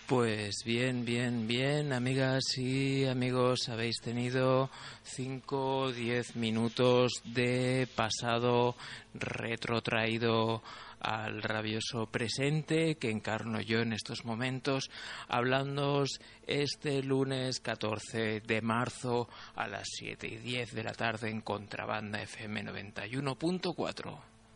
Pues bien, amigas y amigos, habéis tenido 5 o 10 minutos de pasado retrotraído al rabioso presente que encarno yo en estos momentos, hablándoos este lunes 14 de marzo a las 7:10 de la tarde en Contrabanda FM 91.4.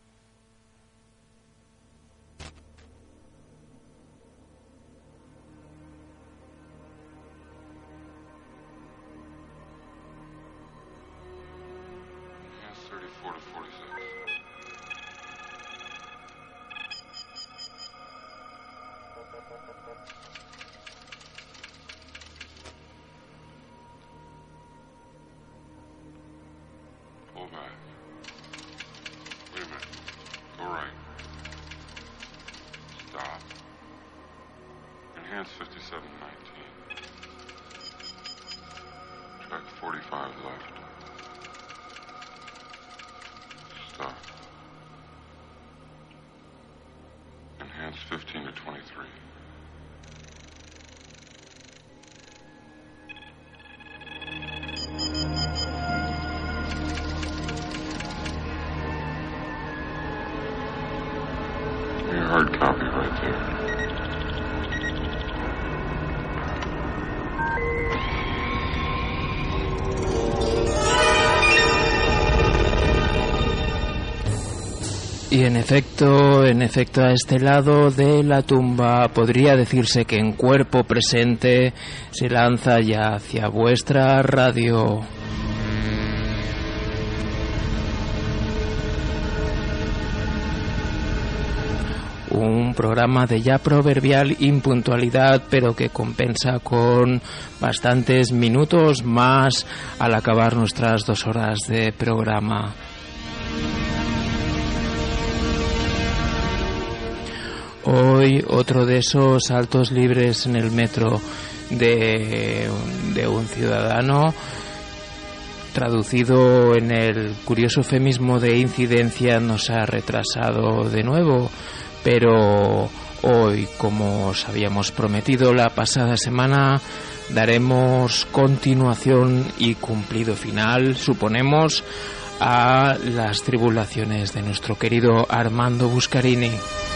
Pull back. Wait a minute. Go right. Stop. Enhance 5719. Track 45 left. Stop. Enhance 15 to 23. Your hard copy right there. Y en efecto, a este lado de la tumba podría decirse que en cuerpo presente se lanza ya hacia vuestra radio. Un programa de ya proverbial impuntualidad, pero que compensa con bastantes minutos más al acabar nuestras 2 horas de programa. Hoy otro de esos saltos libres en el metro de un ciudadano, traducido en el curioso eufemismo de incidencia, nos ha retrasado de nuevo, pero hoy, como os habíamos prometido la pasada semana, daremos continuación y cumplido final, suponemos, a las tribulaciones de nuestro querido Armando Buscarini.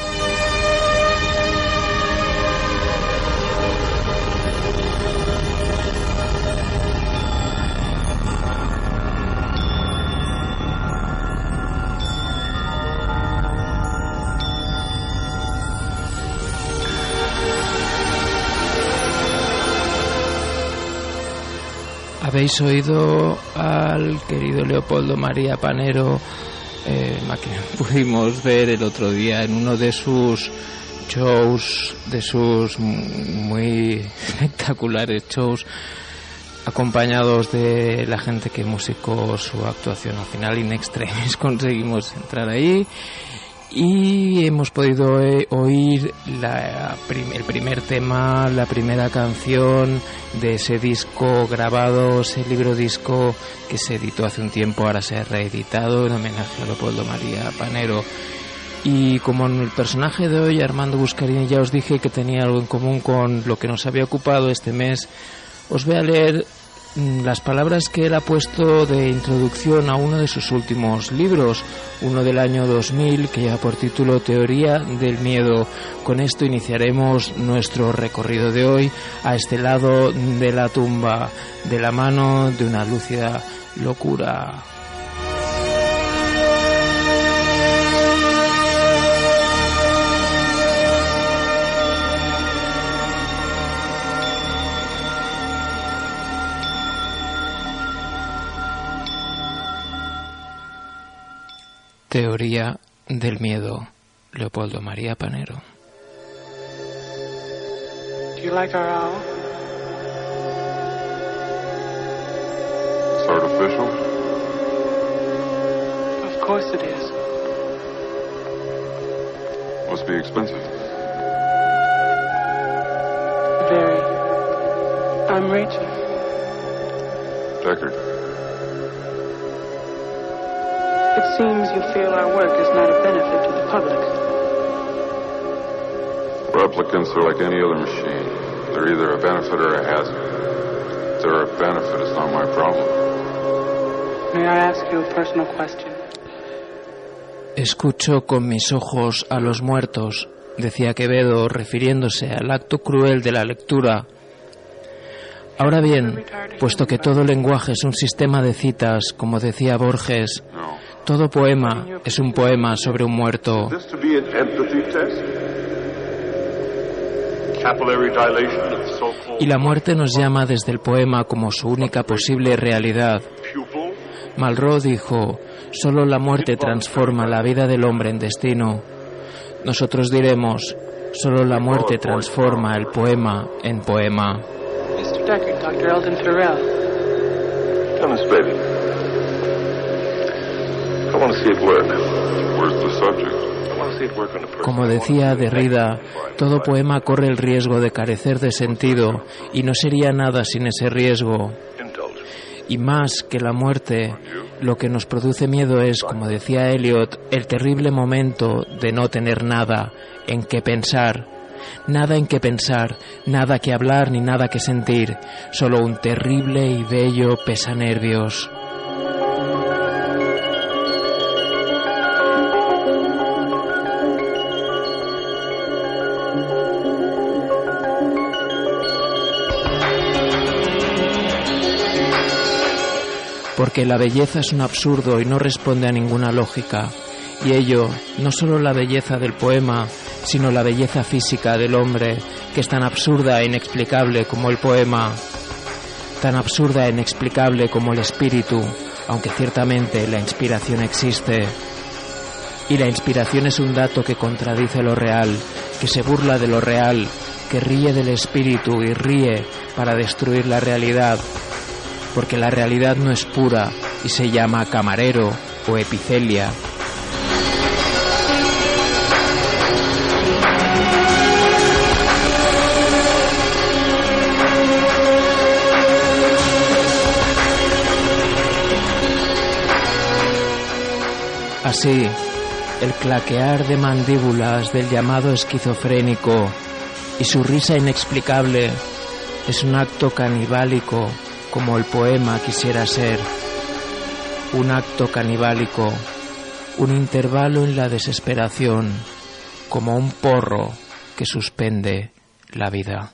Habéis oído al querido Leopoldo María Panero, que pudimos ver el otro día en uno de sus shows, de sus muy espectaculares shows, acompañados de la gente que musicó su actuación. Al final, in extremis, conseguimos entrar ahí y hemos podido oír el primer tema, la primera canción de ese disco grabado, ese libro disco que se editó hace un tiempo, ahora se ha reeditado en homenaje a Leopoldo María Panero. Y como en el personaje de hoy, Armando Buscarini, ya os dije que tenía algo en común con lo que nos había ocupado este mes, os voy a leer las palabras que él ha puesto de introducción a uno de sus últimos libros, uno del año 2000 que lleva por título Teoría del Miedo. Con esto iniciaremos nuestro recorrido de hoy a este lado de la tumba, de la mano de una lúcida locura. Teoría del Miedo, Leopoldo María Panero. Do you like our owl? It's artificial? Of course it is. Must be expensive. Very. I'm Rachel. Deckard. It seems you feel our work is not a benefit to the public. Replicants are like any other machine. They're either a benefit or a hazard. If they're a benefit, it's not my problem. May I ask you a personal question? Escucho con mis ojos a los muertos, decía Quevedo, refiriéndose al acto cruel de la lectura. Ahora bien, puesto que todo lenguaje es un sistema de citas, como decía Borges, todo poema es un poema sobre un muerto. Y la muerte nos llama desde el poema como su única posible realidad. Malraux dijo: solo la muerte transforma la vida del hombre en destino. Nosotros diremos: solo la muerte transforma el poema en poema. Mr. Deckard, Dr. Eldon Tyrell. Come this baby. I want to see it work. Where's the subject? I want to see it work on the person. Como decía Derrida, todo poema corre el riesgo de carecer de sentido, y no sería nada sin ese riesgo. Y más que la muerte, lo que nos produce miedo es, como decía Eliot, el terrible momento de no tener nada en qué pensar. Nada en qué pensar, nada que hablar ni nada que sentir, solo un terrible y bello pesanervios. Porque la belleza es un absurdo y no responde a ninguna lógica. Y ello, no solo la belleza del poema, sino la belleza física del hombre, que es tan absurda e inexplicable como el poema, tan absurda e inexplicable como el espíritu, aunque ciertamente la inspiración existe. Y la inspiración es un dato que contradice lo real, que se burla de lo real, que ríe del espíritu y ríe para destruir la realidad, porque la realidad no es pura y se llama camarero o epicelia. Así, el claquear de mandíbulas del llamado esquizofrénico y su risa inexplicable es un acto canibálico como el poema quisiera ser. Un acto canibálico, un intervalo en la desesperación, como un porro que suspende la vida.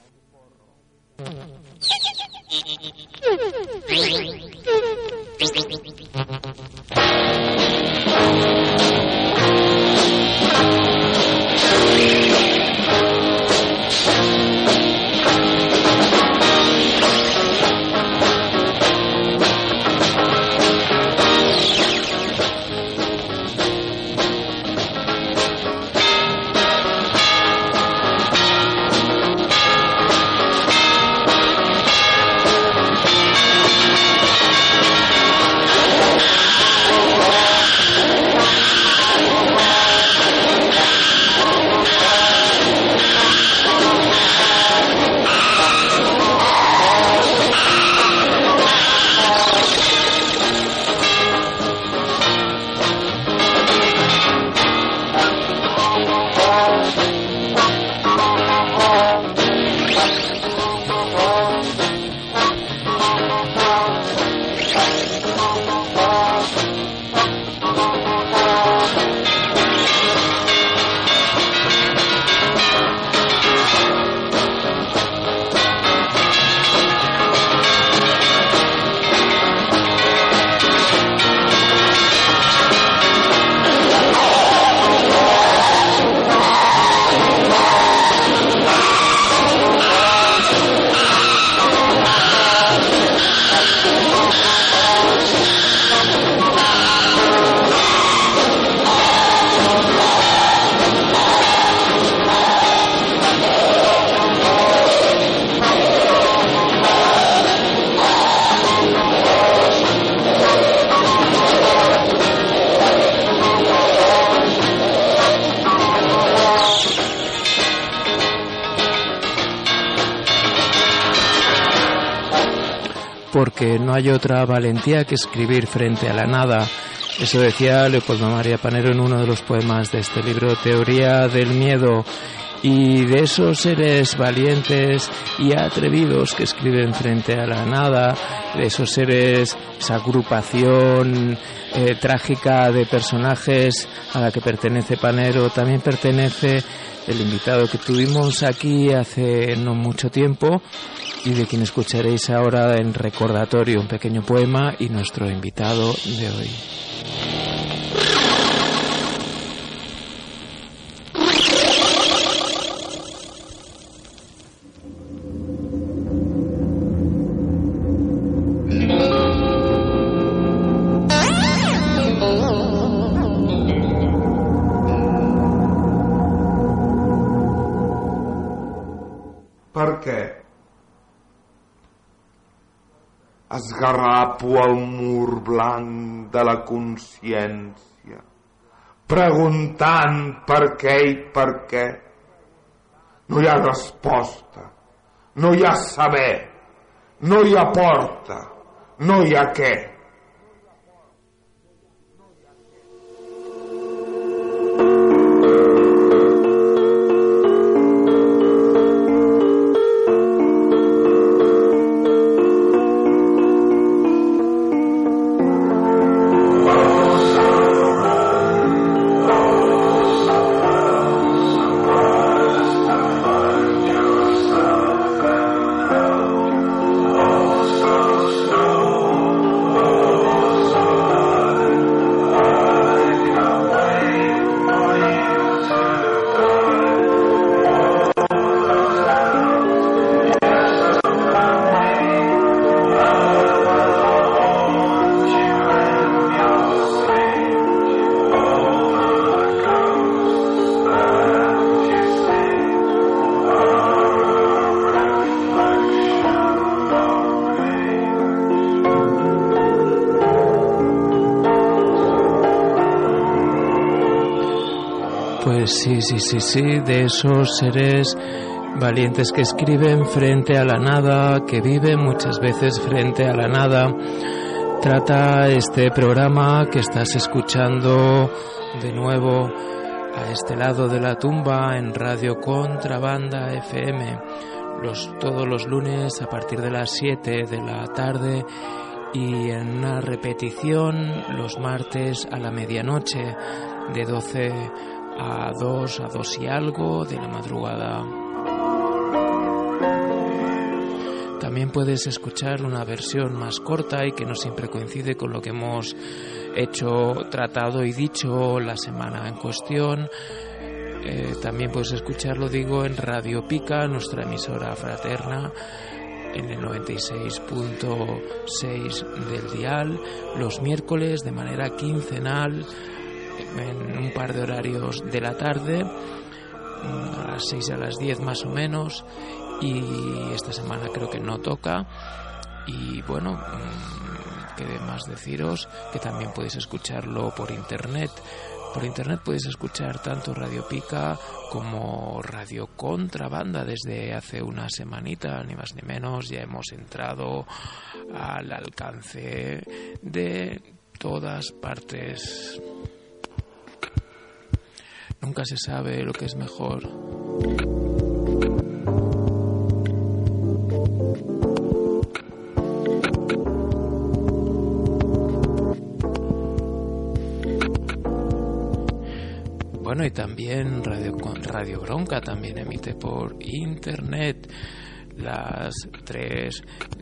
Porque no hay otra valentía que escribir frente a la nada. Eso decía Leopoldo María Panero en uno de los poemas de este libro, Teoría del Miedo. Y de esos seres valientes y atrevidos que escriben frente a la nada, de esos seres, esa agrupación trágica de personajes a la que pertenece Panero, también pertenece el invitado que tuvimos aquí hace no mucho tiempo y de quien escucharéis ahora en recordatorio un pequeño poema y nuestro invitado de hoy. Perquè esgarrapo el mur blanc de la consciència, preguntant per què i per què. No hi ha resposta, no hi ha saber, no hi ha porta, no hi ha què. Sí, de esos seres valientes que escriben frente a la nada, que viven muchas veces frente a la nada. Trata este programa que estás escuchando de nuevo a este lado de la tumba en Radio Contrabanda FM, todos los lunes a partir de las 7 de la tarde y en una repetición los martes a la medianoche de 12 a 2 y algo de la madrugada. También puedes escuchar una versión más corta y que no siempre coincide con lo que hemos hecho, tratado y dicho la semana en cuestión. También puedes escucharlo, digo, en Radio Pica, nuestra emisora fraterna, en el 96.6 del dial, los miércoles de manera quincenal, en un par de horarios de la tarde, a las 6 y a las 10 más o menos, y esta semana creo que no toca. Y bueno, qué más deciros que también podéis escucharlo por internet. Por internet puedes escuchar tanto Radio Pica como Radio Contrabanda. Desde hace una semanita, ni más ni menos, ya hemos entrado al alcance de todas partes. Nunca se sabe lo que es mejor. Bueno, y también Radio Bronca también emite por internet. Las tres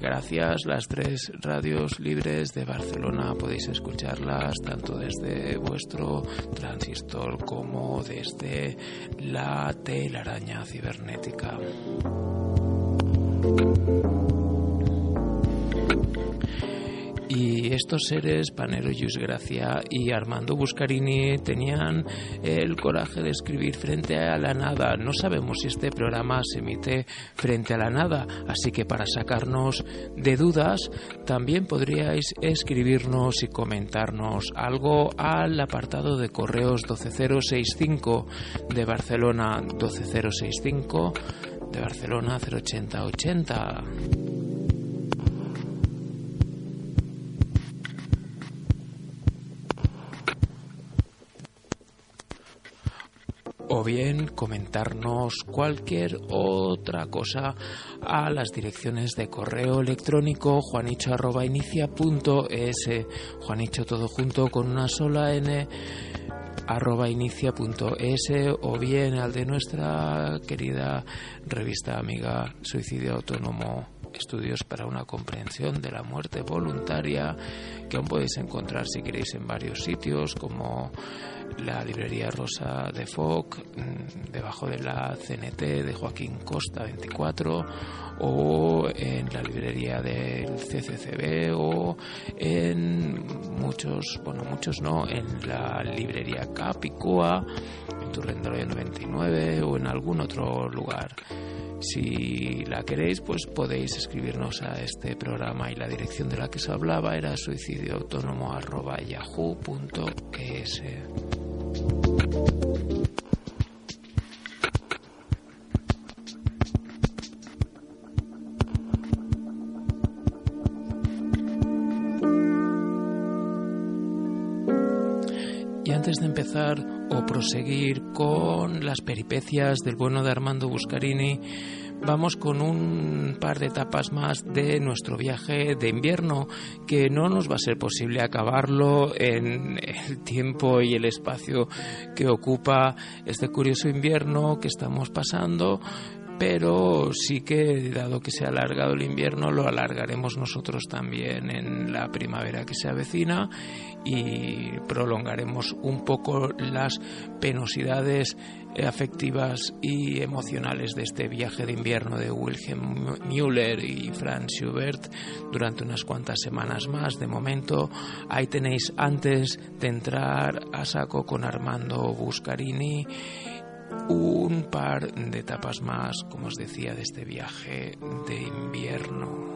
radios libres de Barcelona podéis escucharlas tanto desde vuestro transistor como desde la telaraña cibernética. Y estos seres, Panero Lluís Gracia y Armando Buscarini, tenían el coraje de escribir frente a la nada. No sabemos si este programa se emite frente a la nada, así que para sacarnos de dudas, también podríais escribirnos y comentarnos algo al apartado de correos 12065 de Barcelona, 12065 de Barcelona 08080. o bien comentarnos cualquier otra cosa a las direcciones de correo electrónico juanicho@inicia.es, Juanicho todo junto con una sola N, @inicia.es, o bien al de nuestra querida revista amiga Suicidio Autónomo, Estudios para una comprensión de la muerte voluntaria, que aún podéis encontrar si queréis en varios sitios como la librería Rosa de Foc, debajo de la CNT de Joaquín Costa 24, o en la librería del CCCB, o en muchos no, en la librería Capicúa, en Turrendoroya 99 o en algún otro lugar. Si la queréis, pues podéis escribirnos a este programa, y la dirección de la que se hablaba era suicidioautónomo@yahoo.es. Y antes de empezar o proseguir con las peripecias del bueno de Armando Buscarini, vamos con un par de etapas más de nuestro viaje de invierno, que no nos va a ser posible acabarlo en el tiempo y el espacio que ocupa este curioso invierno que estamos pasando, pero sí que, dado que se ha alargado el invierno, lo alargaremos nosotros también en la primavera que se avecina, y prolongaremos un poco las penosidades afectivas y emocionales de este viaje de invierno de Wilhelm Müller y Franz Schubert durante unas cuantas semanas más. De momento, ahí tenéis, antes de entrar a saco con Armando Buscarini, un par de etapas más, como os decía, de este viaje de invierno.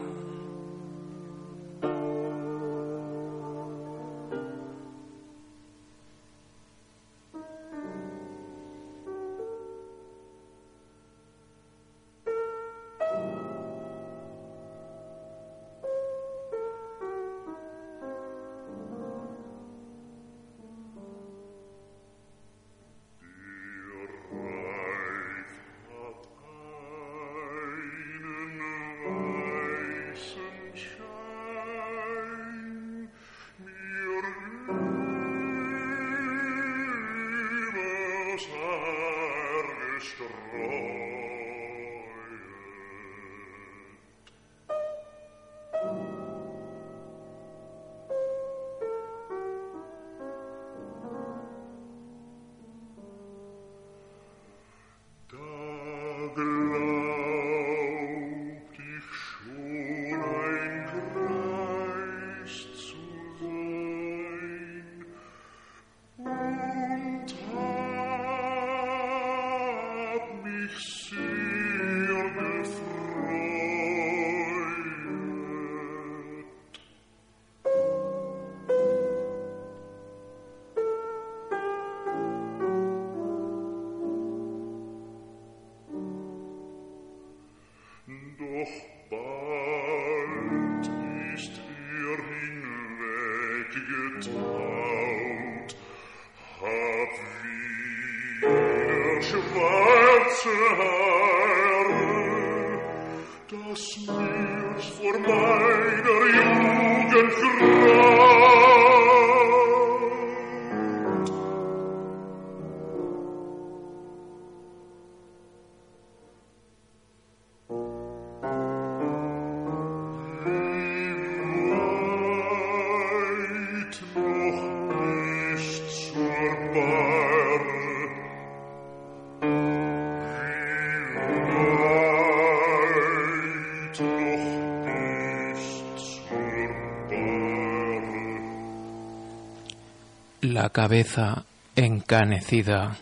La cabeza encanecida.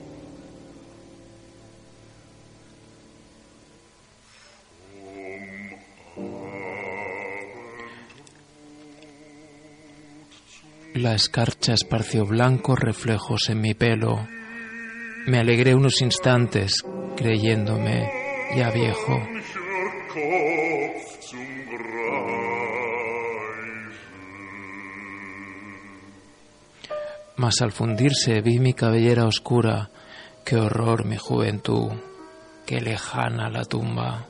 La escarcha esparció blancos reflejos en mi pelo. Me alegré unos instantes, creyéndome ya viejo. Mas al fundirse vi mi cabellera oscura Qué horror mi juventud, qué lejana la tumba.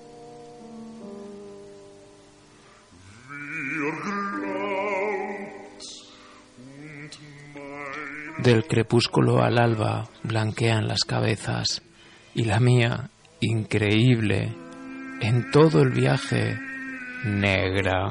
Del crepúsculo al alba blanquean las cabezas, y la mía, increíble, en todo el viaje, negra.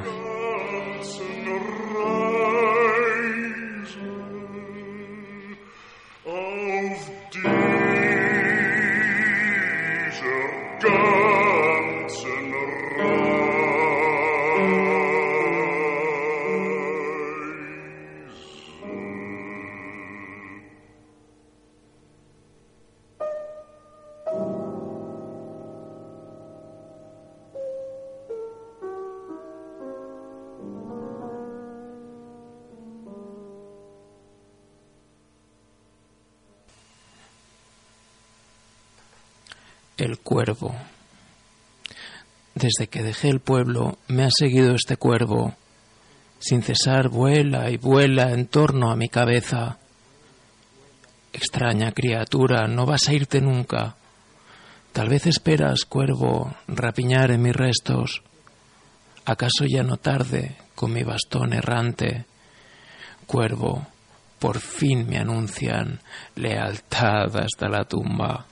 El cuervo. Desde que dejé el pueblo me ha seguido este cuervo. Sin cesar vuela y vuela en torno a mi cabeza. Extraña criatura, no vas a irte nunca. Tal vez esperas, cuervo, rapiñar en mis restos. ¿Acaso ya no tarde con mi bastón errante? Cuervo, por fin me anuncian lealtad hasta la tumba.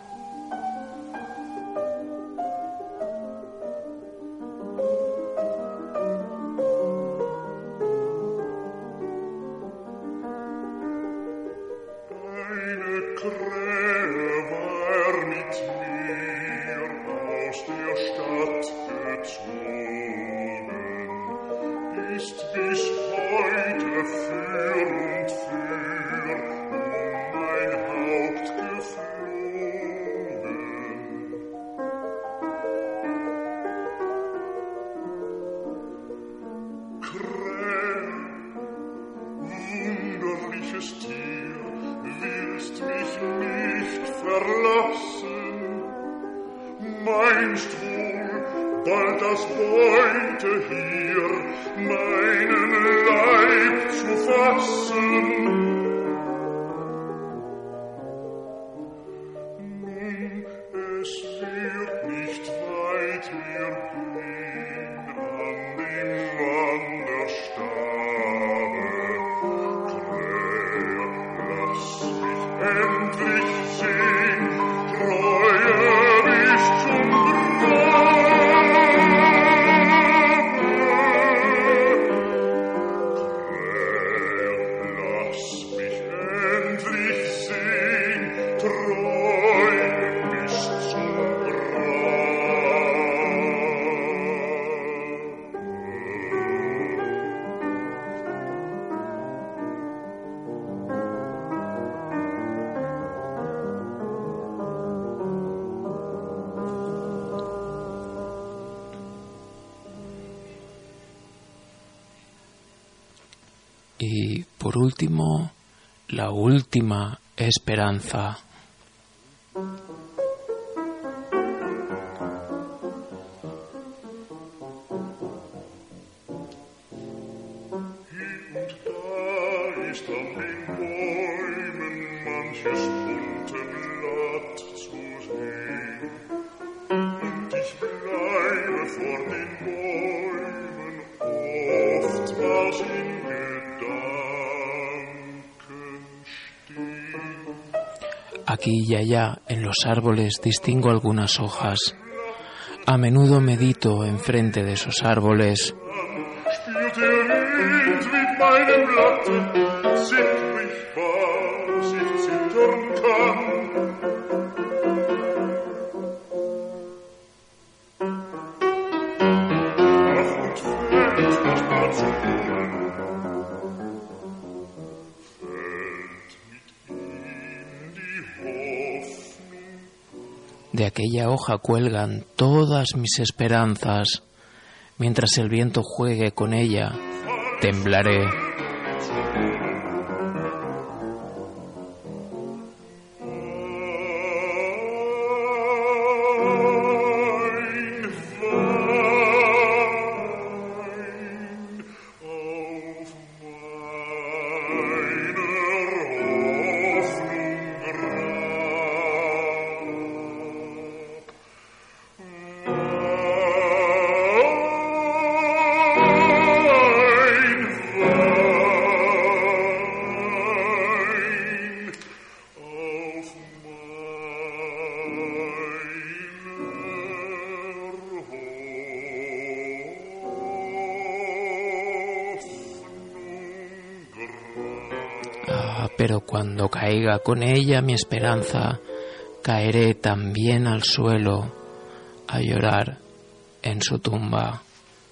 Y por último, la última esperanza. Aquí y allá en los árboles distingo algunas hojas. A menudo medito enfrente de esos árboles. De aquella hoja cuelgan todas mis esperanzas. Mientras el viento juegue con ella, temblaré. pero cuando caiga con ella mi esperanza, caeré también al suelo a llorar en su tumba.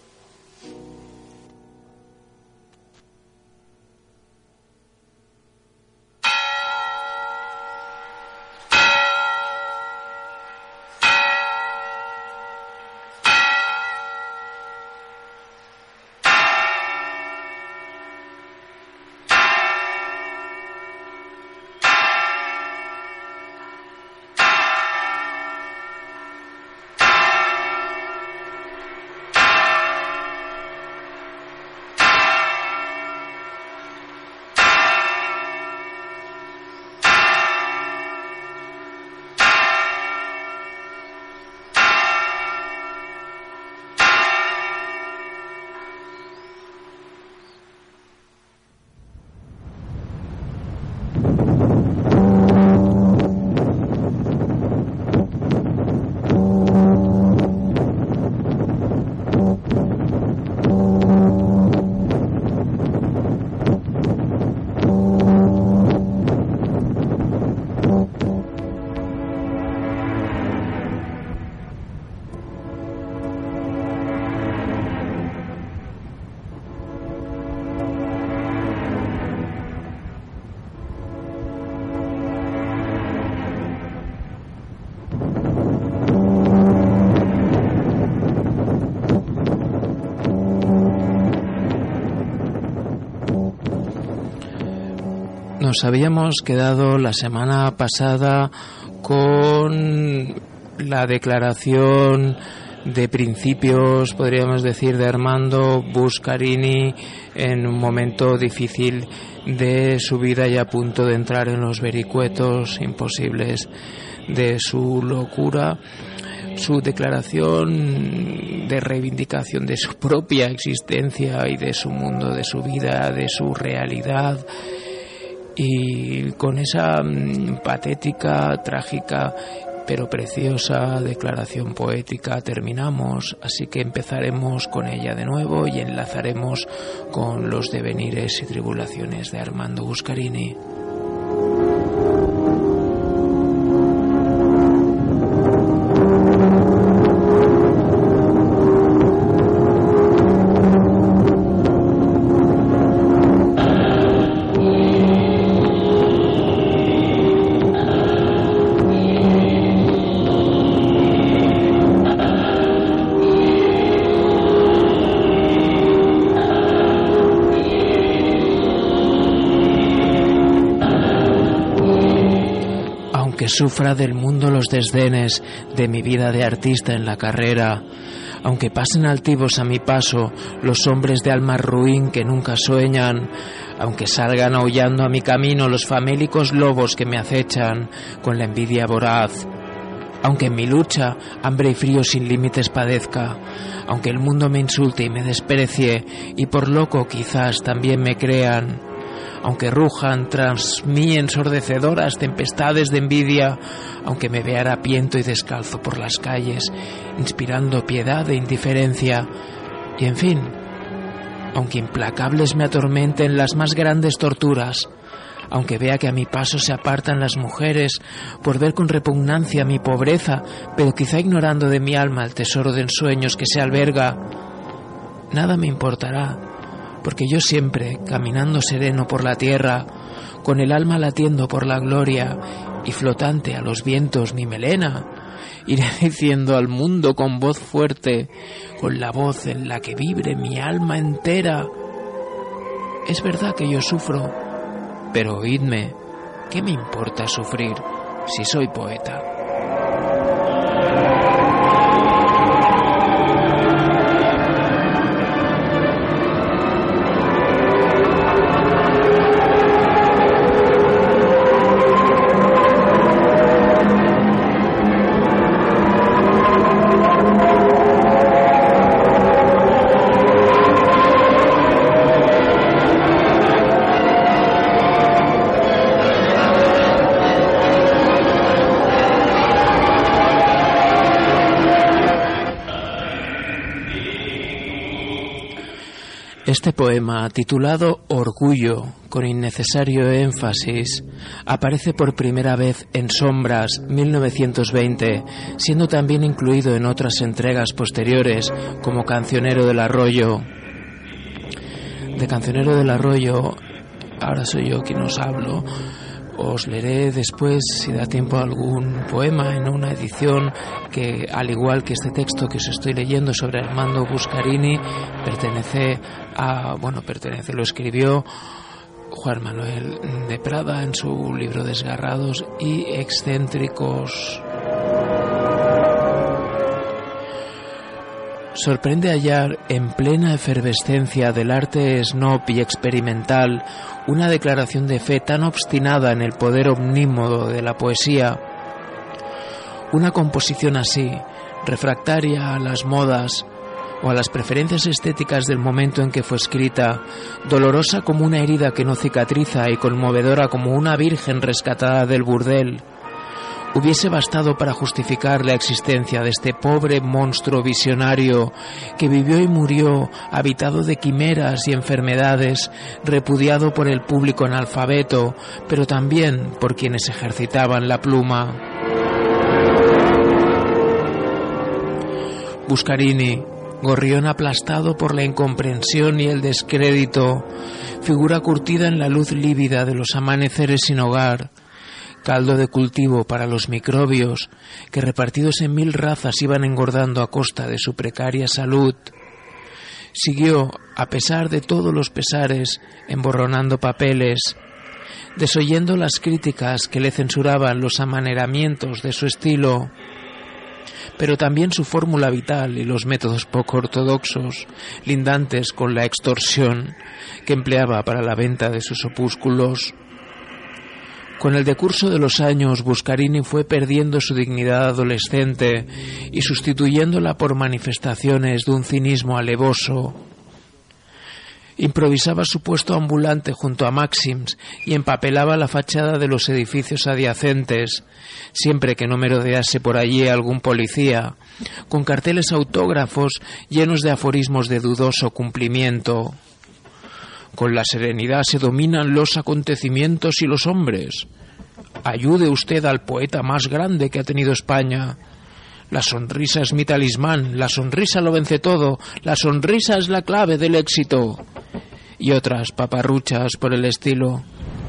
Nos habíamos quedado la semana pasada con la declaración de principios, podríamos decir, de Armando Buscarini en un momento difícil de su vida y a punto de entrar en los vericuetos imposibles de su locura. Su declaración de reivindicación de su propia existencia y de su mundo, de su vida, de su realidad. Y con esa patética, trágica, pero preciosa declaración poética terminamos, así que empezaremos con ella de nuevo y enlazaremos con los devenires y tribulaciones de Armando Buscarini. Sufra del mundo los desdenes de mi vida de artista en la carrera, aunque pasen altivos a mi paso los hombres de alma ruin que nunca sueñan, aunque salgan aullando a mi camino los famélicos lobos que me acechan con la envidia voraz, aunque en mi lucha hambre y frío sin límites padezca, aunque el mundo me insulte y me desprecie y por loco quizás también me crean, aunque rujan tras mí ensordecedoras tempestades de envidia, aunque me vea harapiento y descalzo por las calles, inspirando piedad e indiferencia, y en fin, aunque implacables me atormenten las más grandes torturas, aunque vea que a mi paso se apartan las mujeres por ver con repugnancia mi pobreza, pero quizá ignorando de mi alma el tesoro de ensueños que se alberga, nada me importará, porque yo siempre, caminando sereno por la tierra, con el alma latiendo por la gloria y flotante a los vientos mi melena, iré diciendo al mundo con voz fuerte, con la voz en la que vibre mi alma entera: es verdad que yo sufro, pero oídme, ¿qué me importa sufrir si soy poeta? Este poema, titulado Orgullo, con innecesario énfasis, aparece por primera vez en Sombras, 1920, siendo también incluido en otras entregas posteriores, como Cancionero del Arroyo. De Cancionero del Arroyo, ahora soy yo quien os hablo. Os leeré después, si da tiempo, algún poema en una edición que, al igual que este texto que os estoy leyendo sobre Armando Buscarini, lo escribió Juan Manuel de Prada en su libro Desgarrados y Excéntricos. Sorprende hallar en plena efervescencia del arte snob y experimental una declaración de fe tan obstinada en el poder omnímodo de la poesía. Una composición así, refractaria a las modas o a las preferencias estéticas del momento en que fue escrita, dolorosa como una herida que no cicatriza y conmovedora como una virgen rescatada del burdel, hubiese bastado para justificar la existencia de este pobre monstruo visionario que vivió y murió habitado de quimeras y enfermedades, repudiado por el público analfabeto, pero también por quienes ejercitaban la pluma. Buscarini, gorrión aplastado por la incomprensión y el descrédito, figura curtida en la luz lívida de los amaneceres sin hogar, caldo de cultivo para los microbios que repartidos en 1000 razas iban engordando a costa de su precaria salud. Siguió, a pesar de todos los pesares, emborronando papeles, desoyendo las críticas que le censuraban los amaneramientos de su estilo, pero también su fórmula vital y los métodos poco ortodoxos, lindantes con la extorsión que empleaba para la venta de sus opúsculos. Con el decurso de los años, Buscarini fue perdiendo su dignidad adolescente y sustituyéndola por manifestaciones de un cinismo alevoso. Improvisaba su puesto ambulante junto a Maxims y empapelaba la fachada de los edificios adyacentes, siempre que no merodease por allí algún policía, con carteles autógrafos llenos de aforismos de dudoso cumplimiento. Con la serenidad se dominan los acontecimientos y los hombres. Ayude usted al poeta más grande que ha tenido España. La sonrisa es mi talismán, la sonrisa lo vence todo, la sonrisa es la clave del éxito. Y otras paparruchas por el estilo.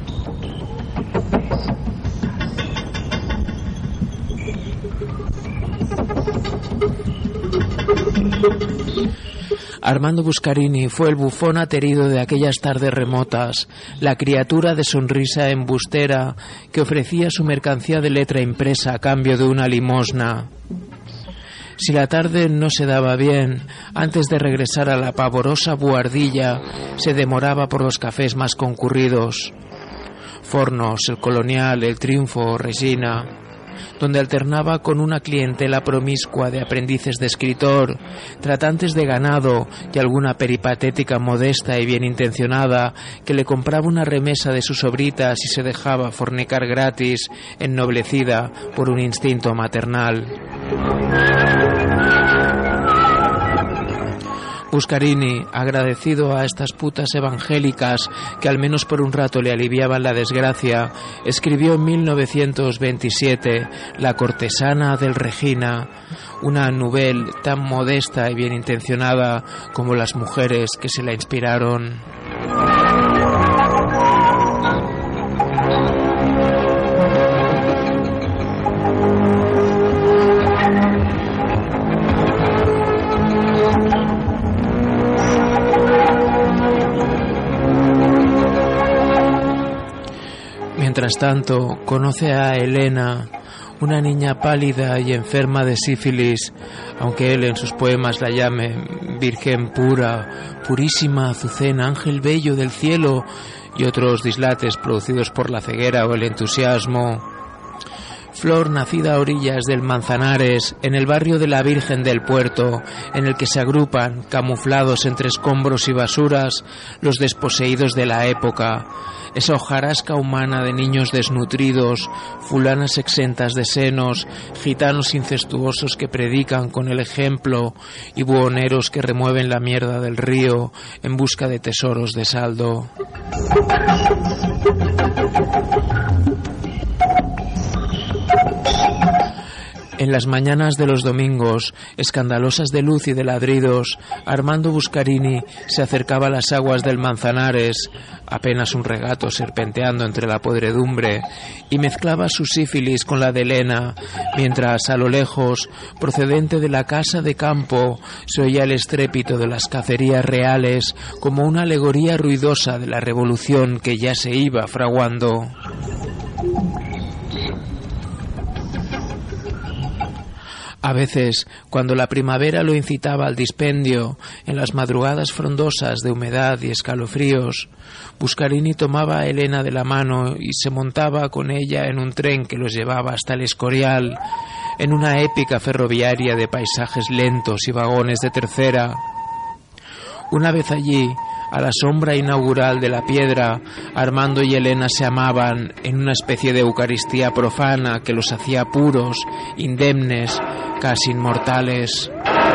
Armando Buscarini fue el bufón aterido de aquellas tardes remotas, la criatura de sonrisa embustera que ofrecía su mercancía de letra impresa a cambio de una limosna. Si la tarde no se daba bien, antes de regresar a la pavorosa buhardilla, se demoraba por los cafés más concurridos. Fornos, el Colonial, el Triunfo, Regina, donde alternaba con una clientela promiscua de aprendices de escritor, tratantes de ganado y alguna peripatética modesta y bien intencionada que le compraba una remesa de sus sobritas y se dejaba fornicar gratis, ennoblecida por un instinto maternal. Buscarini, agradecido a estas putas evangélicas que al menos por un rato le aliviaban la desgracia, escribió en 1927 La cortesana del Regina, una novela tan modesta y bien intencionada como las mujeres que se la inspiraron. Mientras tanto, conoce a Elena, una niña pálida y enferma de sífilis, aunque él en sus poemas la llame Virgen pura, purísima, Azucena, ángel bello del cielo, y otros dislates producidos por la ceguera o el entusiasmo. Flor, nacida a orillas del Manzanares, en el barrio de la Virgen del Puerto, en el que se agrupan, camuflados entre escombros y basuras, los desposeídos de la época, esa hojarasca humana de niños desnutridos, fulanas exentas de senos, gitanos incestuosos que predican con el ejemplo y buhoneros que remueven la mierda del río en busca de tesoros de saldo. En las mañanas de los domingos, escandalosas de luz y de ladridos, Armando Buscarini se acercaba a las aguas del Manzanares, apenas un regato serpenteando entre la podredumbre, y mezclaba su sífilis con la de Elena, mientras a lo lejos, procedente de la casa de campo, se oía el estrépito de las cacerías reales como una alegoría ruidosa de la revolución que ya se iba fraguando. A veces, cuando la primavera lo incitaba al dispendio, en las madrugadas frondosas de humedad y escalofríos, Buscarini tomaba a Elena de la mano y se montaba con ella en un tren que los llevaba hasta el Escorial, en una épica ferroviaria de paisajes lentos y vagones de tercera. Una vez allí, a la sombra inaugural de la piedra, Armando y Elena se amaban en una especie de Eucaristía profana que los hacía puros, indemnes, casi inmortales.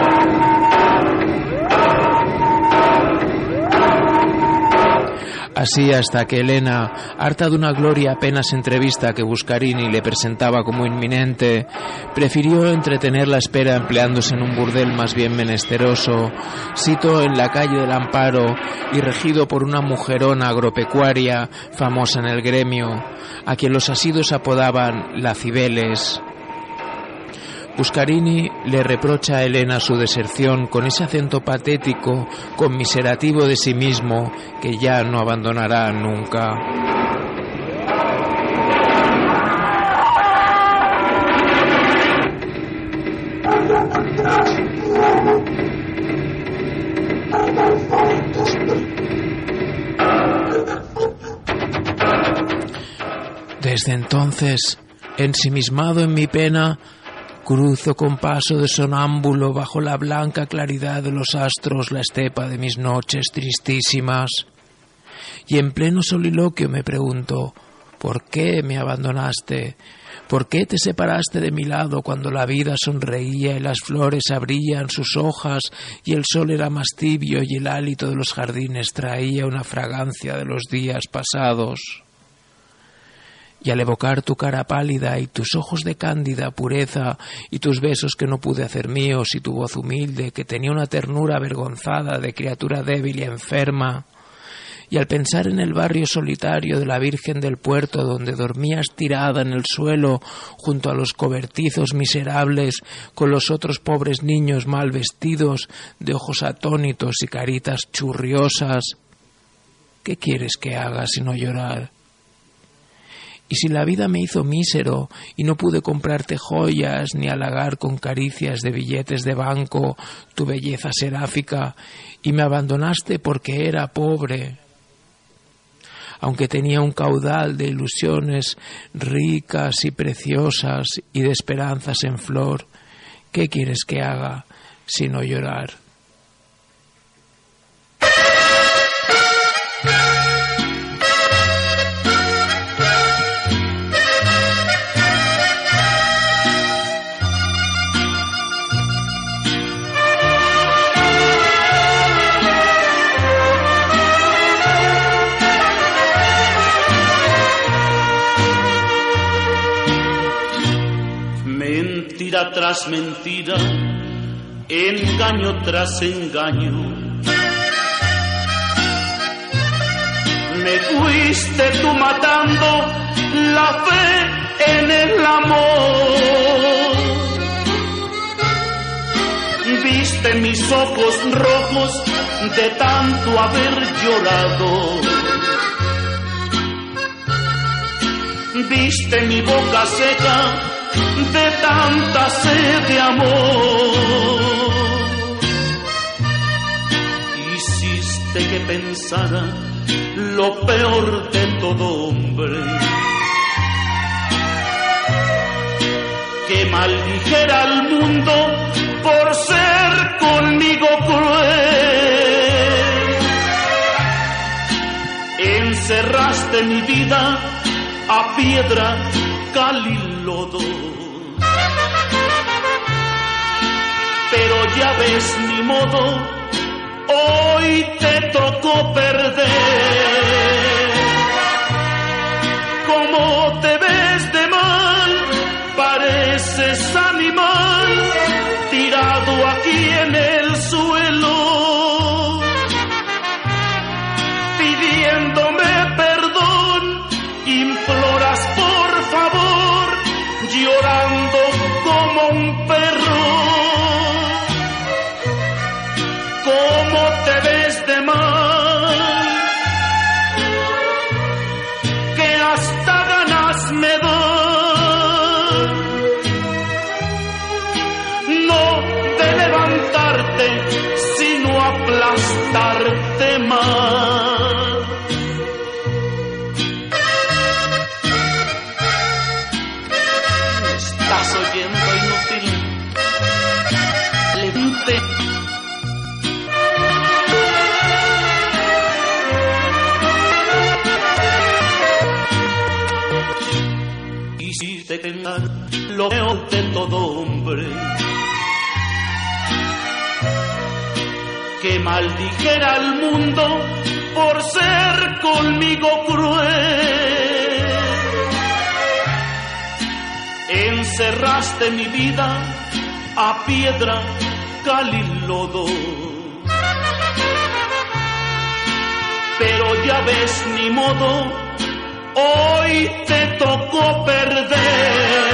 Así hasta que Elena, harta de una gloria apenas entrevista que Buscarini le presentaba como inminente, prefirió entretener la espera empleándose en un burdel más bien menesteroso, sito en la calle del Amparo y regido por una mujerona agropecuaria famosa en el gremio, a quien los asidos apodaban la Cibeles. Buscarini le reprocha a Elena su deserción con ese acento patético, conmiserativo de sí mismo, que ya no abandonará nunca. Desde entonces, ensimismado en mi pena, cruzo con paso de sonámbulo bajo la blanca claridad de los astros la estepa de mis noches tristísimas. Y en pleno soliloquio me pregunto, ¿por qué me abandonaste? ¿Por qué te separaste de mi lado cuando la vida sonreía y las flores abrían sus hojas y el sol era más tibio y el hálito de los jardines traía una fragancia de los días pasados? Y al evocar tu cara pálida y tus ojos de cándida pureza y tus besos que no pude hacer míos y tu voz humilde que tenía una ternura avergonzada de criatura débil y enferma, y al pensar en el barrio solitario de la Virgen del Puerto donde dormías tirada en el suelo junto a los cobertizos miserables con los otros pobres niños mal vestidos de ojos atónitos y caritas churriosas, ¿qué quieres que haga sino llorar? Y si la vida me hizo mísero y no pude comprarte joyas ni halagar con caricias de billetes de banco tu belleza seráfica y me abandonaste porque era pobre, aunque tenía un caudal de ilusiones ricas y preciosas y de esperanzas en flor, ¿qué quieres que haga sino llorar? Mentira tras mentira, engaño tras engaño, me fuiste tú matando la fe en el amor. Viste mis ojos rojos de tanto haber llorado, viste mi boca seca de tanta sed de amor. Hiciste que pensara lo peor de todo hombre, que maldijera al mundo por ser conmigo cruel. Encerraste mi vida a piedra, cal y lodo, pero ya ves, ni modo, hoy te tocó perder. Como te ves de mal, pareces animal tirado aquí en el suelo, pidiéndome perdón, imploras por favor, llorando como un perro. ¿Cómo te ves de mal? Que hasta ganas me dan, no de levantarte, sino aplastarte más. ¿Me estás oyendo, inútil? Levante. Lo veo de todo hombre que maldijera al mundo por ser conmigo cruel. Encerraste mi vida a piedra, cal y lodo, pero ya ves, ni modo, hoy te tocó perder.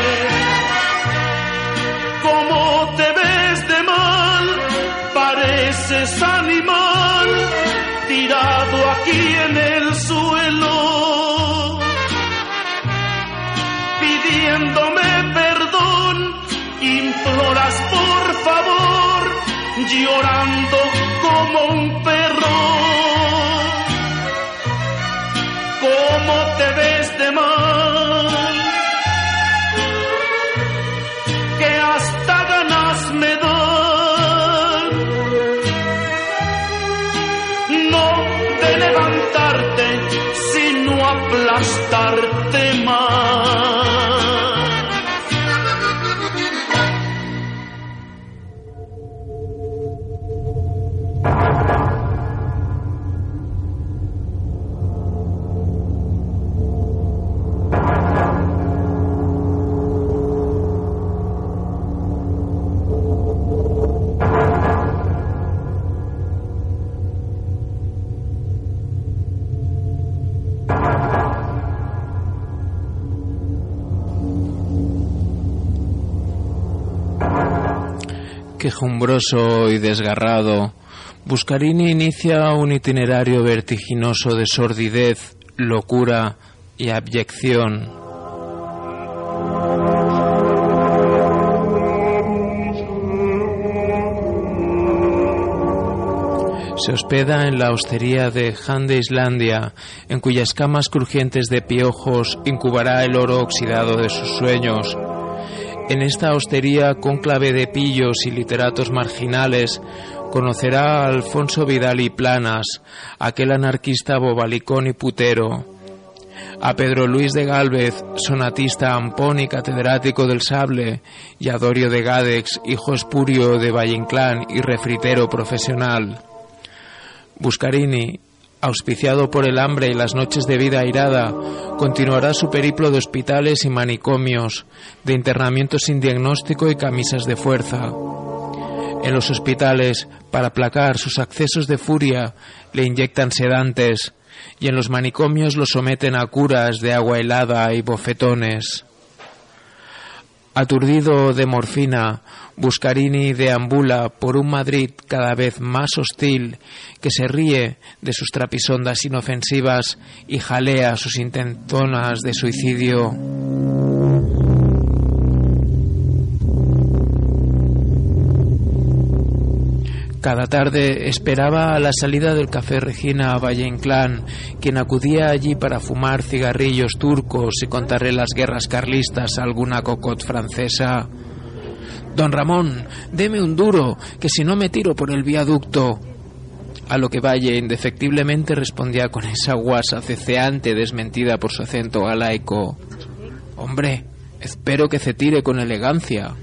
Como te ves de mal, pareces animal tirado aquí en el suelo, pidiéndome perdón, imploras por favor, llorando como un perro. ¿Cómo te ves de mal? Que hasta ganas me dan, no de levantarte, sino aplastarte más. Quejumbroso y desgarrado, Buscarini inicia un itinerario vertiginoso de sordidez, locura y abyección. Se hospeda en la hostería de Han de Islandia, en cuyas camas crujientes de piojos incubará el oro oxidado de sus sueños. En esta hostería, cónclave de pillos y literatos marginales, conocerá a Alfonso Vidal y Planas, aquel anarquista bobalicón y putero, a Pedro Luis de Gálvez, sonatista ampón y catedrático del sable, y a Dorio de Gadex, hijo espurio de Valle Inclán y refritero profesional. Buscarini, auspiciado por el hambre y las noches de vida airada, continuará su periplo de hospitales y manicomios, de internamientos sin diagnóstico y camisas de fuerza. En los hospitales, para aplacar sus accesos de furia, le inyectan sedantes, y en los manicomios lo someten a curas de agua helada y bofetones. Aturdido de morfina, Buscarini deambula por un Madrid cada vez más hostil, que se ríe de sus trapisondas inofensivas y jalea sus intentonas de suicidio. Cada tarde esperaba a la salida del Café Regina a Valle Inclán, quien acudía allí para fumar cigarrillos turcos y contarle las guerras carlistas a alguna cocotte francesa. «Don Ramón, deme un duro, que si no me tiro por el viaducto». A lo que Valle indefectiblemente respondía con esa guasa ceceante desmentida por su acento galaico: «Hombre, espero que se tire con elegancia».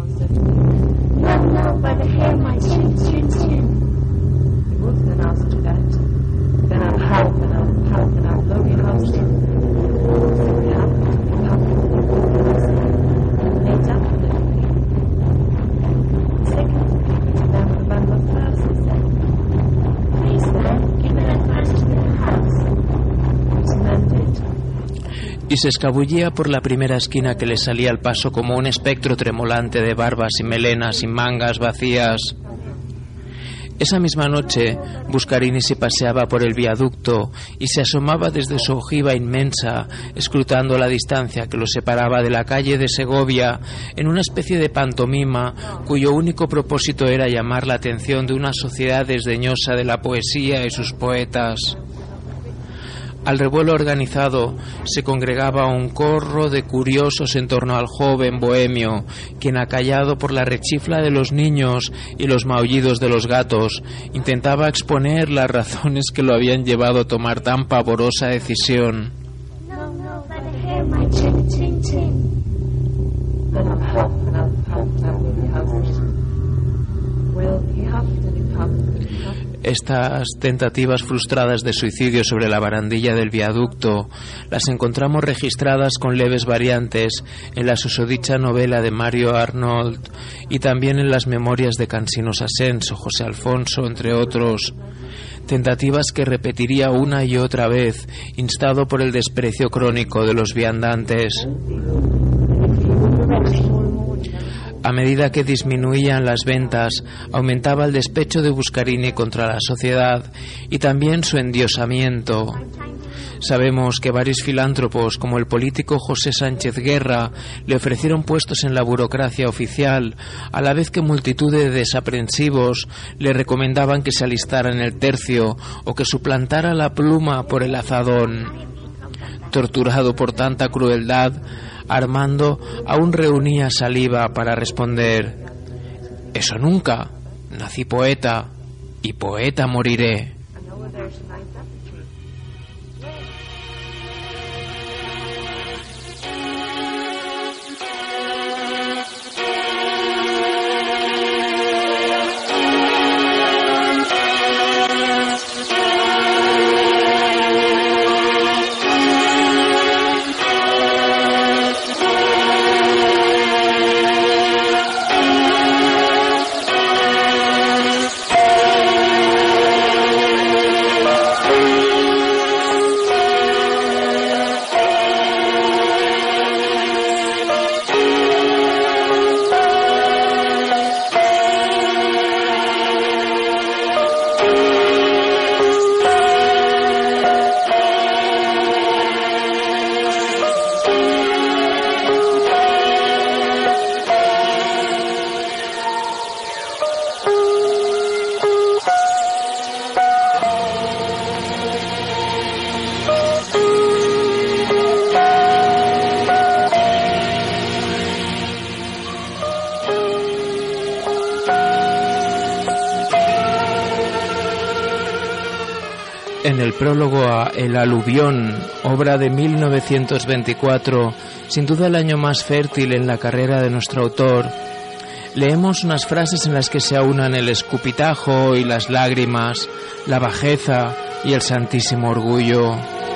Y se escabullía por la primera esquina que le salía al paso como un espectro tremolante de barbas y melenas y mangas vacías. Esa misma noche, Buscarini se paseaba por el viaducto y se asomaba desde su ojiva inmensa, escrutando la distancia que lo separaba de la calle de Segovia, en una especie de pantomima cuyo único propósito era llamar la atención de una sociedad desdeñosa de la poesía y sus poetas. Al revuelo organizado se congregaba un corro de curiosos en torno al joven bohemio, quien, acallado por la rechifla de los niños y los maullidos de los gatos, intentaba exponer las razones que lo habían llevado a tomar tan pavorosa decisión. Estas tentativas frustradas de suicidio sobre la barandilla del viaducto las encontramos registradas con leves variantes en la susodicha novela de Mario Arnold y también en las memorias de Cansino Sassens o José Alfonso, entre otros. Tentativas que repetiría una y otra vez, instado por el desprecio crónico de los viandantes. A medida que disminuían las ventas, aumentaba el despecho de Buscarini contra la sociedad y también su endiosamiento. Sabemos que varios filántropos, como el político José Sánchez Guerra, le ofrecieron puestos en la burocracia oficial, a la vez que multitud de desaprensivos le recomendaban que se alistara en el tercio o que suplantara la pluma por el azadón. Torturado por tanta crueldad, Armando aún reunía saliva para responder: «Eso nunca. Nací poeta y poeta moriré». En el prólogo a El aluvión, obra de 1924, sin duda el año más fértil en la carrera de nuestro autor, leemos unas frases en las que se aunan el escupitajo y las lágrimas, la bajeza y el santísimo orgullo.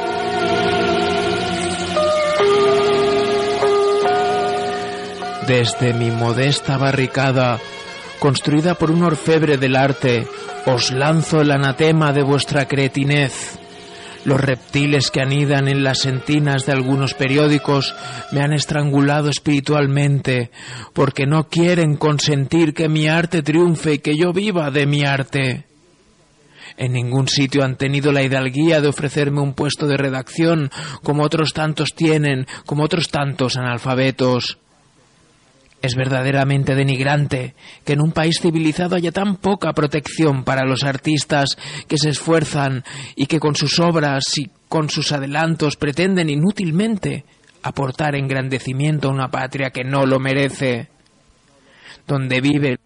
Desde mi modesta barricada, construida por un orfebre del arte, os lanzo el anatema de vuestra cretinez. Los reptiles que anidan en las entinas de algunos periódicos me han estrangulado espiritualmente, porque no quieren consentir que mi arte triunfe y que yo viva de mi arte. En ningún sitio han tenido la hidalguía de ofrecerme un puesto de redacción, como otros tantos tienen, como otros tantos analfabetos. Es verdaderamente denigrante que en un país civilizado haya tan poca protección para los artistas que se esfuerzan y que con sus obras y con sus adelantos pretenden inútilmente aportar engrandecimiento a una patria que no lo merece, donde vive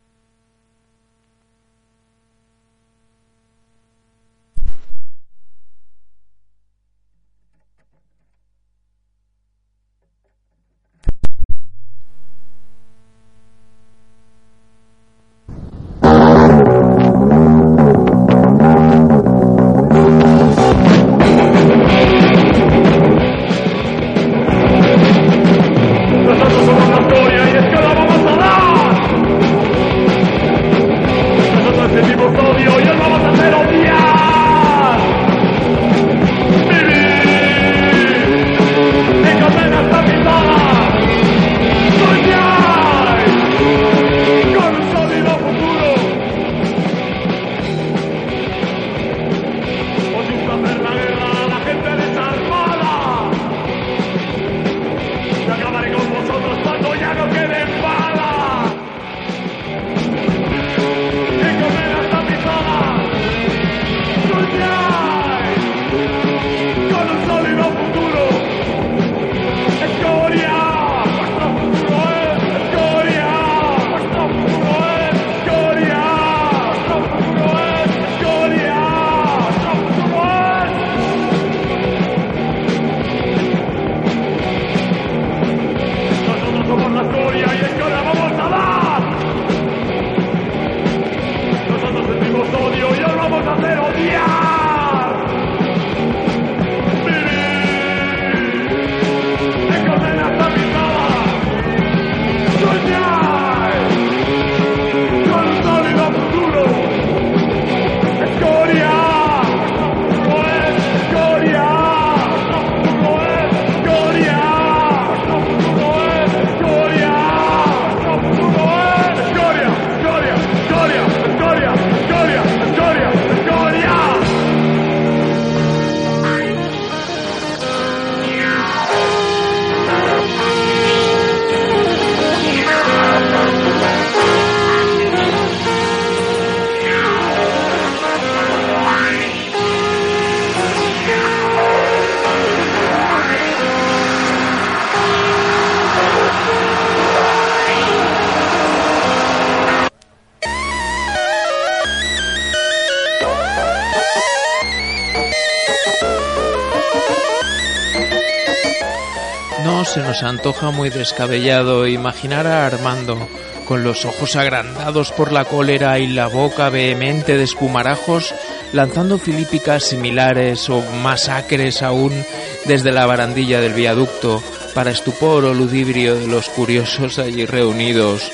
se nos antoja muy descabellado imaginar a Armando con los ojos agrandados por la cólera y la boca vehemente de espumarajos lanzando filípicas similares o más acres aún desde la barandilla del viaducto para estupor o ludibrio de los curiosos allí reunidos.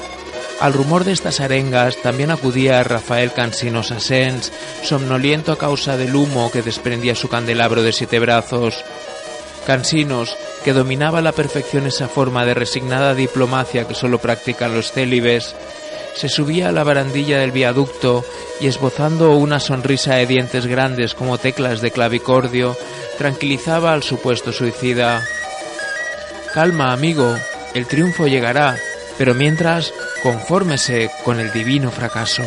Al rumor de estas arengas también acudía Rafael Cansinos Asens, somnoliento a causa del humo que desprendía su candelabro de 7 brazos. Cansinos, que dominaba a la perfección esa forma de resignada diplomacia que solo practican los célibes, se subía a la barandilla del viaducto y, esbozando una sonrisa de dientes grandes como teclas de clavicordio, tranquilizaba al supuesto suicida. «Calma, amigo, el triunfo llegará, pero mientras, confórmese con el divino fracaso».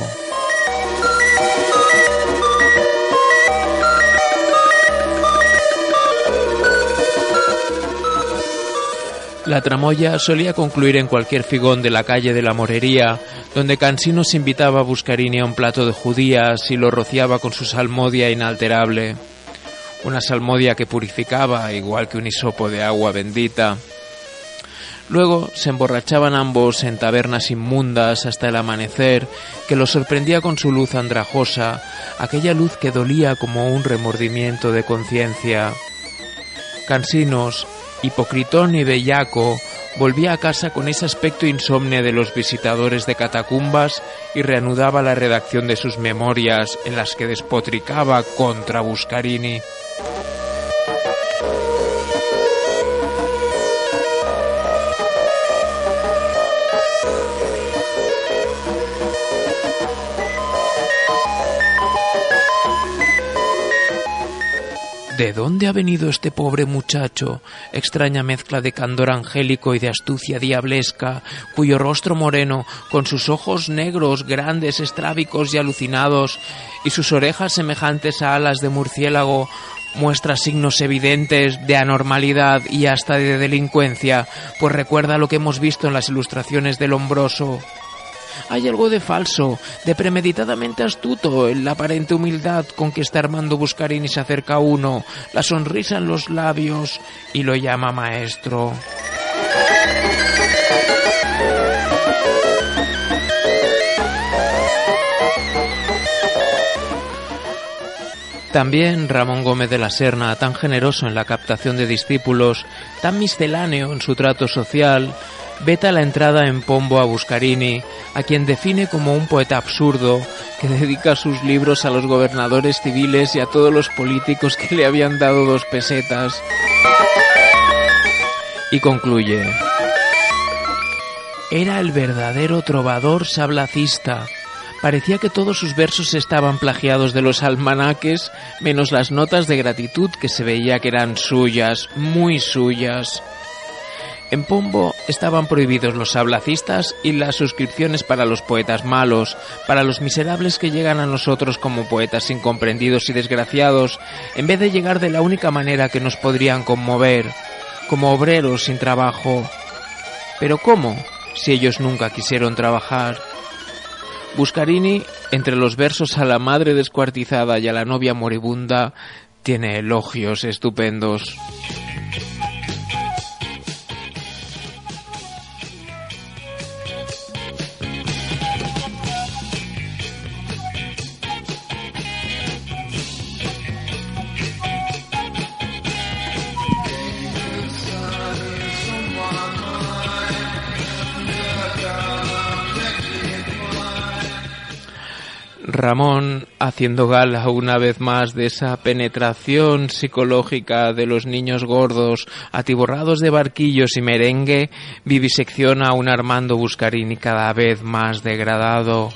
La tramoya solía concluir en cualquier figón de la calle de la Morería, donde Cansinos invitaba a Buscarini a un plato de judías y lo rociaba con su salmodia inalterable. Una salmodia que purificaba, igual que un hisopo de agua bendita. Luego se emborrachaban ambos en tabernas inmundas hasta el amanecer, que los sorprendía con su luz andrajosa, aquella luz que dolía como un remordimiento de conciencia. Cansinos, hipocritón y bellaco, volvía a casa con ese aspecto insomne de los visitadores de catacumbas y reanudaba la redacción de sus memorias en las que despotricaba contra Buscarini. ¿De dónde ha venido este pobre muchacho? Extraña mezcla de candor angélico y de astucia diablesca, cuyo rostro moreno, con sus ojos negros, grandes, estrábicos y alucinados, y sus orejas semejantes a alas de murciélago, muestra signos evidentes de anormalidad y hasta de delincuencia, pues recuerda lo que hemos visto en las ilustraciones del Lombroso. Hay algo de falso, de premeditadamente astuto en la aparente humildad con que está Armando Buscarini se acerca a uno, la sonrisa en los labios y lo llama maestro. También Ramón Gómez de la Serna, tan generoso en la captación de discípulos, tan misceláneo en su trato social, veta la entrada en Pombo a Buscarini, a quien define como un poeta absurdo que dedica sus libros a los gobernadores civiles y a todos los políticos que le habían dado 2 pesetas. Y concluye: era el verdadero trovador sablacista. Parecía que todos sus versos estaban plagiados de los almanaques, menos las notas de gratitud que se veía que eran suyas, muy suyas. En Pombo estaban prohibidos los sablacistas y las suscripciones para los poetas malos, para los miserables que llegan a nosotros como poetas incomprendidos y desgraciados, en vez de llegar de la única manera que nos podrían conmover, como obreros sin trabajo. ¿Pero cómo, si ellos nunca quisieron trabajar? Buscarini, entre los versos a la madre descuartizada y a la novia moribunda, tiene elogios estupendos. Ramón, haciendo gala una vez más de esa penetración psicológica de los niños gordos, atiborrados de barquillos y merengue, vivisecciona a un Armando Buscarini cada vez más degradado.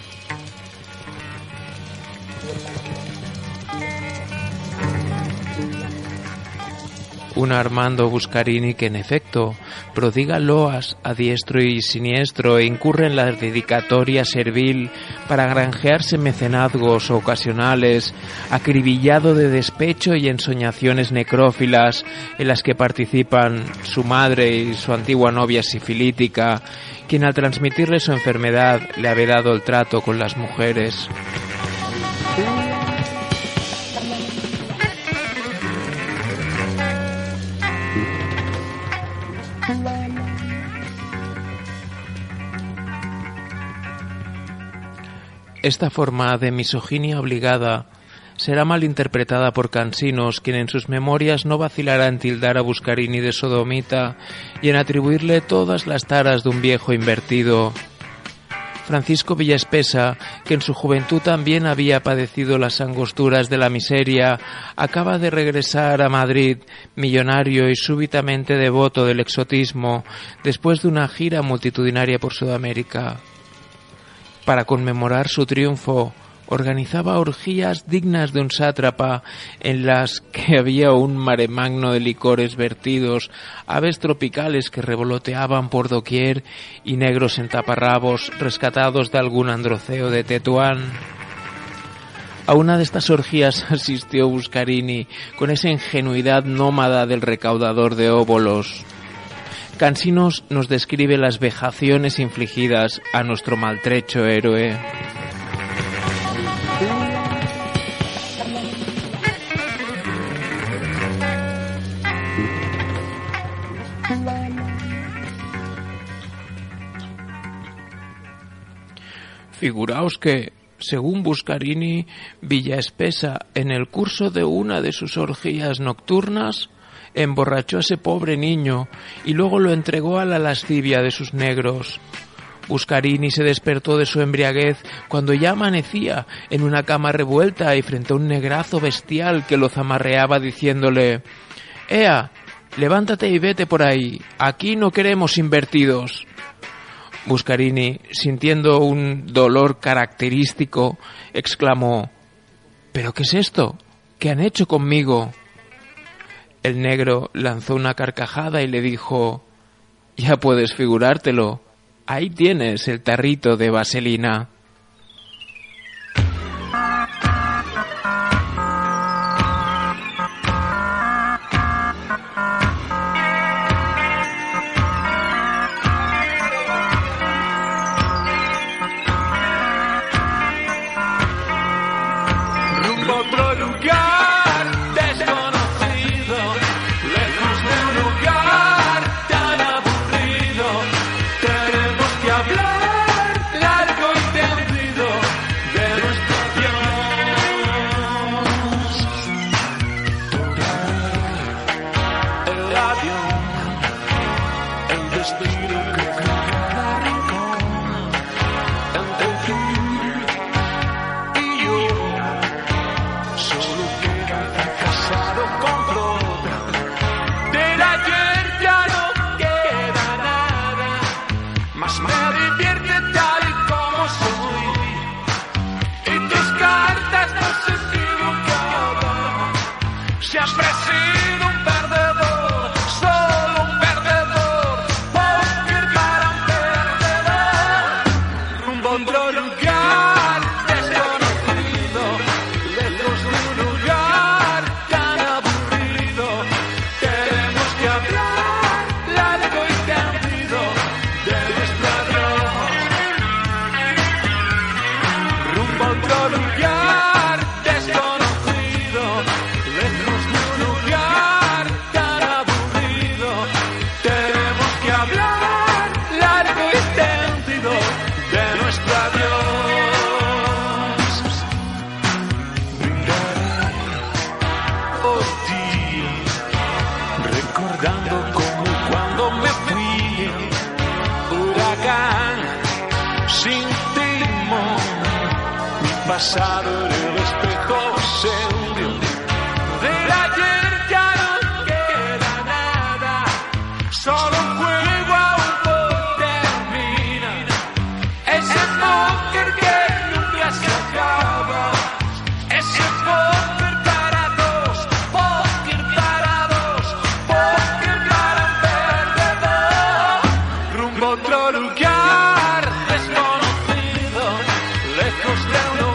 Un Armando Buscarini que, en efecto, prodiga loas a diestro y siniestro e incurre en la dedicatoria servil para granjearse mecenazgos ocasionales, acribillado de despecho y ensoñaciones necrófilas en las que participan su madre y su antigua novia sifilítica, quien al transmitirle su enfermedad le ha vedado el trato con las mujeres. Esta forma de misoginia obligada será malinterpretada por Cansinos, quien en sus memorias no vacilará en tildar a Buscarini de sodomita y en atribuirle todas las taras de un viejo invertido. Francisco Villaespesa, que en su juventud también había padecido las angosturas de la miseria, acaba de regresar a Madrid, millonario y súbitamente devoto del exotismo, después de una gira multitudinaria por Sudamérica. Para conmemorar su triunfo, organizaba orgías dignas de un sátrapa en las que había un maremagno de licores vertidos, aves tropicales que revoloteaban por doquier y negros en taparrabos rescatados de algún androceo de Tetuán. A una de estas orgías asistió Buscarini con esa ingenuidad nómada del recaudador de óbolos. Cansinos nos describe las vejaciones infligidas a nuestro maltrecho héroe. Figuraos que, según Buscarini, Villaespesa, en el curso de una de sus orgías nocturnas, emborrachó a ese pobre niño y luego lo entregó a la lascivia de sus negros. Buscarini se despertó de su embriaguez cuando ya amanecía en una cama revuelta y frente a un negrazo bestial que lo zamarreaba diciéndole: «Ea, levántate y vete por ahí, aquí no queremos invertidos». Buscarini, sintiendo un dolor característico, exclamó: «¿Pero qué es esto? ¿Qué han hecho conmigo?». El negro lanzó una carcajada y le dijo: «Ya puedes figurártelo, ahí tienes el tarrito de vaselina». Pasado en el espejo se hundió. Del ayer ya no queda nada, solo un juego aún por terminar. Ese póker que nunca se acaba, ese póker para dos, póker para dos, póker para un perdedor. Rumbo a otro lugar desconocido, lejos de un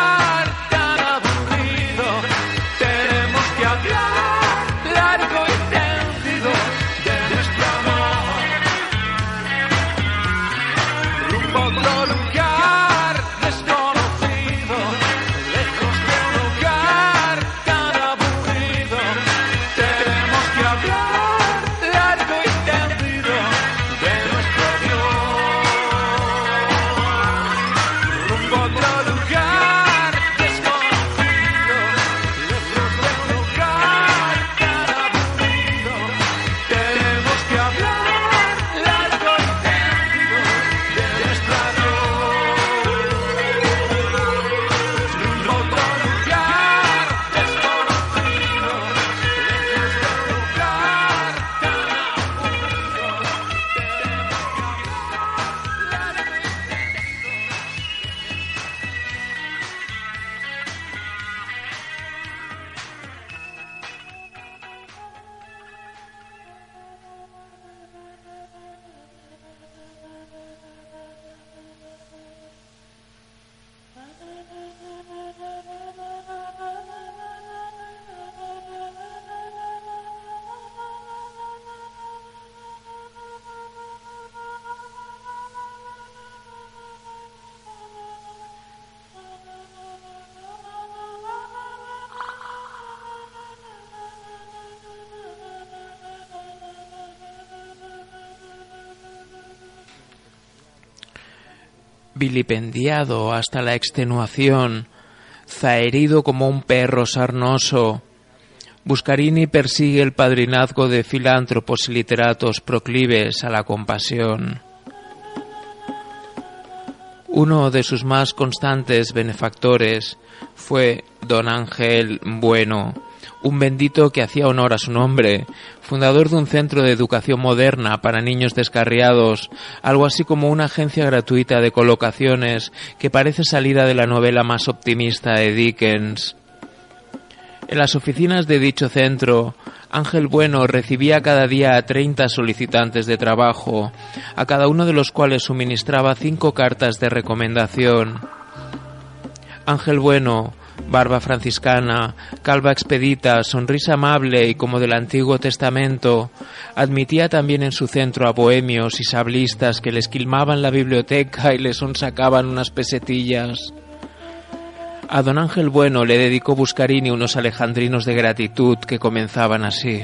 Vilipendiado hasta la extenuación, zaherido como un perro sarnoso, Buscarini persigue el padrinazgo de filántropos y literatos proclives a la compasión. Uno de sus más constantes benefactores fue don Ángel Bueno, un bendito que hacía honor a su nombre, fundador de un centro de educación moderna para niños descarriados, algo así como una agencia gratuita de colocaciones que parece salida de la novela más optimista de Dickens. En las oficinas de dicho centro Ángel Bueno recibía cada día a 30 solicitantes de trabajo, a cada uno de los cuales suministraba 5 cartas de recomendación. Ángel Bueno, barba franciscana, calva expedita, sonrisa amable y como del Antiguo Testamento, admitía también en su centro a bohemios y sablistas que le esquilmaban la biblioteca y le sonsacaban unas pesetillas. A don Ángel Bueno le dedicó Buscarini unos alejandrinos de gratitud que comenzaban así.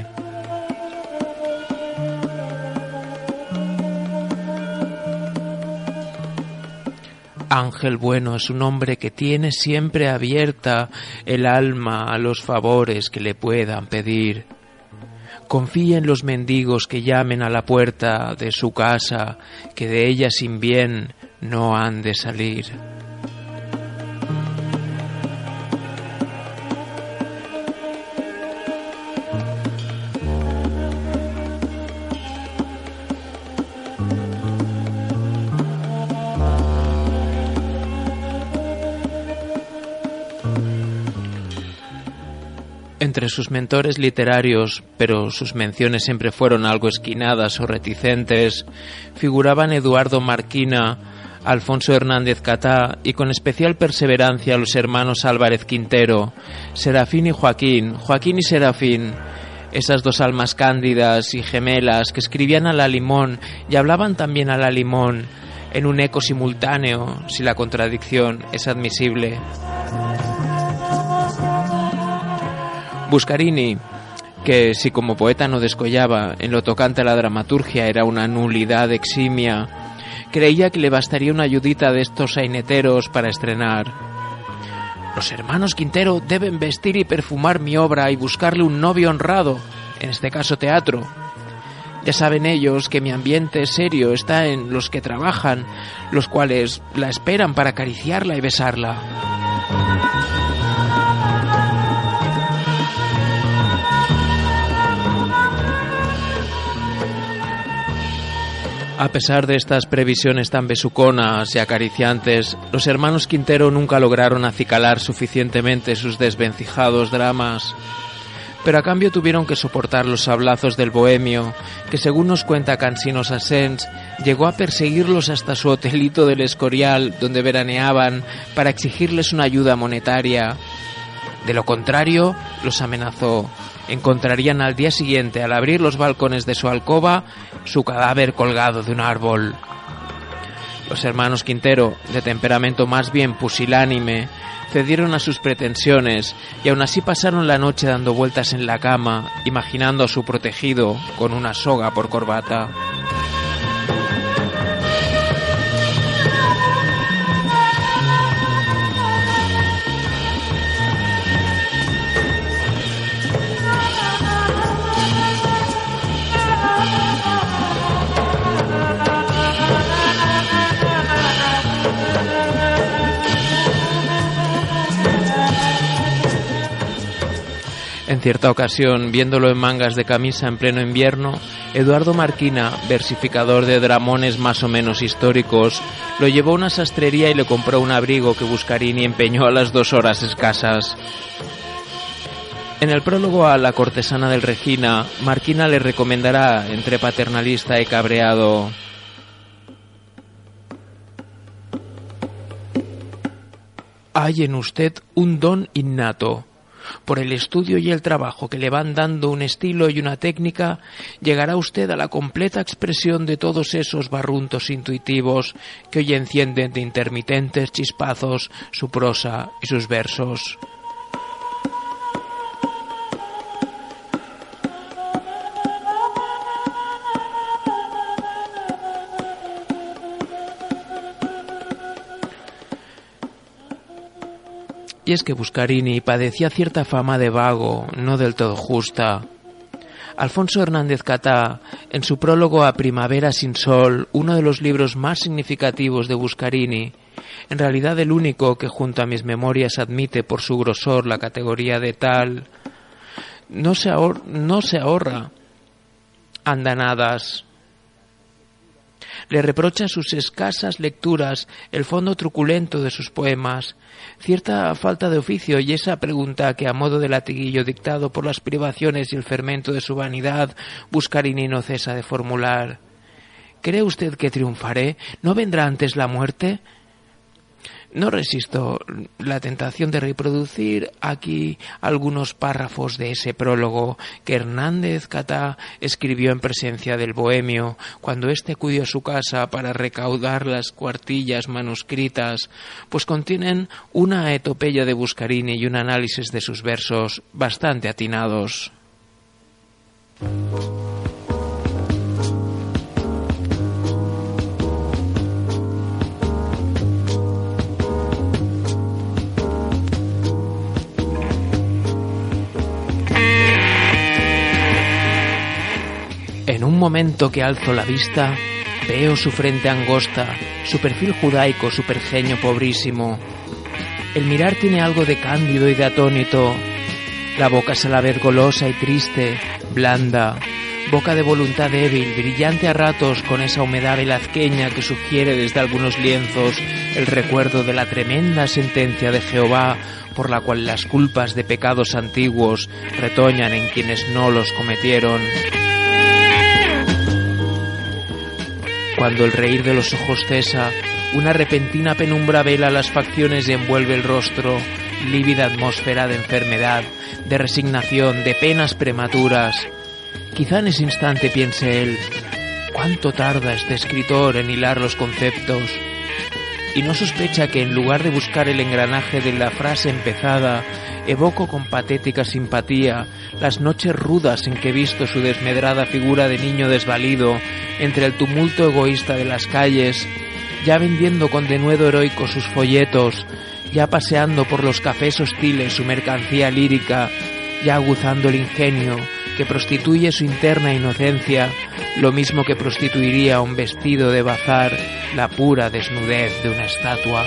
Ángel Bueno es un hombre que tiene siempre abierta el alma a los favores que le puedan pedir. Confía en los mendigos que llamen a la puerta de su casa, que de ella sin bien no han de salir. Entre sus mentores literarios, pero sus menciones siempre fueron algo esquinadas o reticentes, figuraban Eduardo Marquina, Alfonso Hernández Catá y con especial perseverancia los hermanos Álvarez Quintero, Serafín y Joaquín, Joaquín y Serafín, esas dos almas cándidas y gemelas que escribían a la limón y hablaban también a la limón, en un eco simultáneo, si la contradicción es admisible. Buscarini, que si como poeta no descollaba, en lo tocante a la dramaturgia era una nulidad eximia, creía que le bastaría una ayudita de estos saineteros para estrenar. Los hermanos Quintero deben vestir y perfumar mi obra y buscarle un novio honrado, en este caso teatro. Ya saben ellos que mi ambiente serio está en los que trabajan, los cuales la esperan para acariciarla y besarla. A pesar de estas previsiones tan besuconas y acariciantes, los hermanos Quintero nunca lograron acicalar suficientemente sus desvencijados dramas. Pero a cambio tuvieron que soportar los sablazos del bohemio, que según nos cuenta Cansinos Asens, llegó a perseguirlos hasta su hotelito del Escorial, donde veraneaban, para exigirles una ayuda monetaria. De lo contrario, los amenazó. Encontrarían al día siguiente, al abrir los balcones de su alcoba, su cadáver colgado de un árbol. Los hermanos Quintero, de temperamento más bien pusilánime, cedieron a sus pretensiones y aún así pasaron la noche dando vueltas en la cama, imaginando a su protegido con una soga por corbata. En cierta ocasión, viéndolo en mangas de camisa en pleno invierno, Eduardo Marquina, versificador de dramones más o menos históricos, lo llevó a una sastrería y le compró un abrigo que Buscarini empeñó a las 2 horas escasas. En el prólogo a La cortesana del Regina, Marquina le recomendará, entre paternalista y cabreado: hay en usted un don innato. Por el estudio y el trabajo que le van dando un estilo y una técnica, llegará usted a la completa expresión de todos esos barruntos intuitivos que hoy encienden de intermitentes chispazos su prosa y sus versos. Y es que Buscarini padecía cierta fama de vago, no del todo justa. Alfonso Hernández Catá, en su prólogo a Primavera sin sol, uno de los libros más significativos de Buscarini, en realidad el único que junto a mis memorias admite por su grosor la categoría de tal, no se ahorra andanadas. Le reprocha sus escasas lecturas, el fondo truculento de sus poemas, cierta falta de oficio y esa pregunta que, a modo de latiguillo dictado por las privaciones y el fermento de su vanidad, Buscarini no cesa de formular. ¿Cree usted que triunfaré? ¿No vendrá antes la muerte? No resisto la tentación de reproducir aquí algunos párrafos de ese prólogo que Hernández Catá escribió en presencia del bohemio, cuando éste acudió a su casa para recaudar las cuartillas manuscritas, pues contienen una etopeya de Buscarini y un análisis de sus versos bastante atinados. En un momento que alzo la vista, veo su frente angosta, su perfil judaico, su pergeño pobrísimo. El mirar tiene algo de cándido y de atónito. La boca es a la vez golosa y triste, blanda, boca de voluntad débil, brillante a ratos con esa humedad velazqueña que sugiere desde algunos lienzos el recuerdo de la tremenda sentencia de Jehová por la cual las culpas de pecados antiguos retoñan en quienes no los cometieron. Cuando el reír de los ojos cesa, una repentina penumbra vela las facciones y envuelve el rostro, lívida atmósfera de enfermedad, de resignación, de penas prematuras. Quizá en ese instante piense él, ¿cuánto tarda este escritor en hilar los conceptos? Y no sospecha que en lugar de buscar el engranaje de la frase empezada, evoco con patética simpatía las noches rudas en que he visto su desmedrada figura de niño desvalido entre el tumulto egoísta de las calles, ya vendiendo con denuedo heroico sus folletos, ya paseando por los cafés hostiles su mercancía lírica, ya aguzando el ingenio que prostituye su interna inocencia, lo mismo que prostituiría un vestido de bazar la pura desnudez de una estatua.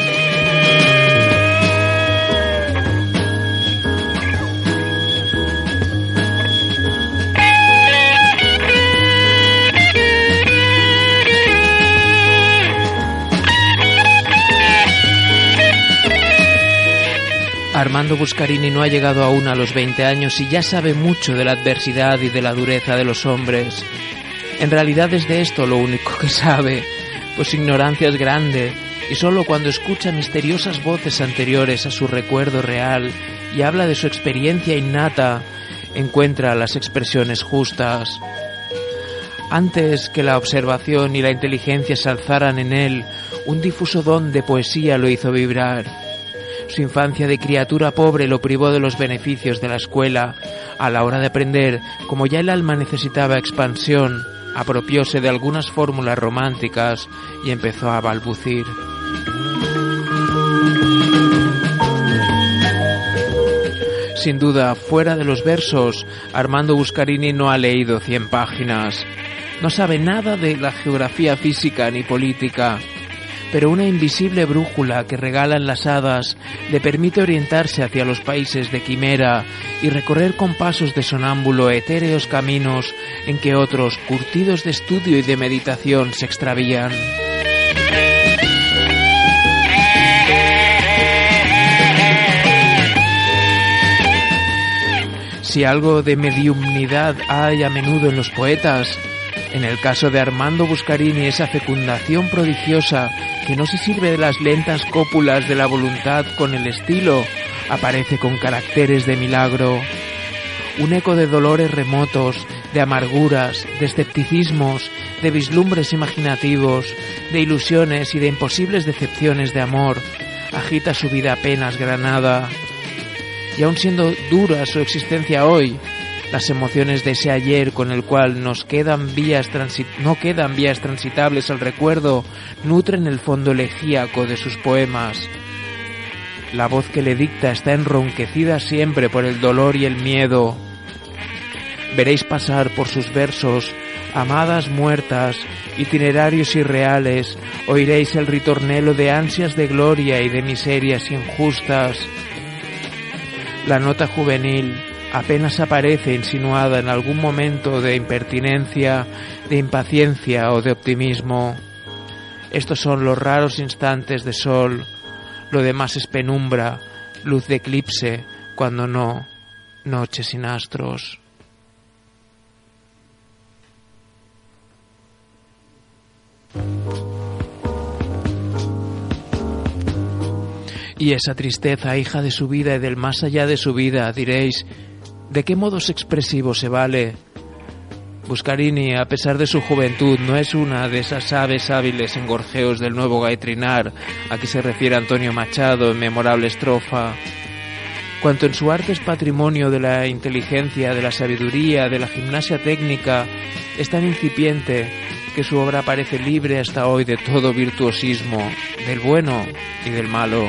Armando Buscarini no ha llegado aún a los 20 años y ya sabe mucho de la adversidad y de la dureza de los hombres. En realidad es de esto lo único que sabe, pues su ignorancia es grande y solo cuando escucha misteriosas voces anteriores a su recuerdo real y habla de su experiencia innata, encuentra las expresiones justas. Antes que la observación y la inteligencia se alzaran en él, un difuso don de poesía lo hizo vibrar. Su infancia de criatura pobre lo privó de los beneficios de la escuela. A la hora de aprender, como ya el alma necesitaba expansión, apropióse de algunas fórmulas románticas y empezó a balbucir. Sin duda, fuera de los versos, Armando Buscarini no ha leído 100 páginas. No sabe nada de la geografía física ni política, pero una invisible brújula que regalan las hadas le permite orientarse hacia los países de quimera y recorrer con pasos de sonámbulo etéreos caminos en que otros, curtidos de estudio y de meditación, se extravían. Si algo de mediumnidad hay a menudo en los poetas, en el caso de Armando Buscarini, esa fecundación prodigiosa que no se sirve de las lentas cópulas de la voluntad con el estilo, aparece con caracteres de milagro. Un eco de dolores remotos, de amarguras, de escepticismos, de vislumbres imaginativos, de ilusiones y de imposibles decepciones de amor, agita su vida apenas granada. Y aun siendo dura su existencia hoy, las emociones de ese ayer con el cual no quedan vías transitables al recuerdo nutren el fondo elegíaco de sus poemas. La voz que le dicta está enronquecida siempre por el dolor y el miedo. Veréis pasar por sus versos amadas muertas, itinerarios irreales, oiréis el ritornelo de ansias de gloria y de miserias injustas. La nota juvenil, apenas aparece insinuada en algún momento de impertinencia, de impaciencia o de optimismo. Estos son los raros instantes de sol, lo demás es penumbra, luz de eclipse, cuando no, noche sin astros. Y esa tristeza, hija de su vida y del más allá de su vida, diréis, ¿de qué modos expresivos se vale? Buscarini, a pesar de su juventud, no es una de esas aves hábiles en gorjeos del nuevo gaitrinar a que se refiere Antonio Machado en memorable estrofa. Cuanto en su arte es patrimonio de la inteligencia, de la sabiduría, de la gimnasia técnica, es tan incipiente que su obra parece libre hasta hoy de todo virtuosismo, del bueno y del malo.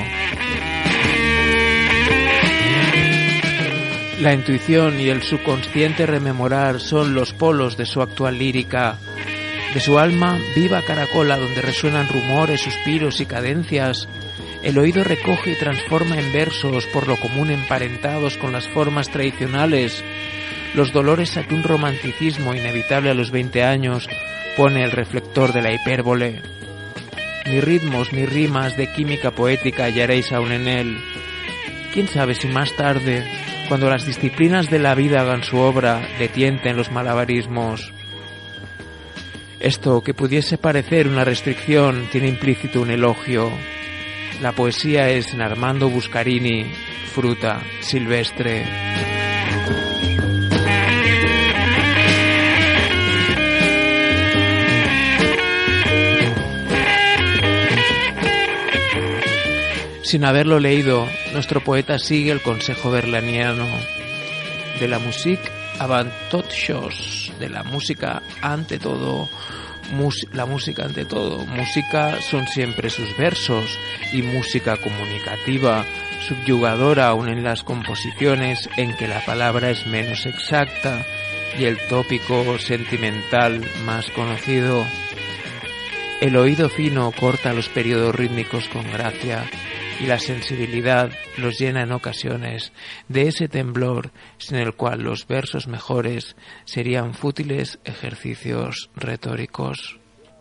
La intuición y el subconsciente rememorar son los polos de su actual lírica. De su alma viva caracola donde resuenan rumores, suspiros y cadencias, el oído recoge y transforma en versos por lo común emparentados con las formas tradicionales los dolores a que un romanticismo inevitable a los 20 años pone el reflector de la hipérbole. Mis ritmos, mis rimas de química poética hallaréis aún en él. ¿Quién sabe si más tarde, cuando las disciplinas de la vida hagan su obra, le tienten los malabarismos? Esto, que pudiese parecer una restricción, tiene implícito un elogio. La poesía es, en Armando Buscarini, fruta silvestre. Sin haberlo leído, nuestro poeta sigue el consejo berlaniano de la musique avant toute chose, de la música ante todo. La música ante todo. Música son siempre sus versos y música comunicativa, subyugadora aún en las composiciones en que la palabra es menos exacta y el tópico sentimental más conocido. El oído fino corta los periodos rítmicos con gracia y la sensibilidad los llena en ocasiones de ese temblor sin el cual los versos mejores serían fútiles ejercicios retóricos.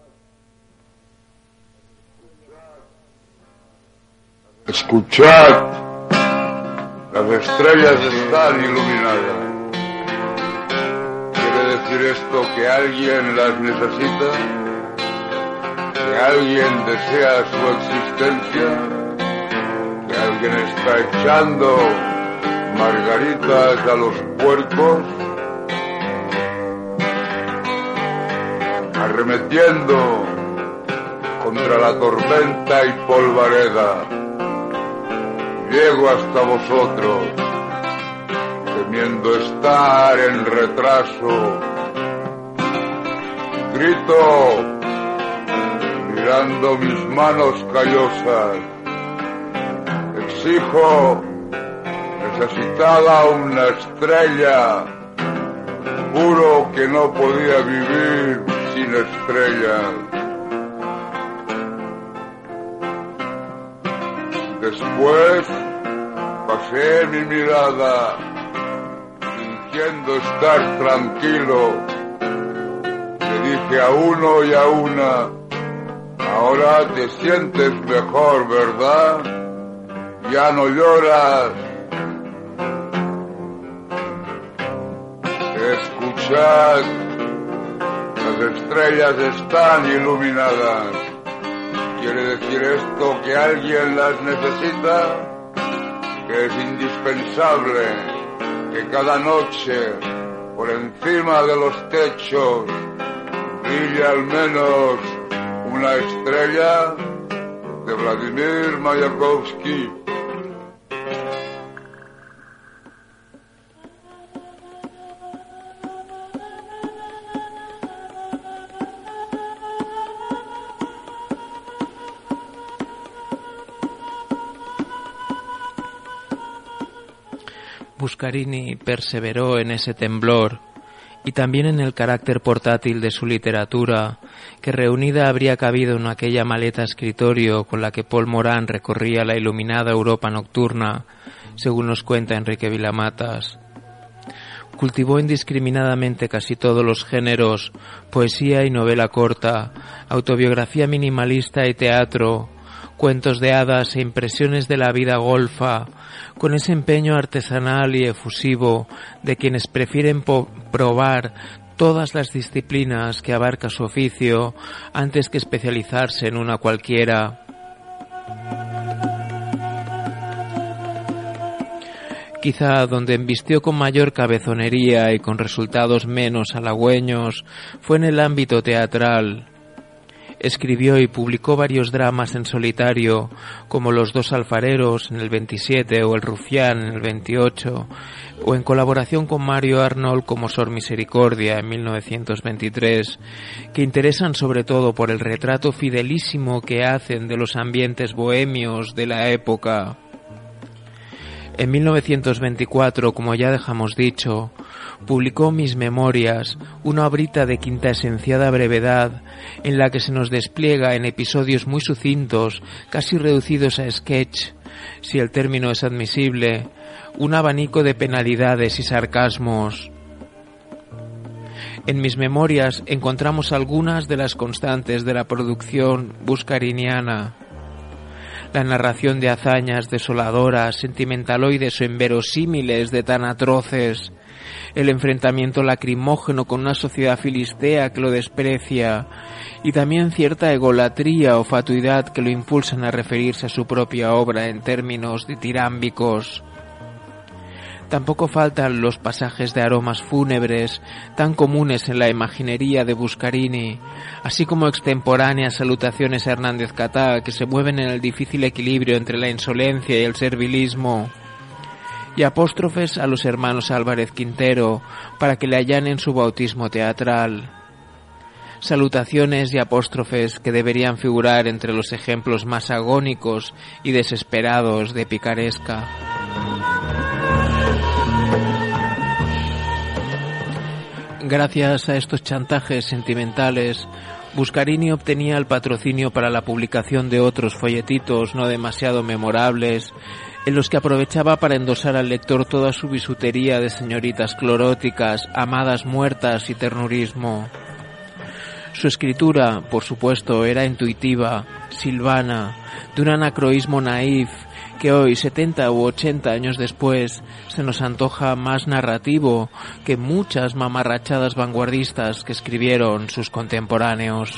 Escuchad, las estrellas están iluminadas. ¿Quiere decir esto que alguien las necesita? ¿Que alguien desea su existencia? ¿Que alguien está echando margaritas a los puercos? Arremetiendo contra la tormenta y polvareda, llego hasta vosotros, temiendo estar en retraso. Grito, mirando mis manos callosas. Exijo, necesitaba una estrella. Juro que no podía vivir sin estrellas. Después pasé mi mirada, fingiendo estar tranquilo. Le dije a uno y a una: ahora te sientes mejor, ¿verdad? Ya no lloras. Escuchad, las estrellas están iluminadas. ¿Quiere decir esto que alguien las necesita? Que es indispensable que cada noche, por encima de los techos, brille al menos una estrella. De Vladimir Mayakovsky. Buscarini perseveró en ese temblor y también en el carácter portátil de su literatura, que reunida habría cabido en aquella maleta escritorio con la que Paul Morán recorría la iluminada Europa nocturna, según nos cuenta Enrique Vilamatas. cultivó indiscriminadamente casi todos los géneros, poesía y novela corta, autobiografía minimalista y teatro, cuentos de hadas e impresiones de la vida golfa, con ese empeño artesanal y efusivo de quienes prefieren probar todas las disciplinas que abarca su oficio antes que especializarse en una cualquiera. Quizá donde embistió con mayor cabezonería y con resultados menos halagüeños fue en el ámbito teatral. Escribió y publicó varios dramas en solitario, como Los dos alfareros en el 27 o El rufián en el 28, o en colaboración con Mario Arnold como Sor Misericordia en 1923, que interesan sobre todo por el retrato fidelísimo que hacen de los ambientes bohemios de la época. En 1924, como ya dejamos dicho, publicó Mis memorias, una obrita de quintaesenciada brevedad, en la que se nos despliega en episodios muy sucintos, casi reducidos a sketch, si el término es admisible, un abanico de penalidades y sarcasmos. En Mis memorias encontramos algunas de las constantes de la producción buscariniana. La narración de hazañas desoladoras, sentimentaloides o inverosímiles de tan atroces, el enfrentamiento lacrimógeno con una sociedad filistea que lo desprecia, y también cierta egolatría o fatuidad que lo impulsan a referirse a su propia obra en términos ditirámbicos. Tampoco faltan los pasajes de aromas fúnebres tan comunes en la imaginería de Buscarini, así como extemporáneas salutaciones a Hernández Catá que se mueven en el difícil equilibrio entre la insolencia y el servilismo, y apóstrofes a los hermanos Álvarez Quintero para que le allanen su bautismo teatral. Salutaciones y apóstrofes que deberían figurar entre los ejemplos más agónicos y desesperados de picaresca. Gracias a estos chantajes sentimentales, Buscarini obtenía el patrocinio para la publicación de otros folletitos no demasiado memorables, en los que aprovechaba para endosar al lector toda su bisutería de señoritas cloróticas, amadas muertas y ternurismo. Su escritura, por supuesto, era intuitiva, silvana, de un anacroísmo naif, que hoy, 70 u 80 años después, se nos antoja más narrativo que muchas mamarrachadas vanguardistas que escribieron sus contemporáneos.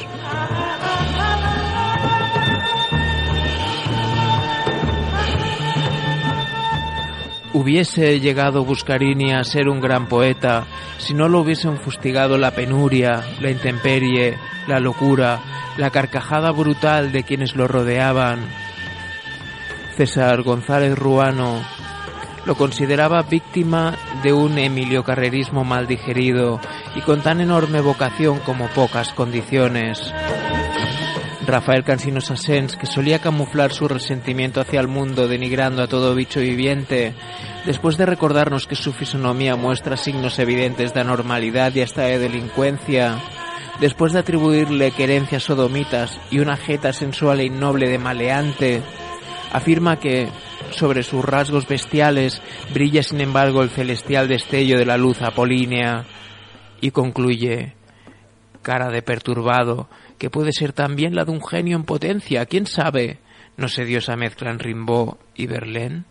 Hubiese llegado Buscarini a ser un gran poeta si no lo hubiesen fustigado la penuria, la intemperie, la locura, la carcajada brutal de quienes lo rodeaban. César González Ruano lo consideraba víctima de un emiliocarrerismo mal digerido y con tan enorme vocación como pocas condiciones. Rafael Cansino Sassens, que solía camuflar su resentimiento hacia el mundo denigrando a todo bicho viviente, después de recordarnos que su fisonomía muestra signos evidentes de anormalidad y hasta de delincuencia, después de atribuirle querencias sodomitas y una jeta sensual e innoble de maleante, afirma que sobre sus rasgos bestiales brilla sin embargo el celestial destello de la luz apolínea, y concluye: cara de perturbado, que puede ser también la de un genio en potencia, ¿quién sabe? ¿No se dio esa mezcla en Rimbaud y Verlaine?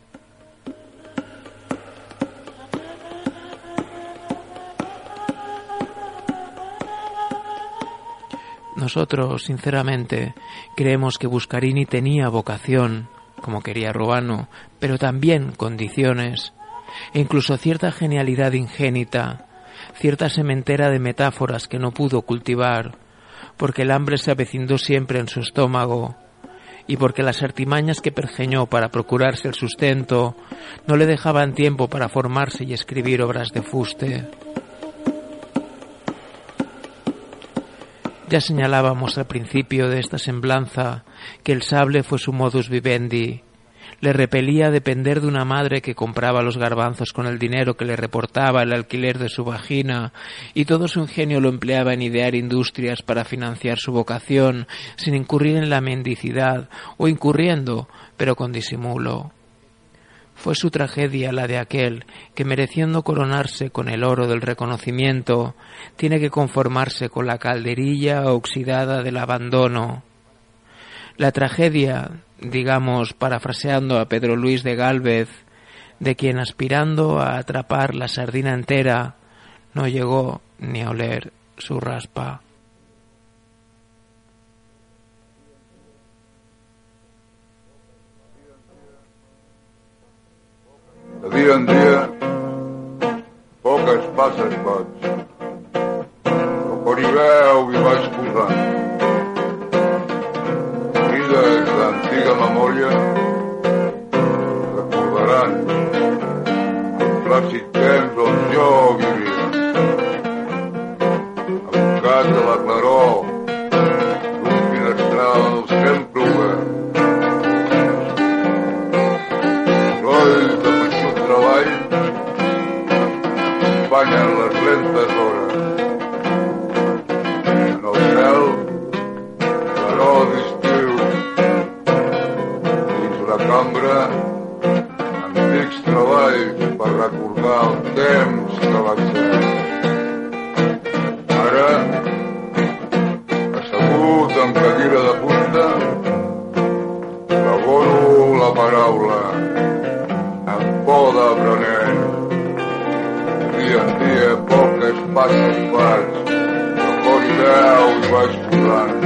Nosotros, sinceramente, creemos que Buscarini tenía vocación, como quería Ruano, pero también condiciones, e incluso cierta genialidad ingénita, cierta sementera de metáforas que no pudo cultivar, porque el hambre se avecindó siempre en su estómago, y porque las artimañas que pergeñó para procurarse el sustento no le dejaban tiempo para formarse y escribir obras de fuste. Ya señalábamos al principio de esta semblanza que el sable fue su modus vivendi. Le repelía depender de una madre que compraba los garbanzos con el dinero que le reportaba el alquiler de su vagina, y todo su ingenio lo empleaba en idear industrias para financiar su vocación, sin incurrir en la mendicidad, o incurriendo, pero con disimulo. Fue su tragedia la de aquel que, mereciendo coronarse con el oro del reconocimiento, tiene que conformarse con la calderilla oxidada del abandono. La tragedia, digamos, parafraseando a Pedro Luis de Gálvez, de quien, aspirando a atrapar la sardina entera, no llegó ni a oler su raspa. De dia en dia, poques passes faig, però quan hi veu hi vaig posant. Vides d'antiga memòria recordaran el clàssic temps on jo vivia, abocat a la claror d'un finestral sempre obert. Sorolls de treball acompanyen les lentes hores. En el cel, claror d'estiu. Dins la cambra, antics treballs per recordar el temps que va ser. Ara, assegut en cadira de punta, elaboro la paraula amb por d'aprenent. Dia en dia poques passes faig, però quan hi veu hi vaig posant.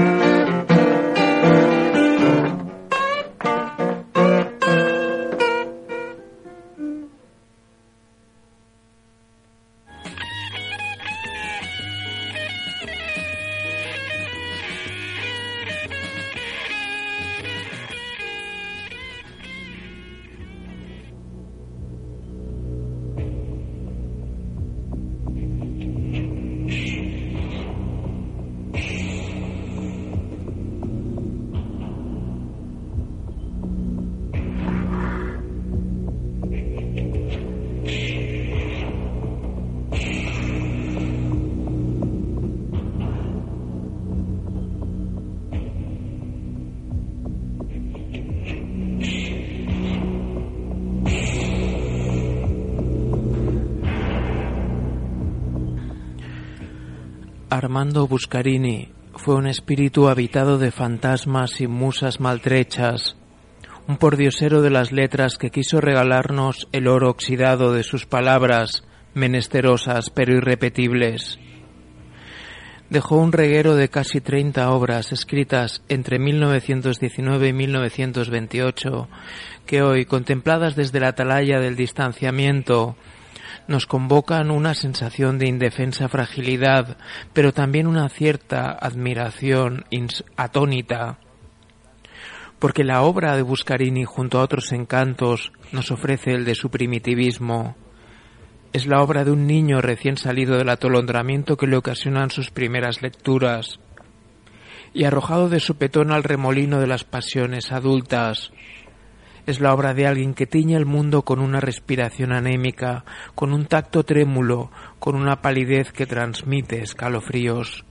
Armando Buscarini fue un espíritu habitado de fantasmas y musas maltrechas, un pordiosero de las letras que quiso regalarnos el oro oxidado de sus palabras, menesterosas pero irrepetibles. Dejó un reguero de casi 30 obras escritas entre 1919 y 1928, que hoy, contempladas desde la atalaya del distanciamiento, nos convocan una sensación de indefensa fragilidad, pero también una cierta admiración atónita, porque la obra de Buscarini, junto a otros encantos, nos ofrece el de su primitivismo. Es la obra de un niño recién salido del atolondramiento que le ocasionan sus primeras lecturas, y arrojado de sopetón al remolino de las pasiones adultas. Es la obra de alguien que tiñe el mundo con una respiración anémica, con un tacto trémulo, con una palidez que transmite escalofríos.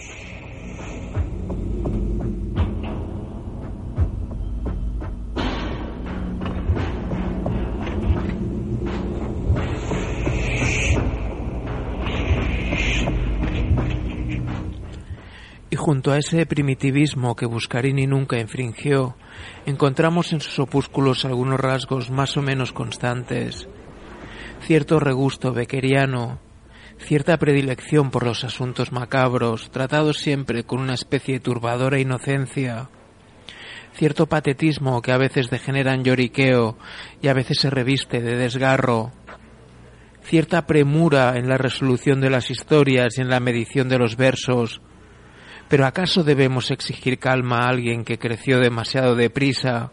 Y junto a ese primitivismo que Buscarini nunca infringió, encontramos en sus opúsculos algunos rasgos más o menos constantes, cierto regusto beckeriano, cierta predilección por los asuntos macabros, tratados siempre con una especie de turbadora inocencia, cierto patetismo que a veces degenera en lloriqueo y a veces se reviste de desgarro, cierta premura en la resolución de las historias y en la medición de los versos. ¿Pero acaso debemos exigir calma a alguien que creció demasiado deprisa?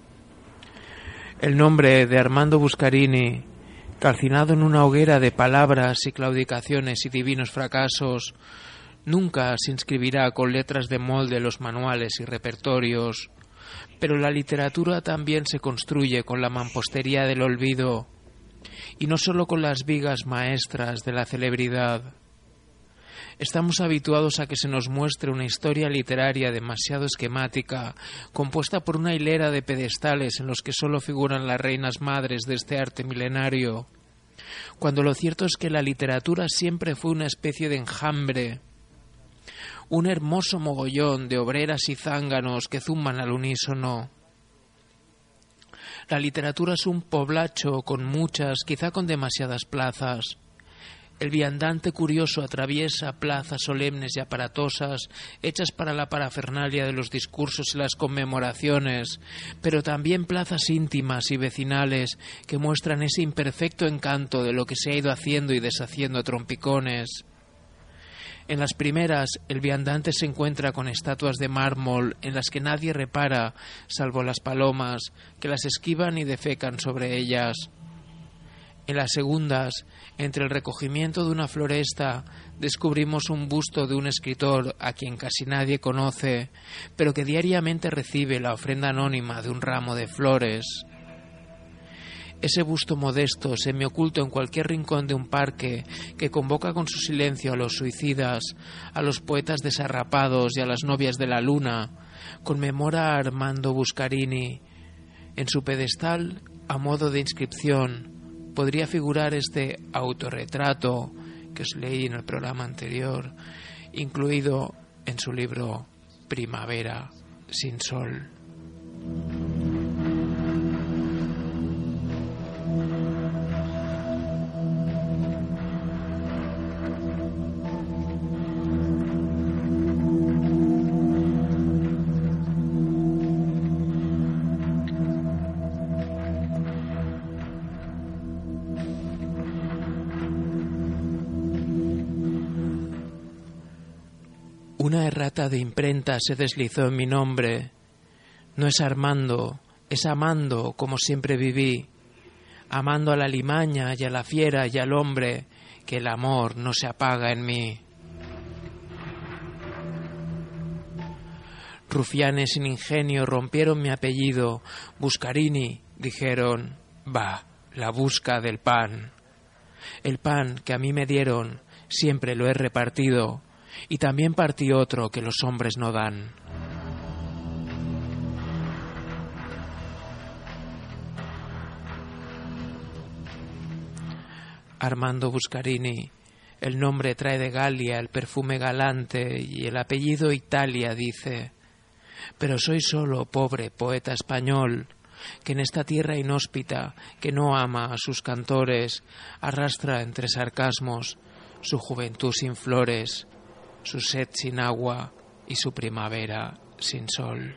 El nombre de Armando Buscarini, calcinado en una hoguera de palabras y claudicaciones y divinos fracasos, nunca se inscribirá con letras de molde en los manuales y repertorios, pero la literatura también se construye con la mampostería del olvido, y no solo con las vigas maestras de la celebridad. Estamos habituados a que se nos muestre una historia literaria demasiado esquemática, compuesta por una hilera de pedestales en los que solo figuran las reinas madres de este arte milenario, cuando lo cierto es que la literatura siempre fue una especie de enjambre, un hermoso mogollón de obreras y zánganos que zumban al unísono. La literatura es un poblacho con muchas, quizá con demasiadas plazas. El viandante curioso atraviesa plazas solemnes y aparatosas, hechas para la parafernalia de los discursos y las conmemoraciones, pero también plazas íntimas y vecinales que muestran ese imperfecto encanto de lo que se ha ido haciendo y deshaciendo a trompicones. En las primeras, el viandante se encuentra con estatuas de mármol en las que nadie repara, salvo las palomas, que las esquivan y defecan sobre ellas. En las segundas, entre el recogimiento de una floresta, descubrimos un busto de un escritor a quien casi nadie conoce, pero que diariamente recibe la ofrenda anónima de un ramo de flores. Ese busto modesto, semioculto en cualquier rincón de un parque, que convoca con su silencio a los suicidas, a los poetas desarrapados y a las novias de la luna, conmemora a Armando Buscarini. En su pedestal, a modo de inscripción, podría figurar este autorretrato que os leí en el programa anterior, incluido en su libro Primavera sin sol. Una errata de imprenta se deslizó en mi nombre. No es Armando, es amando como siempre viví, amando a la limaña y a la fiera y al hombre, que el amor no se apaga en mí. Rufianes sin ingenio rompieron mi apellido. Buscarini, dijeron, va, la busca del pan. El pan que a mí me dieron, siempre lo he repartido, y también partí otro que los hombres no dan. Armando Buscarini, el nombre trae de Galia el perfume galante y el apellido Italia, dice. Pero soy solo pobre poeta español, que en esta tierra inhóspita, que no ama a sus cantores, arrastra entre sarcasmos su juventud sin flores, su sed sin agua y su primavera sin sol.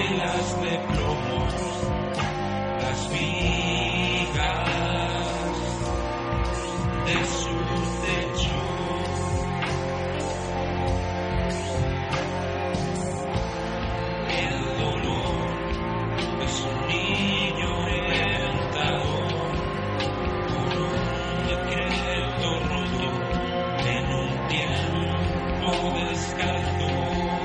telas de plomo, las vigas de su techo. El dolor es un niño reventado por un decreto roto en un tiempo descalzo.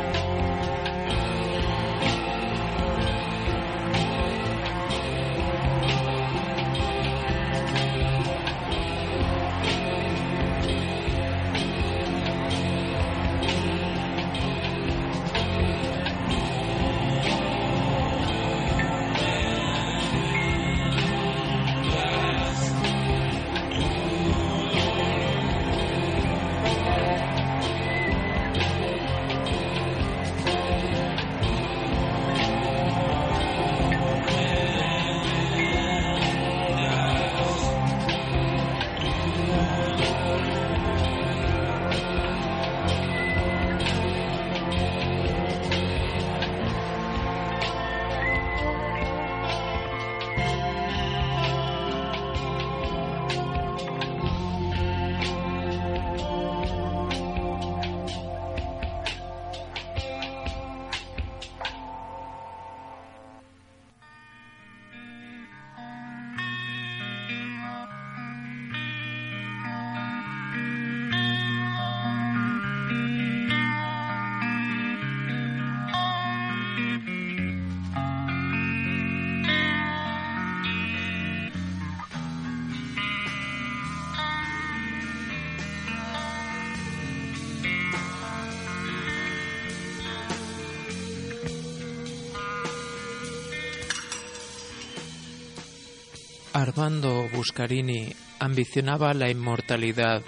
Armando Buscarini ambicionaba la inmortalidad.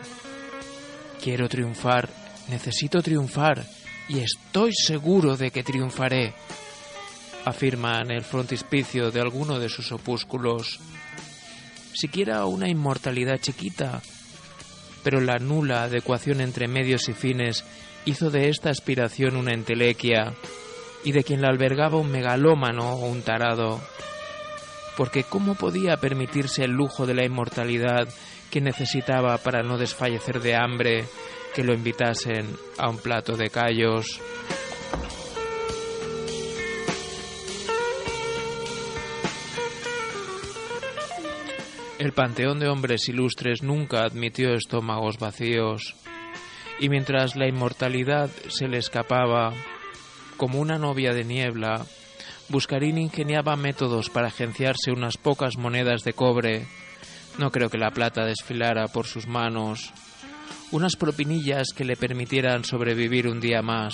Quiero triunfar, necesito triunfar, y estoy seguro de que triunfaré, afirma en el frontispicio de alguno de sus opúsculos. Siquiera una inmortalidad chiquita, pero la nula adecuación entre medios y fines hizo de esta aspiración una entelequia, y de quien la albergaba un megalómano o un tarado. Porque ¿cómo podía permitirse el lujo de la inmortalidad que necesitaba para no desfallecer de hambre que lo invitasen a un plato de callos? El panteón de hombres ilustres nunca admitió estómagos vacíos, y mientras la inmortalidad se le escapaba como una novia de niebla, Buscarini ingeniaba métodos para agenciarse unas pocas monedas de cobre. No creo que la plata desfilara por sus manos. Unas propinillas que le permitieran sobrevivir un día más.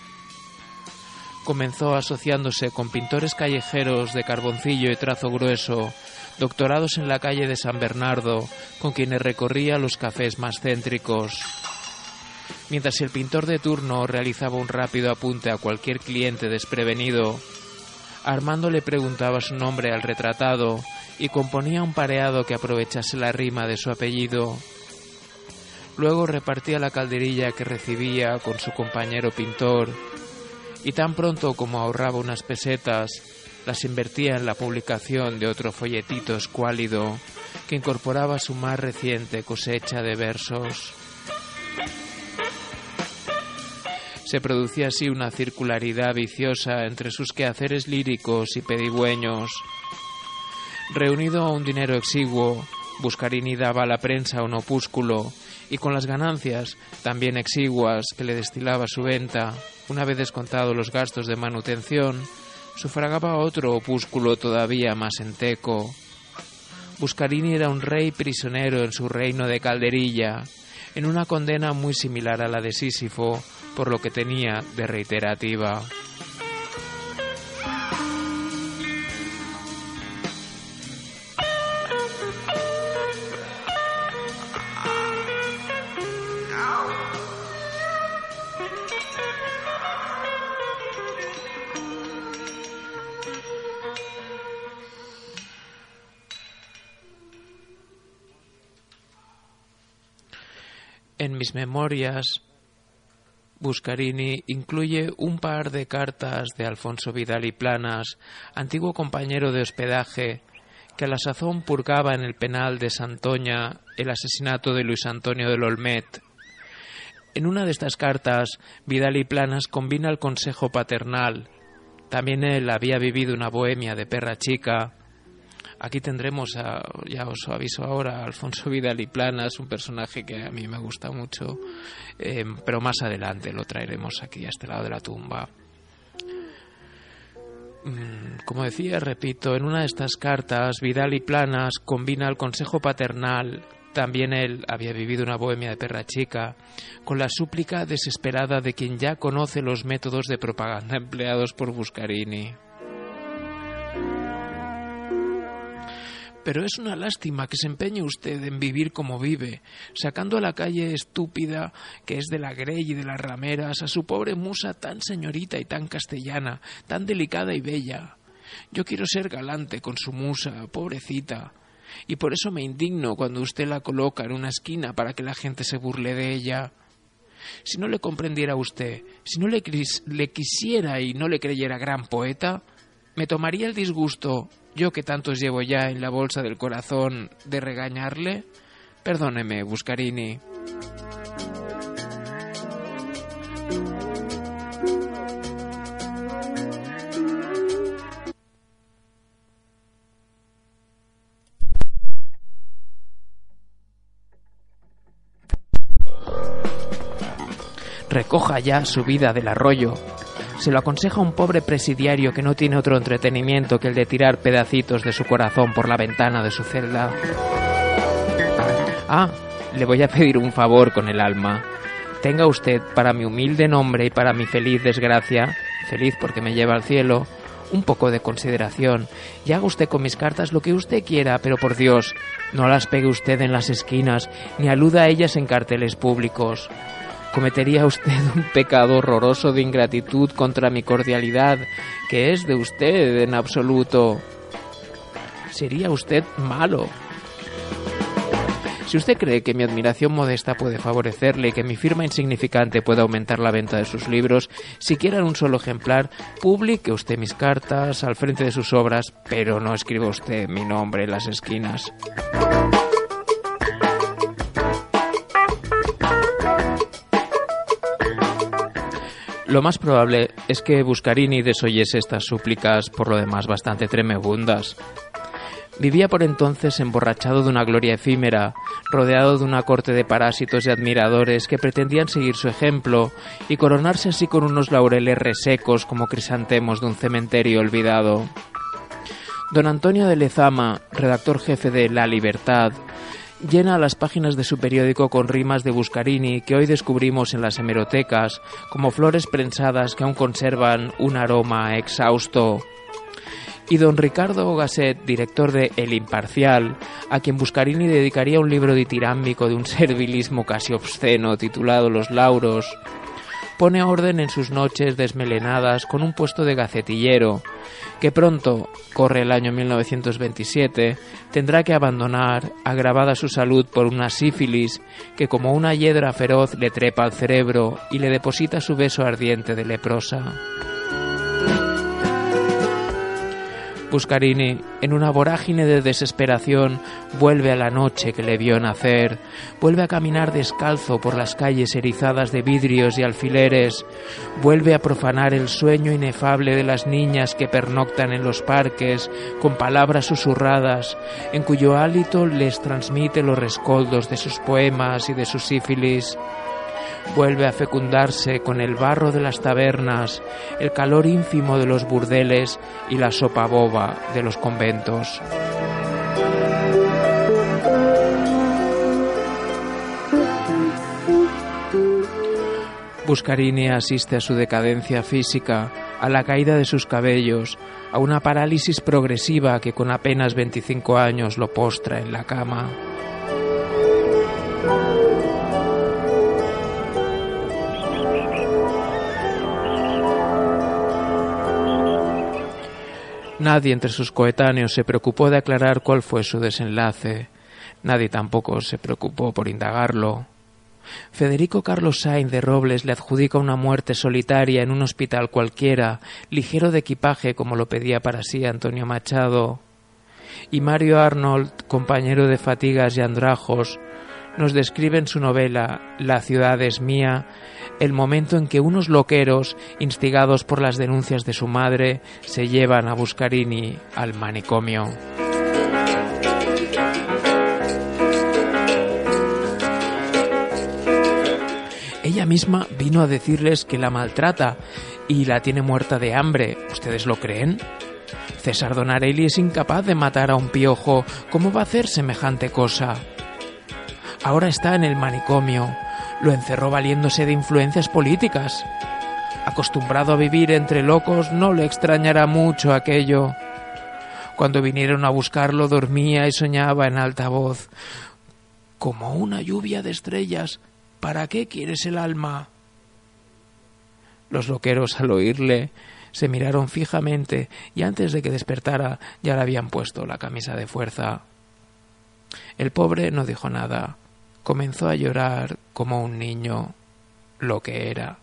Comenzó asociándose con pintores callejeros de carboncillo y trazo grueso, doctorados en la calle de San Bernardo, con quienes recorría los cafés más céntricos. Mientras el pintor de turno realizaba un rápido apunte a cualquier cliente desprevenido, Armando le preguntaba su nombre al retratado y componía un pareado que aprovechase la rima de su apellido. Luego repartía la calderilla que recibía con su compañero pintor, y tan pronto como ahorraba unas pesetas, las invertía en la publicación de otro folletito escuálido que incorporaba su más reciente cosecha de versos. Se producía así una circularidad viciosa entre sus quehaceres líricos y pedigüeños. Reunido un dinero exiguo, Buscarini daba a la prensa un opúsculo, y con las ganancias, también exiguas, que le destilaba su venta, una vez descontados los gastos de manutención, sufragaba otro opúsculo todavía más enteco. Buscarini era un rey prisionero en su reino de calderilla, en una condena muy similar a la de Sísifo, por lo que tenía de reiterativa. En mis memorias, Buscarini incluye un par de cartas de Alfonso Vidal y Planas, antiguo compañero de hospedaje, que a la sazón purgaba en el penal de Santoña el asesinato de Luis Antonio del Olmet. En una de estas cartas, Vidal y Planas combina el consejo paternal. También él había vivido una bohemia de perra chica. Aquí tendremos, ya os aviso ahora, a Alfonso Vidal y Planas, un personaje que a mí me gusta mucho, pero más adelante lo traeremos aquí a este lado de la tumba. Como decía, repito, en una de estas cartas, Vidal y Planas combina el consejo paternal, también él había vivido una bohemia de perra chica, con la súplica desesperada de quien ya conoce los métodos de propaganda empleados por Buscarini. Pero es una lástima que se empeñe usted en vivir como vive, sacando a la calle estúpida que es de la Grey y de las rameras a su pobre musa tan señorita y tan castellana, tan delicada y bella. Yo quiero ser galante con su musa, pobrecita, y por eso me indigno cuando usted la coloca en una esquina para que la gente se burle de ella. Si no le comprendiera usted, si no le quisiera y no le creyera gran poeta, me tomaría el disgusto, yo que tantos llevo ya en la bolsa del corazón, de regañarle. Perdóneme, Buscarini. Recoja ya su vida del arroyo. Se lo aconseja un pobre presidiario que no tiene otro entretenimiento que el de tirar pedacitos de su corazón por la ventana de su celda. Le voy a pedir un favor con el alma. Tenga usted, para mi humilde nombre y para mi feliz desgracia, feliz porque me lleva al cielo, un poco de consideración, y haga usted con mis cartas lo que usted quiera, pero por Dios, no las pegue usted en las esquinas, ni aluda a ellas en carteles públicos. Cometería usted un pecado horroroso de ingratitud contra mi cordialidad, que es de usted en absoluto. Sería usted malo. Si usted cree que mi admiración modesta puede favorecerle y que mi firma insignificante puede aumentar la venta de sus libros, siquiera en un solo ejemplar, publique usted mis cartas al frente de sus obras, pero no escriba usted mi nombre en las esquinas. Lo más probable es que Buscarini desoyese estas súplicas, por lo demás bastante tremebundas. Vivía por entonces emborrachado de una gloria efímera, rodeado de una corte de parásitos y admiradores que pretendían seguir su ejemplo y coronarse así con unos laureles resecos como crisantemos de un cementerio olvidado. Don Antonio de Lezama, redactor jefe de La Libertad, llena las páginas de su periódico con rimas de Buscarini que hoy descubrimos en las hemerotecas como flores prensadas que aún conservan un aroma exhausto. Y don Ricardo Gasset, director de El Imparcial, a quien Buscarini dedicaría un libro ditirámbico de un servilismo casi obsceno titulado Los Lauros, pone orden en sus noches desmelenadas con un puesto de gacetillero, que pronto, corre el año 1927, tendrá que abandonar, agravada su salud por una sífilis que como una hiedra feroz le trepa al cerebro y le deposita su beso ardiente de leprosa. Buscarini, en una vorágine de desesperación, vuelve a la noche que le vio nacer, vuelve a caminar descalzo por las calles erizadas de vidrios y alfileres, vuelve a profanar el sueño inefable de las niñas que pernoctan en los parques con palabras susurradas, en cuyo hálito les transmite los rescoldos de sus poemas y de su sífilis. Vuelve a fecundarse con el barro de las tabernas, el calor ínfimo de los burdeles y la sopa boba de los conventos. Buscarini asiste a su decadencia física, a la caída de sus cabellos, a una parálisis progresiva que con apenas 25 años lo postra en la cama. Nadie entre sus coetáneos se preocupó de aclarar cuál fue su desenlace. Nadie tampoco se preocupó por indagarlo. Federico Carlos Sainz de Robles le adjudica una muerte solitaria en un hospital cualquiera, ligero de equipaje como lo pedía para sí Antonio Machado. Y Mario Arnold, compañero de fatigas y andrajos, nos describe en su novela La ciudad es mía el momento en que unos loqueros, instigados por las denuncias de su madre, se llevan a Buscarini al manicomio. Ella misma vino a decirles que la maltrata y la tiene muerta de hambre. ¿Ustedes lo creen? César Donarelli es incapaz de matar a un piojo. ¿Cómo va a hacer semejante cosa? Ahora está en el manicomio. Lo encerró valiéndose de influencias políticas. Acostumbrado a vivir entre locos, no le extrañará mucho aquello. Cuando vinieron a buscarlo, dormía y soñaba en alta voz. Como una lluvia de estrellas, ¿para qué quieres el alma? Los loqueros, al oírle, se miraron fijamente y antes de que despertara ya le habían puesto la camisa de fuerza. El pobre no dijo nada. Comenzó a llorar como un niño, lo que era.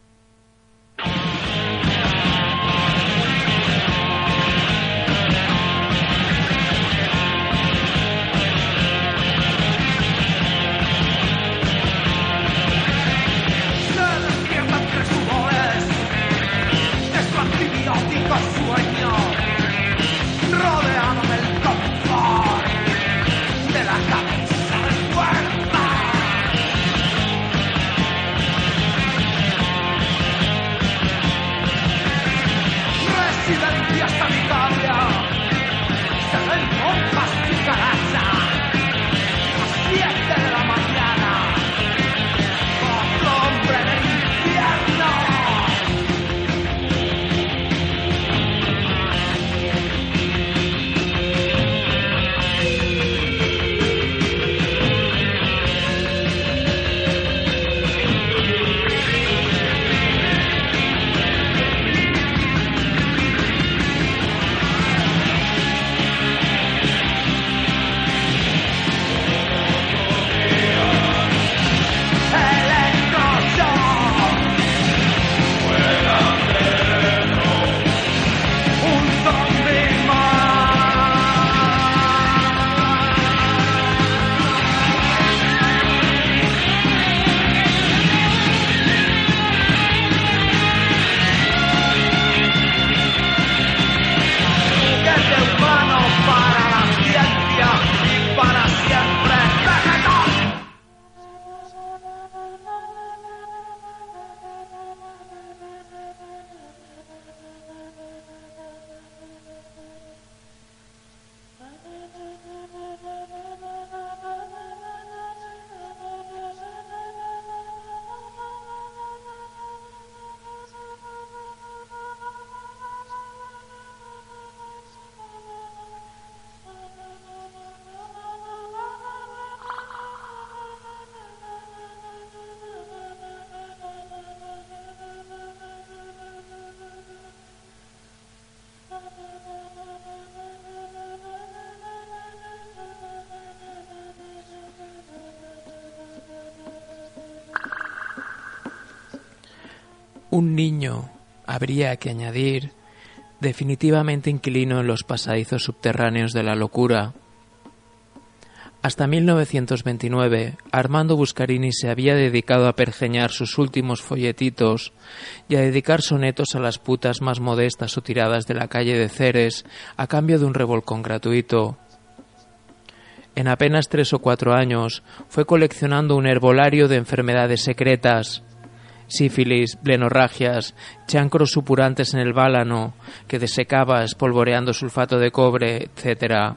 Un niño, habría que añadir, definitivamente inquilino en los pasadizos subterráneos de la locura. Hasta 1929, Armando Buscarini se había dedicado a pergeñar sus últimos folletitos y a dedicar sonetos a las putas más modestas o tiradas de la calle de Ceres a cambio de un revolcón gratuito. En apenas 3 o 4 años fue coleccionando un herbolario de enfermedades secretas, sífilis, blenorragias, chancros supurantes en el válano que desecaba espolvoreando sulfato de cobre, etc.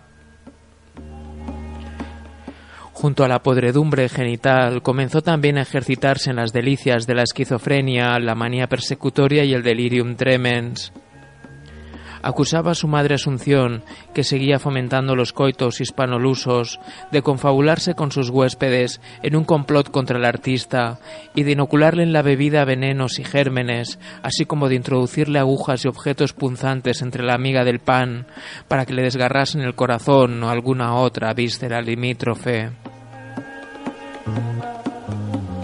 Junto a la podredumbre genital comenzó también a ejercitarse en las delicias de la esquizofrenia, la manía persecutoria y el delirium tremens. Acusaba a su madre Asunción, que seguía fomentando los coitos hispanolusos, de confabularse con sus huéspedes en un complot contra el artista y de inocularle en la bebida venenos y gérmenes, así como de introducirle agujas y objetos punzantes entre la miga del pan para que le desgarrasen el corazón o alguna otra víscera limítrofe.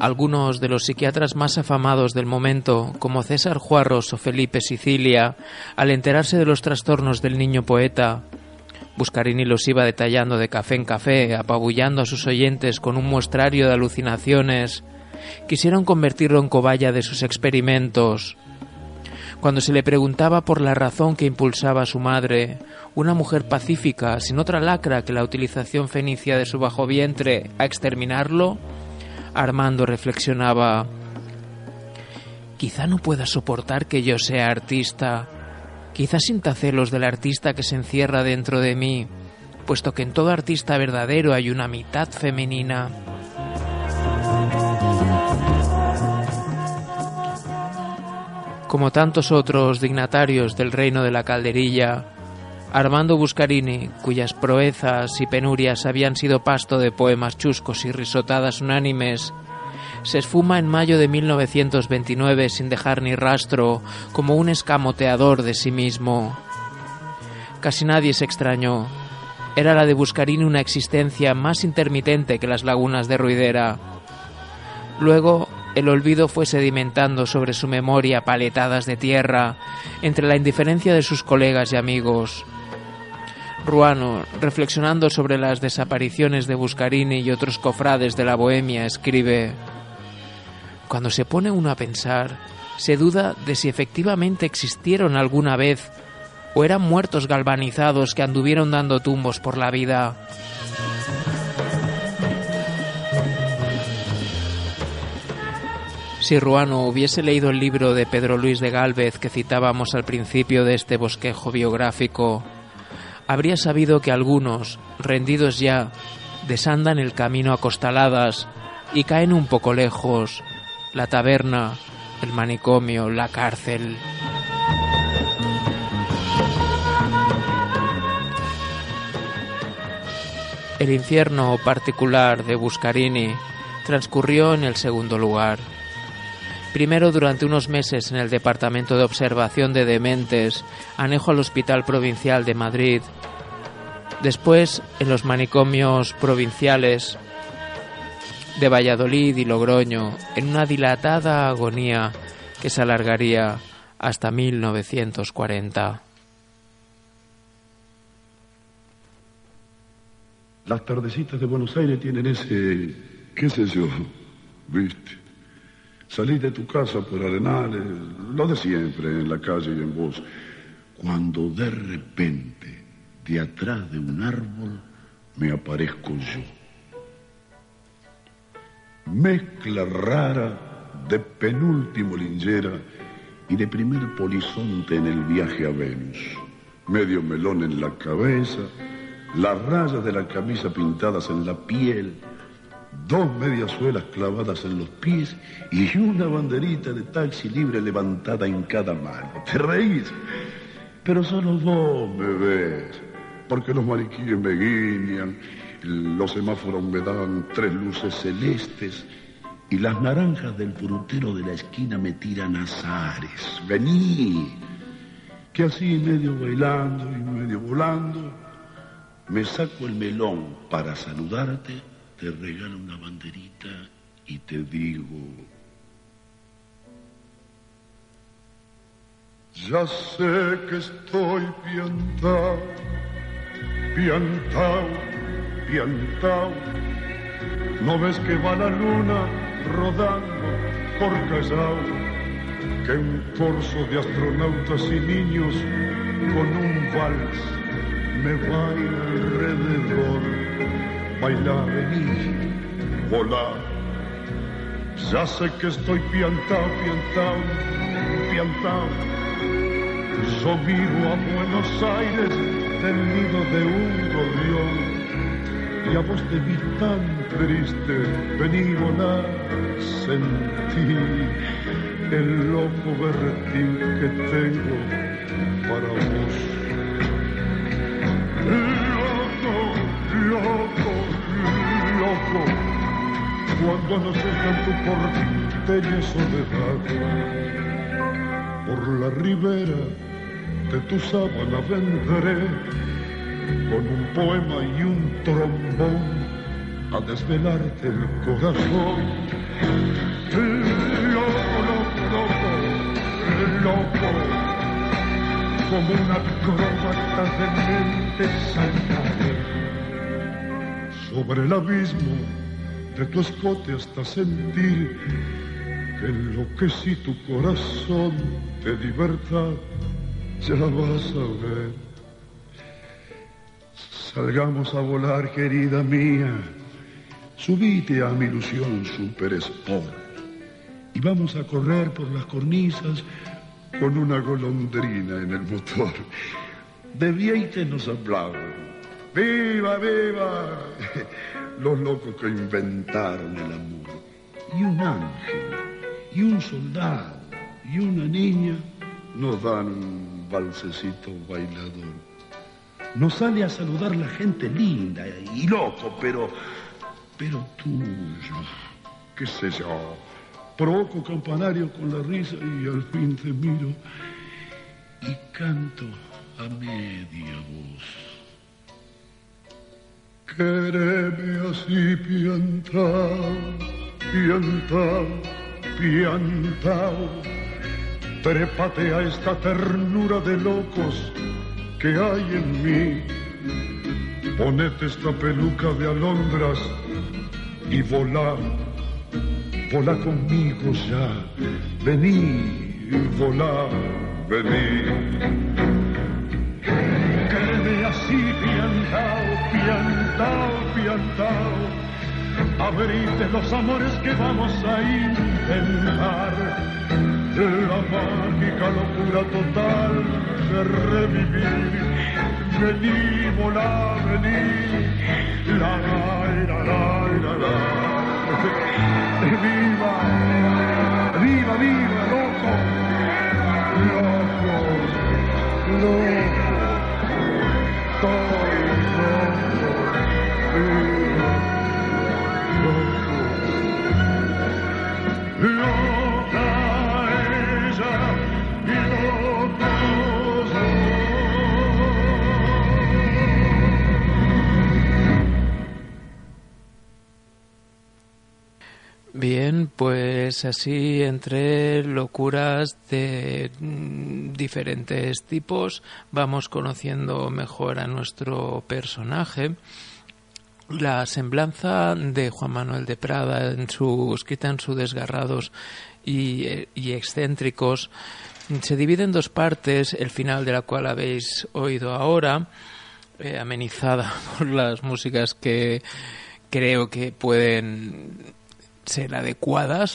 Algunos de los psiquiatras más afamados del momento, como César Juarros o Felipe Sicilia, al enterarse de los trastornos del niño poeta, Buscarini los iba detallando de café en café, apabullando a sus oyentes con un muestrario de alucinaciones, quisieron convertirlo en cobaya de sus experimentos. Cuando se le preguntaba por la razón que impulsaba a su madre, una mujer pacífica, sin otra lacra que la utilización fenicia de su bajo vientre, a exterminarlo, Armando reflexionaba: quizá no pueda soportar que yo sea artista, quizá sienta celos del artista que se encierra dentro de mí, puesto que en todo artista verdadero hay una mitad femenina. Como tantos otros dignatarios del reino de la calderilla, Armando Buscarini, cuyas proezas y penurias habían sido pasto de poemas chuscos y risotadas unánimes, se esfuma en mayo de 1929 sin dejar ni rastro, como un escamoteador de sí mismo. Casi nadie se extrañó. Era la de Buscarini una existencia más intermitente que las lagunas de Ruidera. Luego, el olvido fue sedimentando sobre su memoria paletadas de tierra, entre la indiferencia de sus colegas y amigos. Ruano, reflexionando sobre las desapariciones de Buscarini y otros cofrades de la bohemia, escribe: cuando se pone uno a pensar, se duda de si efectivamente existieron alguna vez o eran muertos galvanizados que anduvieron dando tumbos por la vida. Si Ruano hubiese leído el libro de Pedro Luis de Gálvez que citábamos al principio de este bosquejo biográfico, habría sabido que algunos, rendidos ya, desandan el camino a costaladas y caen un poco lejos: la taberna, el manicomio, la cárcel. El infierno particular de Buscarini transcurrió en el segundo lugar. Primero durante unos meses en el Departamento de Observación de Dementes, anejo al Hospital Provincial de Madrid. Después en los manicomios provinciales de Valladolid y Logroño, en una dilatada agonía que se alargaría hasta 1940. Las tardecitas de Buenos Aires tienen ese, qué sé yo, viste. Salís de tu casa por Arenales, lo de siempre, en la calle y en vos. Cuando de repente, de atrás de un árbol, me aparezco yo. Mezcla rara de penúltimo Lingera y de primer polizonte en el viaje a Venus. Medio melón en la cabeza, las rayas de la camisa pintadas en la piel, 2 mediasuelas clavadas en los pies y una banderita de taxi libre levantada en cada mano. ¿Te reís? Pero solo vos me ves, porque los maniquíes me guiñan, los semáforos me dan 3 luces celestes y las naranjas del frutero de la esquina me tiran azares. Vení, que así medio bailando y medio volando, me saco el melón para saludarte, te regalo una banderita y te digo: ya sé que estoy piantao, piantao, piantao. ¿No ves que va la luna rodando por Callao? Que un corso de astronautas y niños con un vals me baila alrededor. Baila, vení, volá. Ya sé que estoy piantao, piantao, piantao. Yo miro a Buenos Aires del nido de un gorrión y a vos te vi tan triste. Vení, volá, sentí el loco berretín que tengo para vos. Loco, loco, cuando anochetan tu porteña soledad, por la ribera de tu sábana vendré, con un poema y un trombón, a desvelarte el corazón. Loco, loco, loco, loco, como una acróbata de mente saltaré sobre el abismo de tu escote hasta sentir que enloquecí tu corazón de libertad. Ya la vas a ver. Salgamos a volar, querida mía. Subite a mi ilusión super sport y vamos a correr por las cornisas con una golondrina en el motor. De Vieite nos hablaban. ¡Viva, viva! Los locos que inventaron el amor. Y un ángel, y un soldado, y una niña nos dan un balsecito bailador. Nos sale a saludar la gente linda y loco, pero tuyo, qué sé yo. Provoco campanario con la risa y al fin te miro y canto a media voz. Quéreme así piantao, piantao, piantao. Trépate a esta ternura de locos que hay en mí. Ponete esta peluca de alondras y volá, volá conmigo ya. Vení, volá, vení. Quédeme así piantao, piantao, piantao. Abrite los amores que vamos a intentar. La mágica locura total de revivir. Vení, volá, vení. La, la, la, la, la. Viva, viva, viva, loco. Loco, loco. Estoy loco. Viva, loco. Loca ella y loco yo. Bien, pues así entre locuras de diferentes tipos vamos conociendo mejor a nuestro personaje. La semblanza de Juan Manuel de Prada, escrita en sus Desgarrados y excéntricos, se divide en dos partes, el final de la cual habéis oído ahora, amenizada por las músicas que creo que pueden ser adecuadas,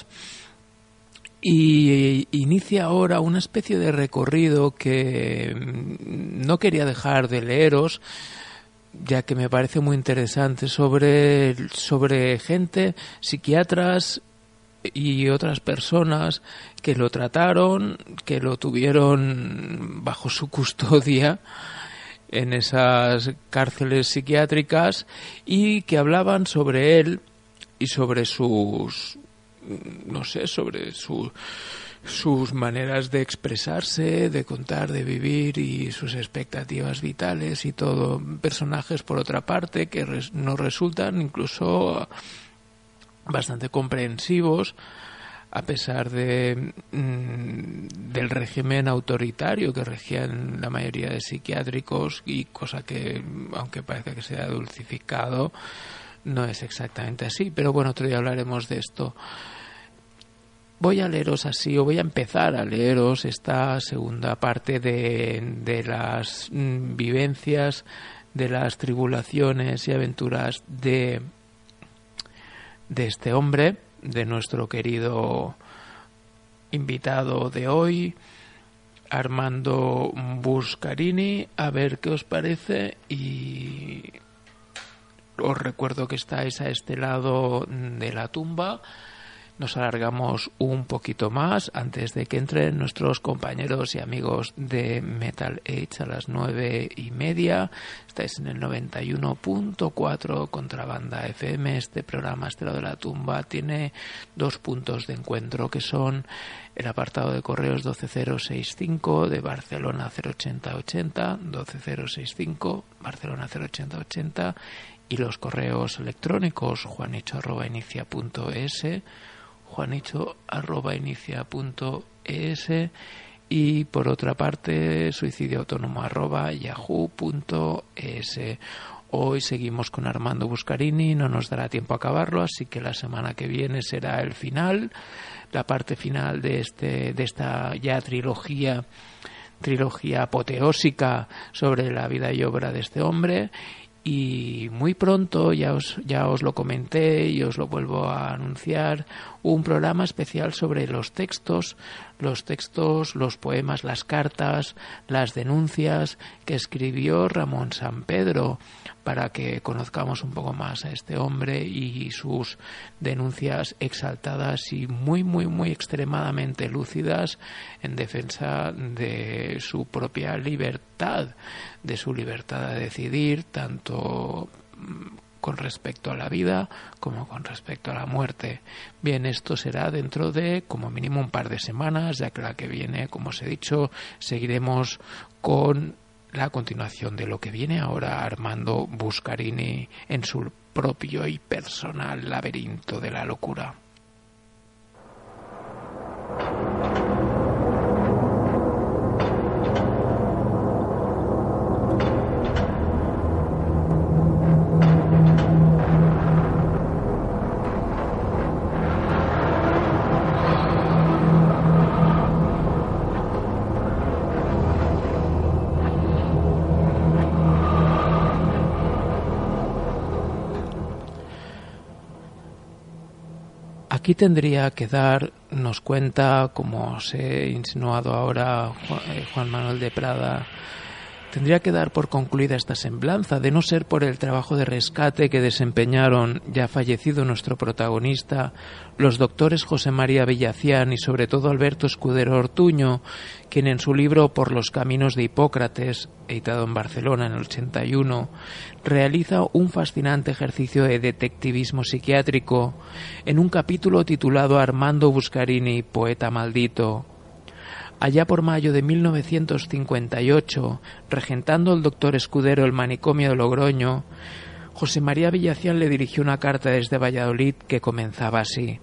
y inicia ahora una especie de recorrido que no quería dejar de leeros, ya que me parece muy interesante, sobre gente, psiquiatras y otras personas que lo trataron, que lo tuvieron bajo su custodia en esas cárceles psiquiátricas y que hablaban sobre él y sobre sus maneras de expresarse, de contar, de vivir y sus expectativas vitales y todo. Personajes, por otra parte, que nos resultan incluso bastante comprensivos a pesar del régimen autoritario que regía en la mayoría de psiquiátricos, y cosa que, aunque parezca que se ha dulcificado, no es exactamente así. Pero bueno, otro día hablaremos de esto. Voy a leeros así, o voy a empezar a leeros esta segunda parte de las vivencias, de las tribulaciones y aventuras de este hombre, de nuestro querido invitado de hoy, Armando Buscarini. A ver qué os parece, y os recuerdo que estáis a este lado de la tumba. Nos alargamos un poquito más antes de que entren nuestros compañeros y amigos de Metal Age a las 9:30. Estáis en el 91.4 Contrabanda FM. Este programa, este lado de la tumba, tiene dos puntos de encuentro, que son el apartado de correos 12065 de Barcelona 08080, 12065 Barcelona 08080, y los correos electrónicos juanicho@inicia.es, juanicho@inicia.es, y por otra parte suicidioautónomo@yahoo.es. Hoy seguimos con Armando Buscarini, no nos dará tiempo a acabarlo, así que la semana que viene será el final, la parte final de esta ya trilogía apoteósica sobre la vida y obra de este hombre. Y muy pronto, ya os lo comenté y os lo vuelvo a anunciar, un programa especial sobre los textos, los poemas, las cartas, las denuncias que escribió Ramón Sampedro, para que conozcamos un poco más a este hombre y sus denuncias exaltadas y muy, muy, muy extremadamente lúcidas en defensa de su propia libertad, de su libertad de decidir, tanto con respecto a la vida como con respecto a la muerte. Bien, esto será dentro de como mínimo un par de semanas, ya que la que viene, como os he dicho, seguiremos con la continuación de lo que viene ahora Armando Buscarini en su propio y personal laberinto de la locura. Aquí tendría que darnos cuenta, como os he insinuado ahora Juan Manuel de Prada, tendría que dar por concluida esta semblanza, de no ser por el trabajo de rescate que desempeñaron, ya fallecido nuestro protagonista, los doctores José María Villacián y sobre todo Alberto Escudero Ortuño, quien en su libro Por los caminos de Hipócrates, editado en Barcelona en el 81, realiza un fascinante ejercicio de detectivismo psiquiátrico en un capítulo titulado Armando Buscarini, poeta maldito. Allá por mayo de 1958, regentando el doctor Escudero el manicomio de Logroño, José María Villacián le dirigió una carta desde Valladolid que comenzaba así: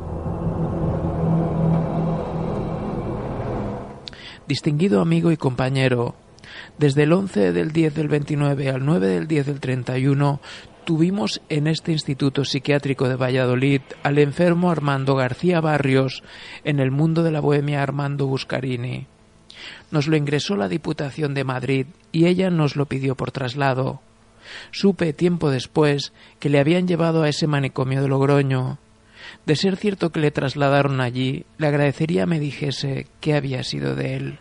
Distinguido amigo y compañero, desde el 11 del 10 del 29 al 9 del 10 del 31 tuvimos en este Instituto Psiquiátrico de Valladolid al enfermo Armando García Barrios, en el mundo de la bohemia Armando Buscarini. Nos lo ingresó la Diputación de Madrid y ella nos lo pidió por traslado. Supe tiempo después que le habían llevado a ese manicomio de Logroño. De ser cierto que le trasladaron allí, le agradecería me dijese qué había sido de él.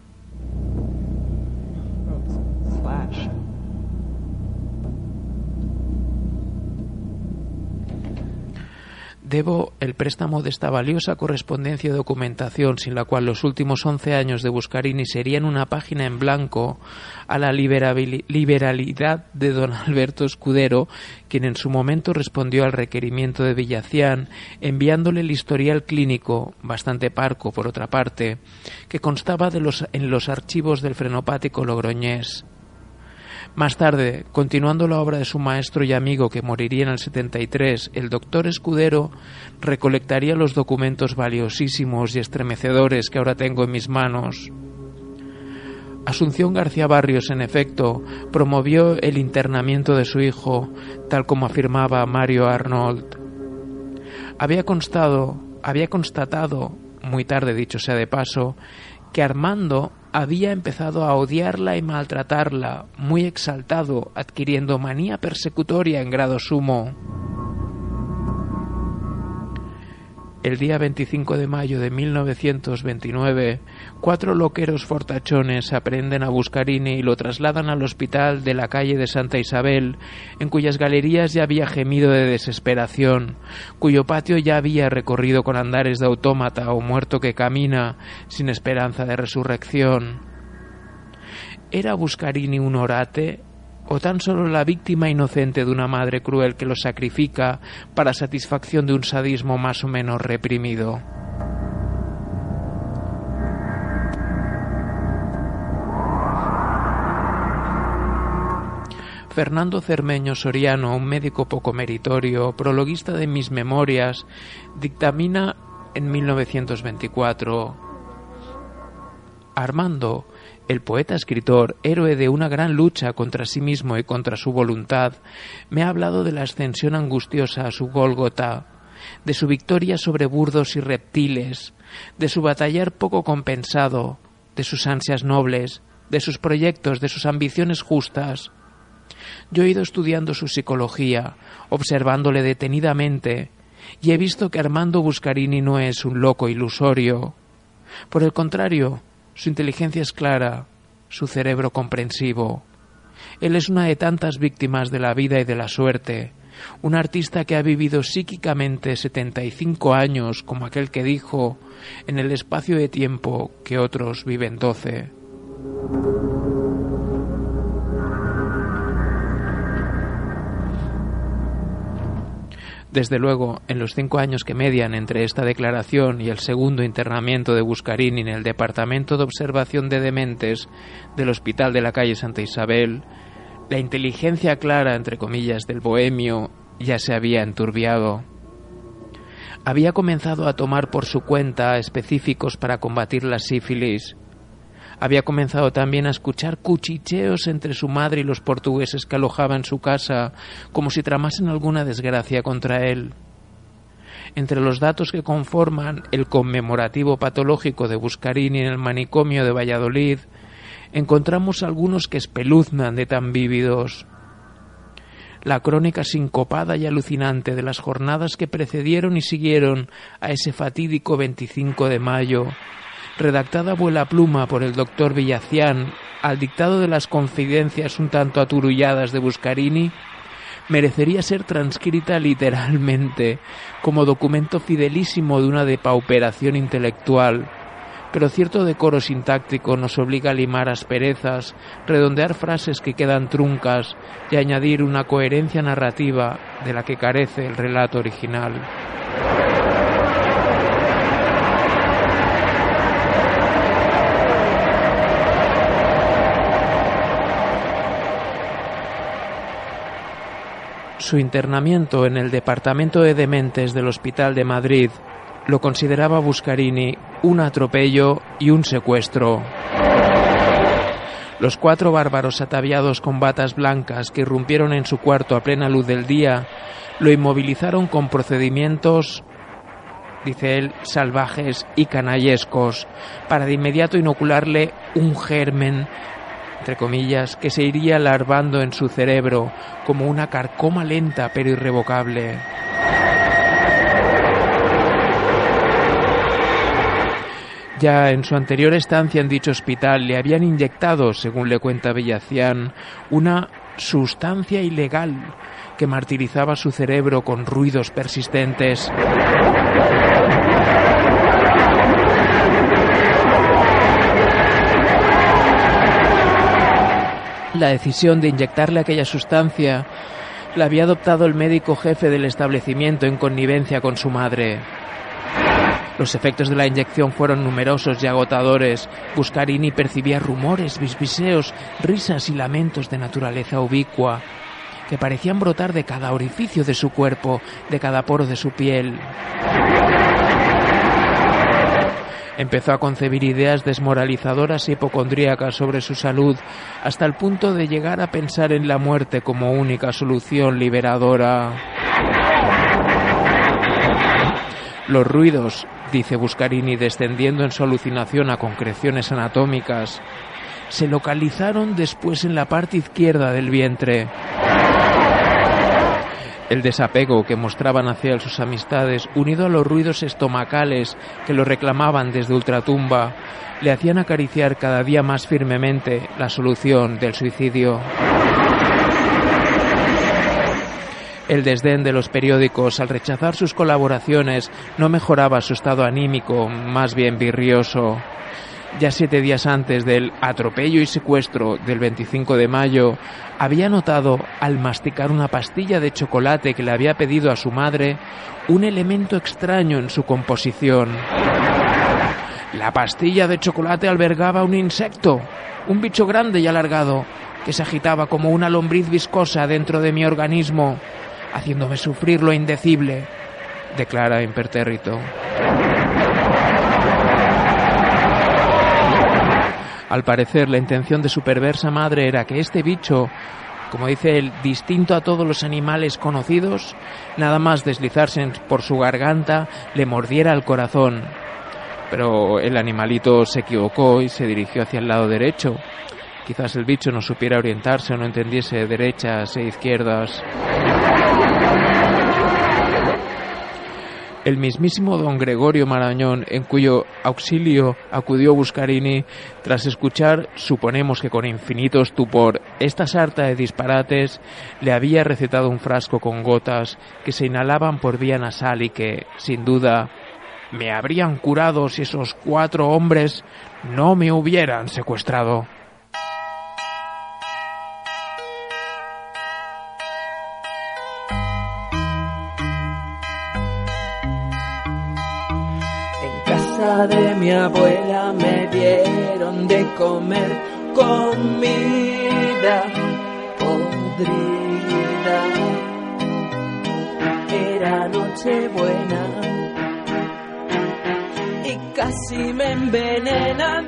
Debo el préstamo de esta valiosa correspondencia y documentación, sin la cual los últimos 11 años de Buscarini serían una página en blanco, a la liberalidad de don Alberto Escudero, quien en su momento respondió al requerimiento de Villacián, enviándole el historial clínico, bastante parco por otra parte, que constaba en los archivos del frenopático logroñés. Más tarde, continuando la obra de su maestro y amigo que moriría en el 73, el doctor Escudero recolectaría los documentos valiosísimos y estremecedores que ahora tengo en mis manos. Asunción García Barrios, en efecto, promovió el internamiento de su hijo, tal como afirmaba Mario Arnold. Había constatado, muy tarde dicho sea de paso, que Armando había empezado a odiarla y maltratarla, muy exaltado, adquiriendo manía persecutoria en grado sumo. El día 25 de mayo de 1929, 4 loqueros fortachones aprenden a Buscarini y lo trasladan al hospital de la calle de Santa Isabel, en cuyas galerías ya había gemido de desesperación, cuyo patio ya había recorrido con andares de autómata o muerto que camina, sin esperanza de resurrección. ¿Era Buscarini un orate, o tan solo la víctima inocente de una madre cruel que lo sacrifica para satisfacción de un sadismo más o menos reprimido? Fernando Cermeño Soriano, un médico poco meritorio, prologuista de mis memorias, dictamina en 1924: Armando, el poeta-escritor, héroe de una gran lucha contra sí mismo y contra su voluntad, me ha hablado de la ascensión angustiosa a su Gólgota, de su victoria sobre burdos y reptiles, de su batallar poco compensado, de sus ansias nobles, de sus proyectos, de sus ambiciones justas. Yo he ido estudiando su psicología, observándole detenidamente, y he visto que Armando Buscarini no es un loco ilusorio. Por el contrario, su inteligencia es clara, su cerebro comprensivo. Él es una de tantas víctimas de la vida y de la suerte, un artista que ha vivido psíquicamente 75 años, como aquel que dijo, en el espacio de tiempo que otros viven 12. Desde luego, en los 5 años que median entre esta declaración y el segundo internamiento de Buscarini en el Departamento de Observación de Dementes del Hospital de la calle Santa Isabel, la inteligencia clara, entre comillas, del bohemio ya se había enturbiado. Había comenzado a tomar por su cuenta específicos para combatir la sífilis. Había comenzado también a escuchar cuchicheos entre su madre y los portugueses que alojaba en su casa, como si tramasen alguna desgracia contra él. Entre los datos que conforman el conmemorativo patológico de Buscarini en el manicomio de Valladolid, encontramos algunos que espeluznan de tan vívidos. La crónica sincopada y alucinante de las jornadas que precedieron y siguieron a ese fatídico 25 de mayo, redactada a vuela pluma por el doctor Villacián al dictado de las confidencias un tanto aturulladas de Buscarini, merecería ser transcrita literalmente como documento fidelísimo de una depauperación intelectual, pero cierto decoro sintáctico nos obliga a limar asperezas, redondear frases que quedan truncas y añadir una coherencia narrativa de la que carece el relato original. Su internamiento en el Departamento de Dementes del Hospital de Madrid lo consideraba Buscarini un atropello y un secuestro. Los 4 bárbaros ataviados con batas blancas que irrumpieron en su cuarto a plena luz del día lo inmovilizaron con procedimientos, dice él, salvajes y canallescos, para de inmediato inocularle un germen, entre comillas, que se iría larvando en su cerebro como una carcoma lenta pero irrevocable. Ya en su anterior estancia en dicho hospital le habían inyectado, según le cuenta Villacián, una sustancia ilegal que martirizaba su cerebro con ruidos persistentes. La decisión de inyectarle aquella sustancia la había adoptado el médico jefe del establecimiento en connivencia con su madre. Los efectos de la inyección fueron numerosos y agotadores. Buscarini percibía rumores, bisbiseos, risas y lamentos de naturaleza ubicua, que parecían brotar de cada orificio de su cuerpo, de cada poro de su piel. Empezó a concebir ideas desmoralizadoras y hipocondríacas sobre su salud, hasta el punto de llegar a pensar en la muerte como única solución liberadora. Los ruidos, dice Buscarini, descendiendo en su alucinación a concreciones anatómicas, se localizaron después en la parte izquierda del vientre. El desapego que mostraban hacia él sus amistades, unido a los ruidos estomacales que lo reclamaban desde ultratumba, le hacían acariciar cada día más firmemente la solución del suicidio. El desdén de los periódicos al rechazar sus colaboraciones no mejoraba su estado anímico, más bien virrioso. Ya 7 días antes del atropello y secuestro del 25 de mayo, había notado, al masticar una pastilla de chocolate que le había pedido a su madre, un elemento extraño en su composición. La pastilla de chocolate albergaba un insecto, un bicho grande y alargado, que se agitaba como una lombriz viscosa dentro de mi organismo, haciéndome sufrir lo indecible, declara impertérrito. Al parecer, la intención de su perversa madre era que este bicho, como dice él, distinto a todos los animales conocidos, nada más deslizarse por su garganta, le mordiera el corazón. Pero el animalito se equivocó y se dirigió hacia el lado derecho. Quizás el bicho no supiera orientarse o no entendiese derechas e izquierdas. El mismísimo don Gregorio Marañón, en cuyo auxilio acudió Buscarini, tras escuchar, suponemos que con infinito estupor, esta sarta de disparates, le había recetado un frasco con gotas que se inhalaban por vía nasal y que, sin duda, me habrían curado si esos 4 hombres no me hubieran secuestrado. De mi abuela me dieron de comer comida podrida. Era Nochebuena y casi me envenenan.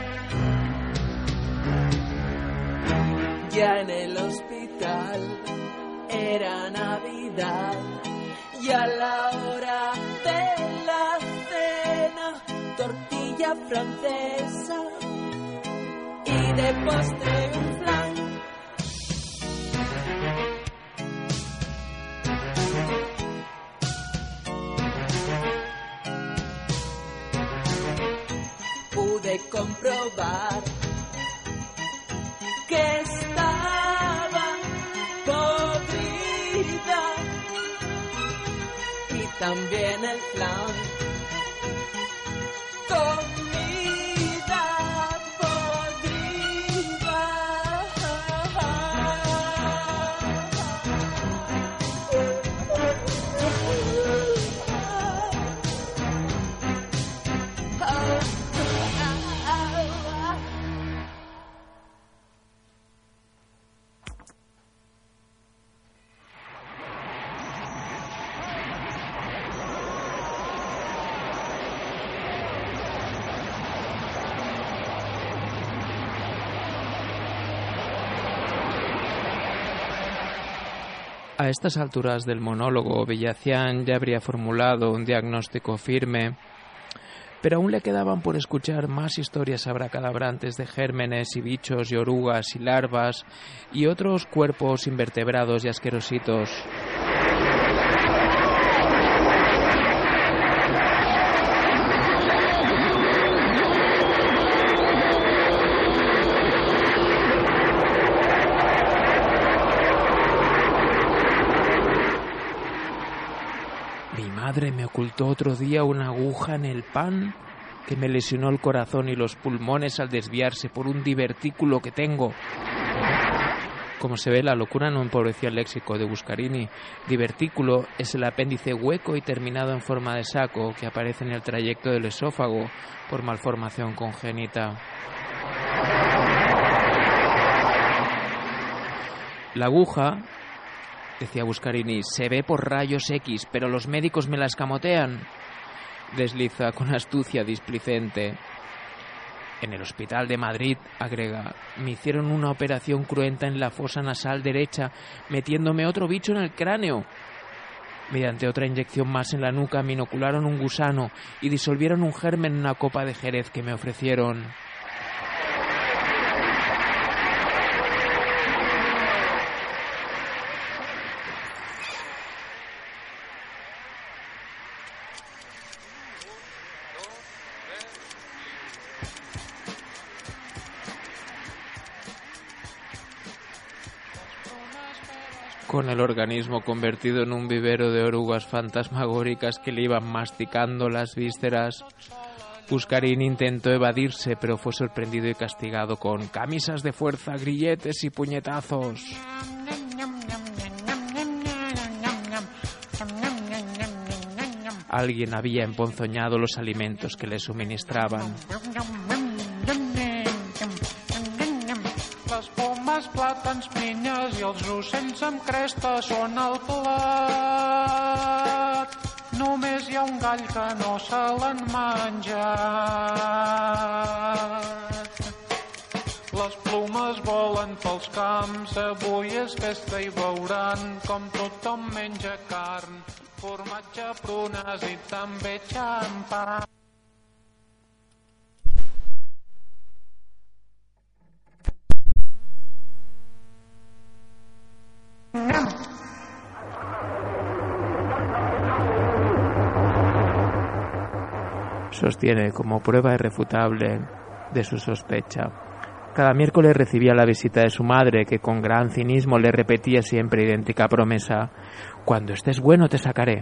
Ya en el hospital era Navidad y a la hora de la cena tortilla francesa y de postre un flan. Pude comprobar que estaba podrida y también el flan. Comida podrida. A estas alturas del monólogo, Villacián ya habría formulado un diagnóstico firme, pero aún le quedaban por escuchar más historias abracadabrantes de gérmenes y bichos y orugas y larvas y otros cuerpos invertebrados y asquerositos. Mi madre me ocultó otro día una aguja en el pan que me lesionó el corazón y los pulmones al desviarse por un divertículo que tengo. Como se ve, la locura no empobrecía el léxico de Buscarini. Divertículo es el apéndice hueco y terminado en forma de saco que aparece en el trayecto del esófago por malformación congénita. La aguja, decía Buscarini, se ve por rayos X, pero los médicos me la escamotean. Desliza con astucia displicente. En el hospital de Madrid, agrega, me hicieron una operación cruenta en la fosa nasal derecha, metiéndome otro bicho en el cráneo. Mediante otra inyección más en la nuca me inocularon un gusano y disolvieron un germen en una copa de jerez que me ofrecieron. Con el organismo convertido en un vivero de orugas fantasmagóricas que le iban masticando las vísceras, Buscarini intentó evadirse, pero fue sorprendido y castigado con camisas de fuerza, grilletes y puñetazos. Alguien había emponzoñado los alimentos que le suministraban. Les pomes, plàtans, pinyes i els ocells amb cresta són al plat. Només hi ha un gall que no se l'han menjat. Les plomes volen pels camps, avui és festa i veuran com tothom menja carn, formatge, prunes i també xampany. Sostiene como prueba irrefutable de su sospecha. Cada miércoles recibía la visita de su madre, que con gran cinismo le repetía siempre idéntica promesa: cuando estés bueno te sacaré.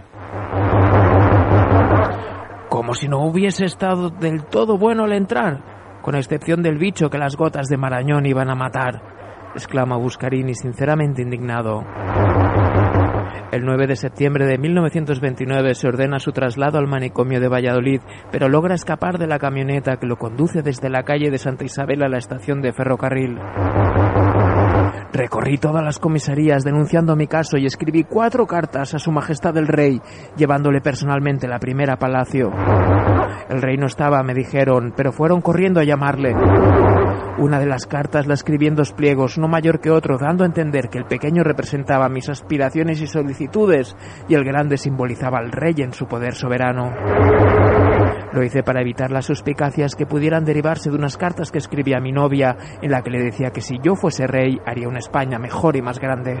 Como si no hubiese estado del todo bueno al entrar, con excepción del bicho que las gotas de Marañón iban a matar, exclama Buscarini sinceramente indignado. El 9 de septiembre de 1929 se ordena su traslado al manicomio de Valladolid, pero logra escapar de la camioneta que lo conduce desde la calle de Santa Isabel a la estación de ferrocarril. Recorrí todas las comisarías denunciando mi caso y escribí 4 cartas a su majestad el rey, llevándole personalmente la primera a palacio. El rey no estaba, me dijeron, pero fueron corriendo a llamarle. Una de las cartas la escribí en 2 pliegos, no mayor que otro, dando a entender que el pequeño representaba mis aspiraciones y solicitudes y el grande simbolizaba al rey en su poder soberano. Lo hice para evitar las suspicacias que pudieran derivarse de unas cartas que escribí a mi novia, en la que le decía que si yo fuese rey haría una España mejor y más grande.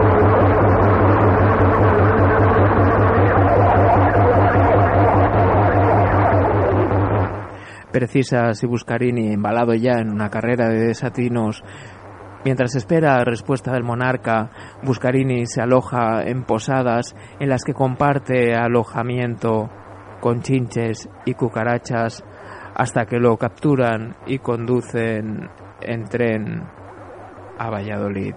Precisa si Buscarini, embalado ya en una carrera de desatinos, mientras espera la respuesta del monarca, Buscarini se aloja en posadas en las que comparte alojamiento con chinches y cucarachas hasta que lo capturan y conducen en tren a Valladolid.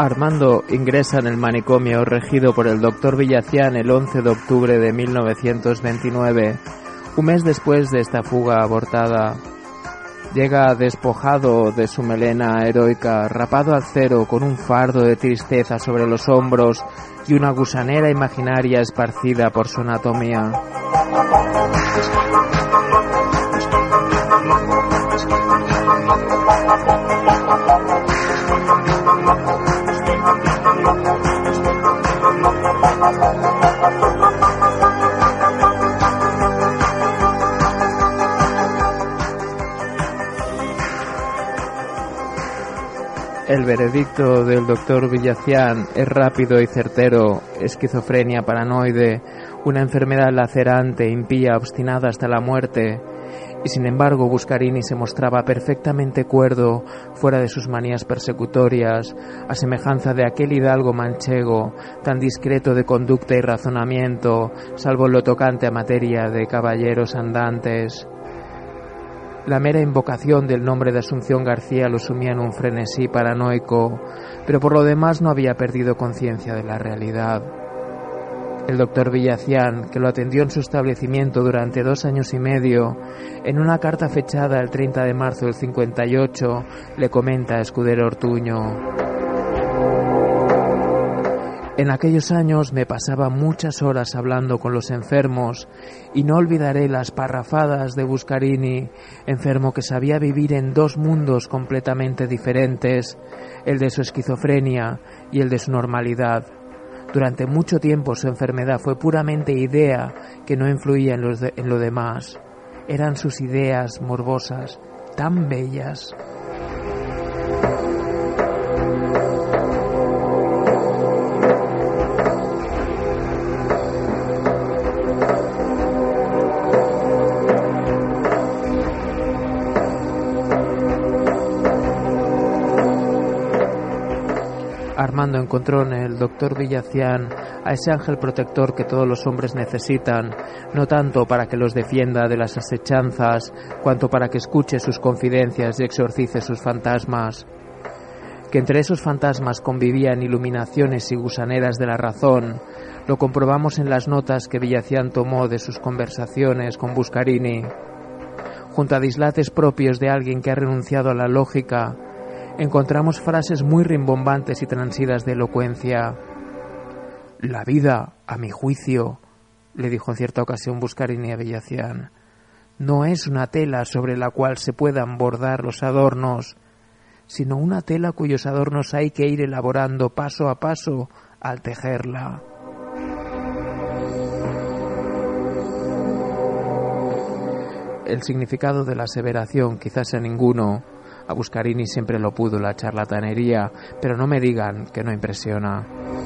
Armando ingresa en el manicomio regido por el doctor Villacián el 11 de octubre de 1929, un mes después de esta fuga abortada. Llega despojado de su melena heroica, rapado al cero, con un fardo de tristeza sobre los hombros y una gusanera imaginaria esparcida por su anatomía. El veredicto del doctor Villacián es rápido y certero: esquizofrenia paranoide, una enfermedad lacerante, impía, obstinada hasta la muerte. Y sin embargo Buscarini se mostraba perfectamente cuerdo, fuera de sus manías persecutorias, a semejanza de aquel hidalgo manchego, tan discreto de conducta y razonamiento, salvo en lo tocante a materia de caballeros andantes. La mera invocación del nombre de Asunción García lo sumía en un frenesí paranoico, pero por lo demás no había perdido conciencia de la realidad. El doctor Villacián, que lo atendió en su establecimiento durante 2 años y medio, en una carta fechada el 30 de marzo del 58, le comenta a Escudero Ortuño: en aquellos años me pasaba muchas horas hablando con los enfermos y no olvidaré las parrafadas de Buscarini, enfermo que sabía vivir en 2 mundos completamente diferentes, el de su esquizofrenia y el de su normalidad. Durante mucho tiempo su enfermedad fue puramente idea que no influía en lo demás. Eran sus ideas morbosas, tan bellas. Armando encontró en el doctor Villacián a ese ángel protector que todos los hombres necesitan, no tanto para que los defienda de las asechanzas, cuanto para que escuche sus confidencias y exorcice sus fantasmas. Que entre esos fantasmas convivían iluminaciones y gusaneras de la razón, lo comprobamos en las notas que Villacián tomó de sus conversaciones con Buscarini. Junto a dislates propios de alguien que ha renunciado a la lógica, encontramos frases muy rimbombantes y transidas de elocuencia. La vida, a mi juicio, le dijo en cierta ocasión Buscarini a Villacián, no es una tela sobre la cual se puedan bordar los adornos, sino una tela cuyos adornos hay que ir elaborando paso a paso al tejerla. El significado de la aseveración quizás sea ninguno. A Buscarini siempre lo pudo la charlatanería, pero no me digan que no impresiona.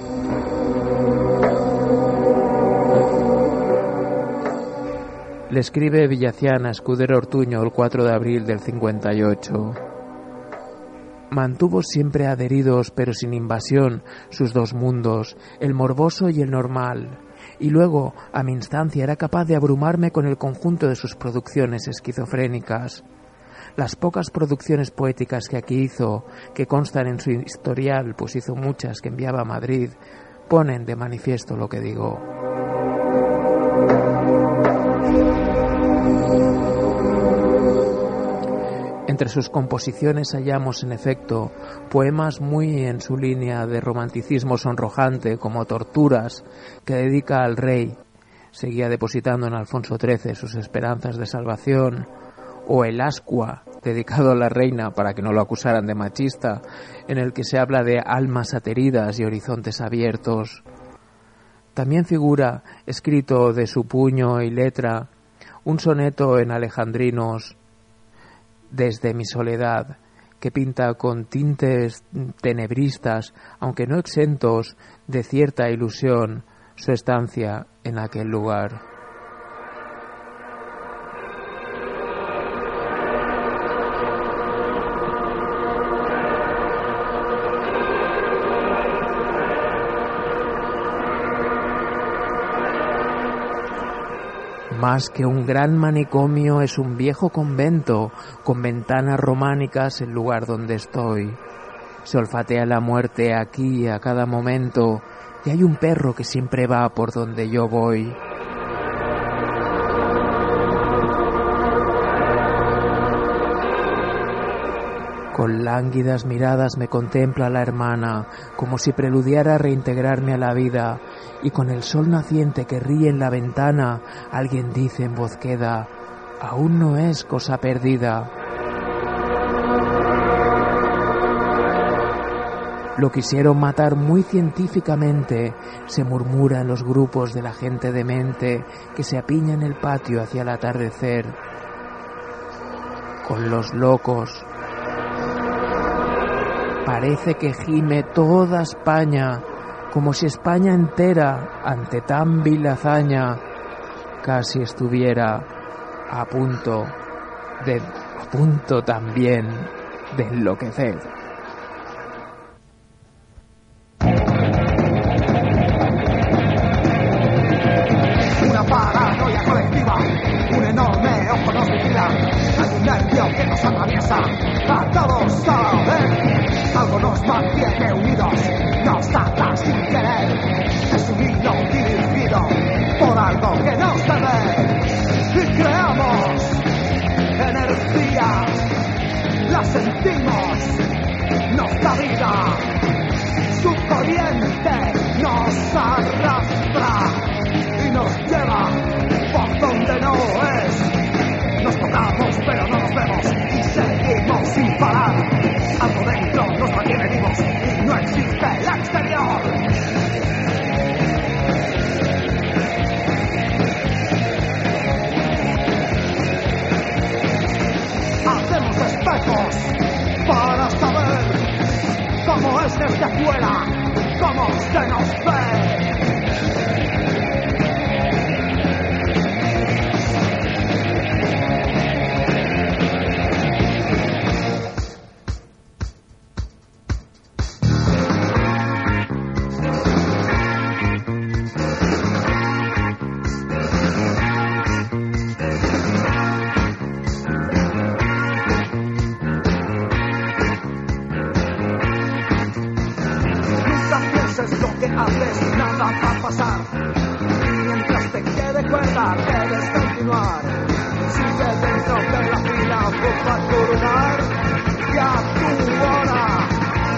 Le escribe Villacián a Escudero Ortuño el 4 de abril del 58. Mantuvo siempre adheridos, pero sin invasión, sus 2 mundos, el morboso y el normal, y luego, a mi instancia, era capaz de abrumarme con el conjunto de sus producciones esquizofrénicas. Las pocas producciones poéticas que aquí hizo, que constan en su historial, pues hizo muchas que enviaba a Madrid, ponen de manifiesto lo que digo. Entre sus composiciones hallamos, en efecto, poemas muy en su línea de romanticismo sonrojante, como Torturas, que dedica al rey. Seguía depositando en Alfonso XIII sus esperanzas de salvación, o El Ascua, dedicado a la reina para que no lo acusaran de machista, en el que se habla de almas ateridas y horizontes abiertos. También figura, escrito de su puño y letra, un soneto en alejandrinos, Desde mi soledad, que pinta con tintes tenebristas, aunque no exentos de cierta ilusión, su estancia en aquel lugar. Más que un gran manicomio es un viejo convento con ventanas románicas el lugar donde estoy. Se olfatea la muerte aquí a cada momento y hay un perro que siempre va por donde yo voy. Con lánguidas miradas me contempla la hermana, como si preludiara a reintegrarme a la vida, y con el sol naciente que ríe en la ventana, alguien dice en voz queda, aún no es cosa perdida. Lo quisieron matar muy científicamente, se murmura en los grupos de la gente demente que se apiña en el patio hacia el atardecer. Con los locos. Parece que gime toda España, como si España entera, ante tan vil hazaña, casi estuviera a punto también de enloquecer. Una paranoia colectiva, un enorme ojo nos vigila, hay un nervio que nos atraviesa, a todos a la vez. Algo nos mantiene unidos, nos ata sin querer. Es un hilo dirigido por algo que no se ve. Y creamos energías, las sentimos, nos da vida. Su corriente nos arrastra y nos lleva por donde no es. Nos tocamos pero no nos vemos y seguimos sin parar. Algo dentro nos mantiene vivos y no existe el exterior. Hacemos espejos para saber cómo es desde afuera, cómo se nos ve. Haces nada va a pasar. Mientras te quede cuerda, debes continuar. Sigue dentro de la fila, busca tu lugar y a tu hora.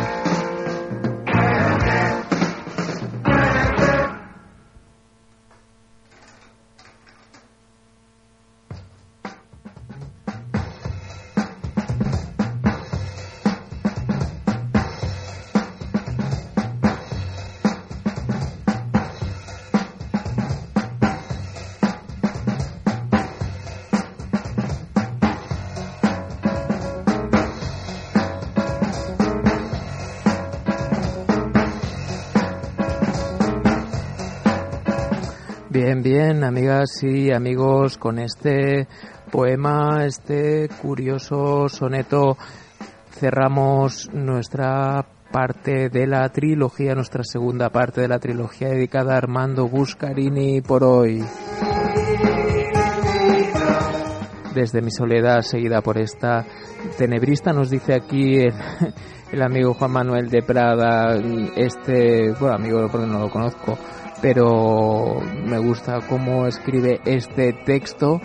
Bien, amigas y amigos, con este poema, este curioso soneto, cerramos nuestra parte de la trilogía, nuestra segunda parte de la trilogía dedicada a Armando Buscarini por hoy. Desde mi soledad, seguida por esta tenebrista, nos dice aquí el amigo Juan Manuel de Prada, amigo porque no lo conozco, pero me gusta cómo escribe este texto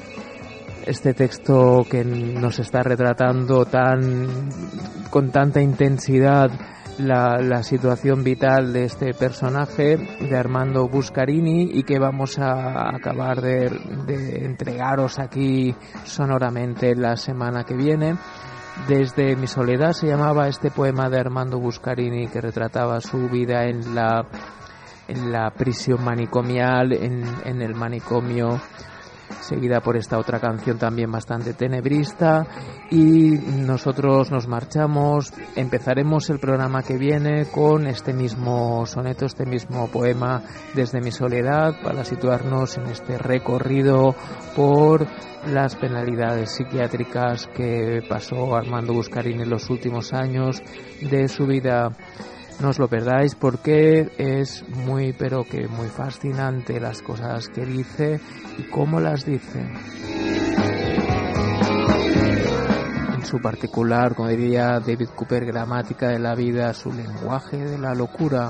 que nos está retratando con tanta intensidad la situación vital de este personaje, de Armando Buscarini, y que vamos a acabar de entregaros aquí sonoramente la semana que viene. Desde mi soledad se llamaba este poema de Armando Buscarini, que retrataba su vida en la prisión manicomial, en el manicomio, seguida por esta otra canción también bastante tenebrista. Y nosotros nos marchamos. Empezaremos el programa que viene con este mismo soneto, este mismo poema, Desde mi soledad, para situarnos en este recorrido por las penalidades psiquiátricas que pasó Armando Buscarini en los últimos años de su vida. No os lo perdáis, porque es muy fascinante las cosas que dice y cómo las dice. su particular, como diría David Cooper, gramática de la vida, su lenguaje de la locura.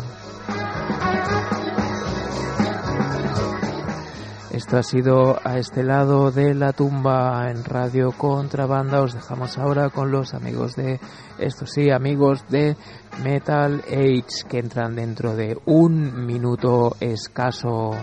Esto ha sido A este lado de la tumba en Radio Contrabanda. Os dejamos ahora con los amigos de, esto sí, amigos de Metal Age, que entran dentro de un minuto escaso.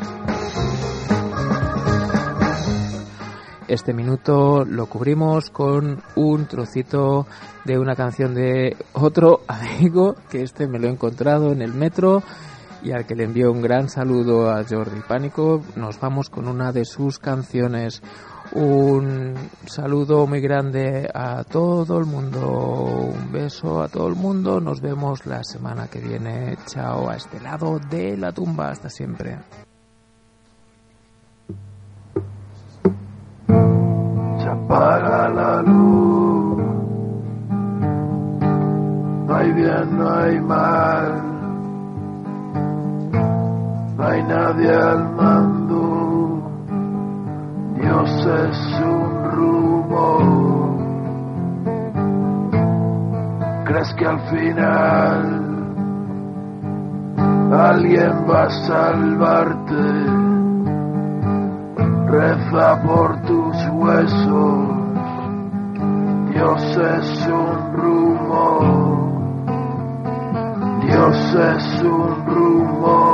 Este minuto lo cubrimos con un trocito de una canción de otro amigo, que este me lo he encontrado en el metro y al que le envío un gran saludo a Jordi Pánico. Nos vamos con una de sus canciones. Un saludo muy grande a todo el mundo, un beso a todo el mundo. Nos vemos la semana que viene. Chao, a este lado de la tumba. Hasta siempre. Se apaga la luz, no hay bien, no hay mal, no hay nadie al mando, Dios es un rumor. ¿Crees que al final alguien va a salvarte? Reza por tus huesos, Dios es un rumor, Dios es un rumor.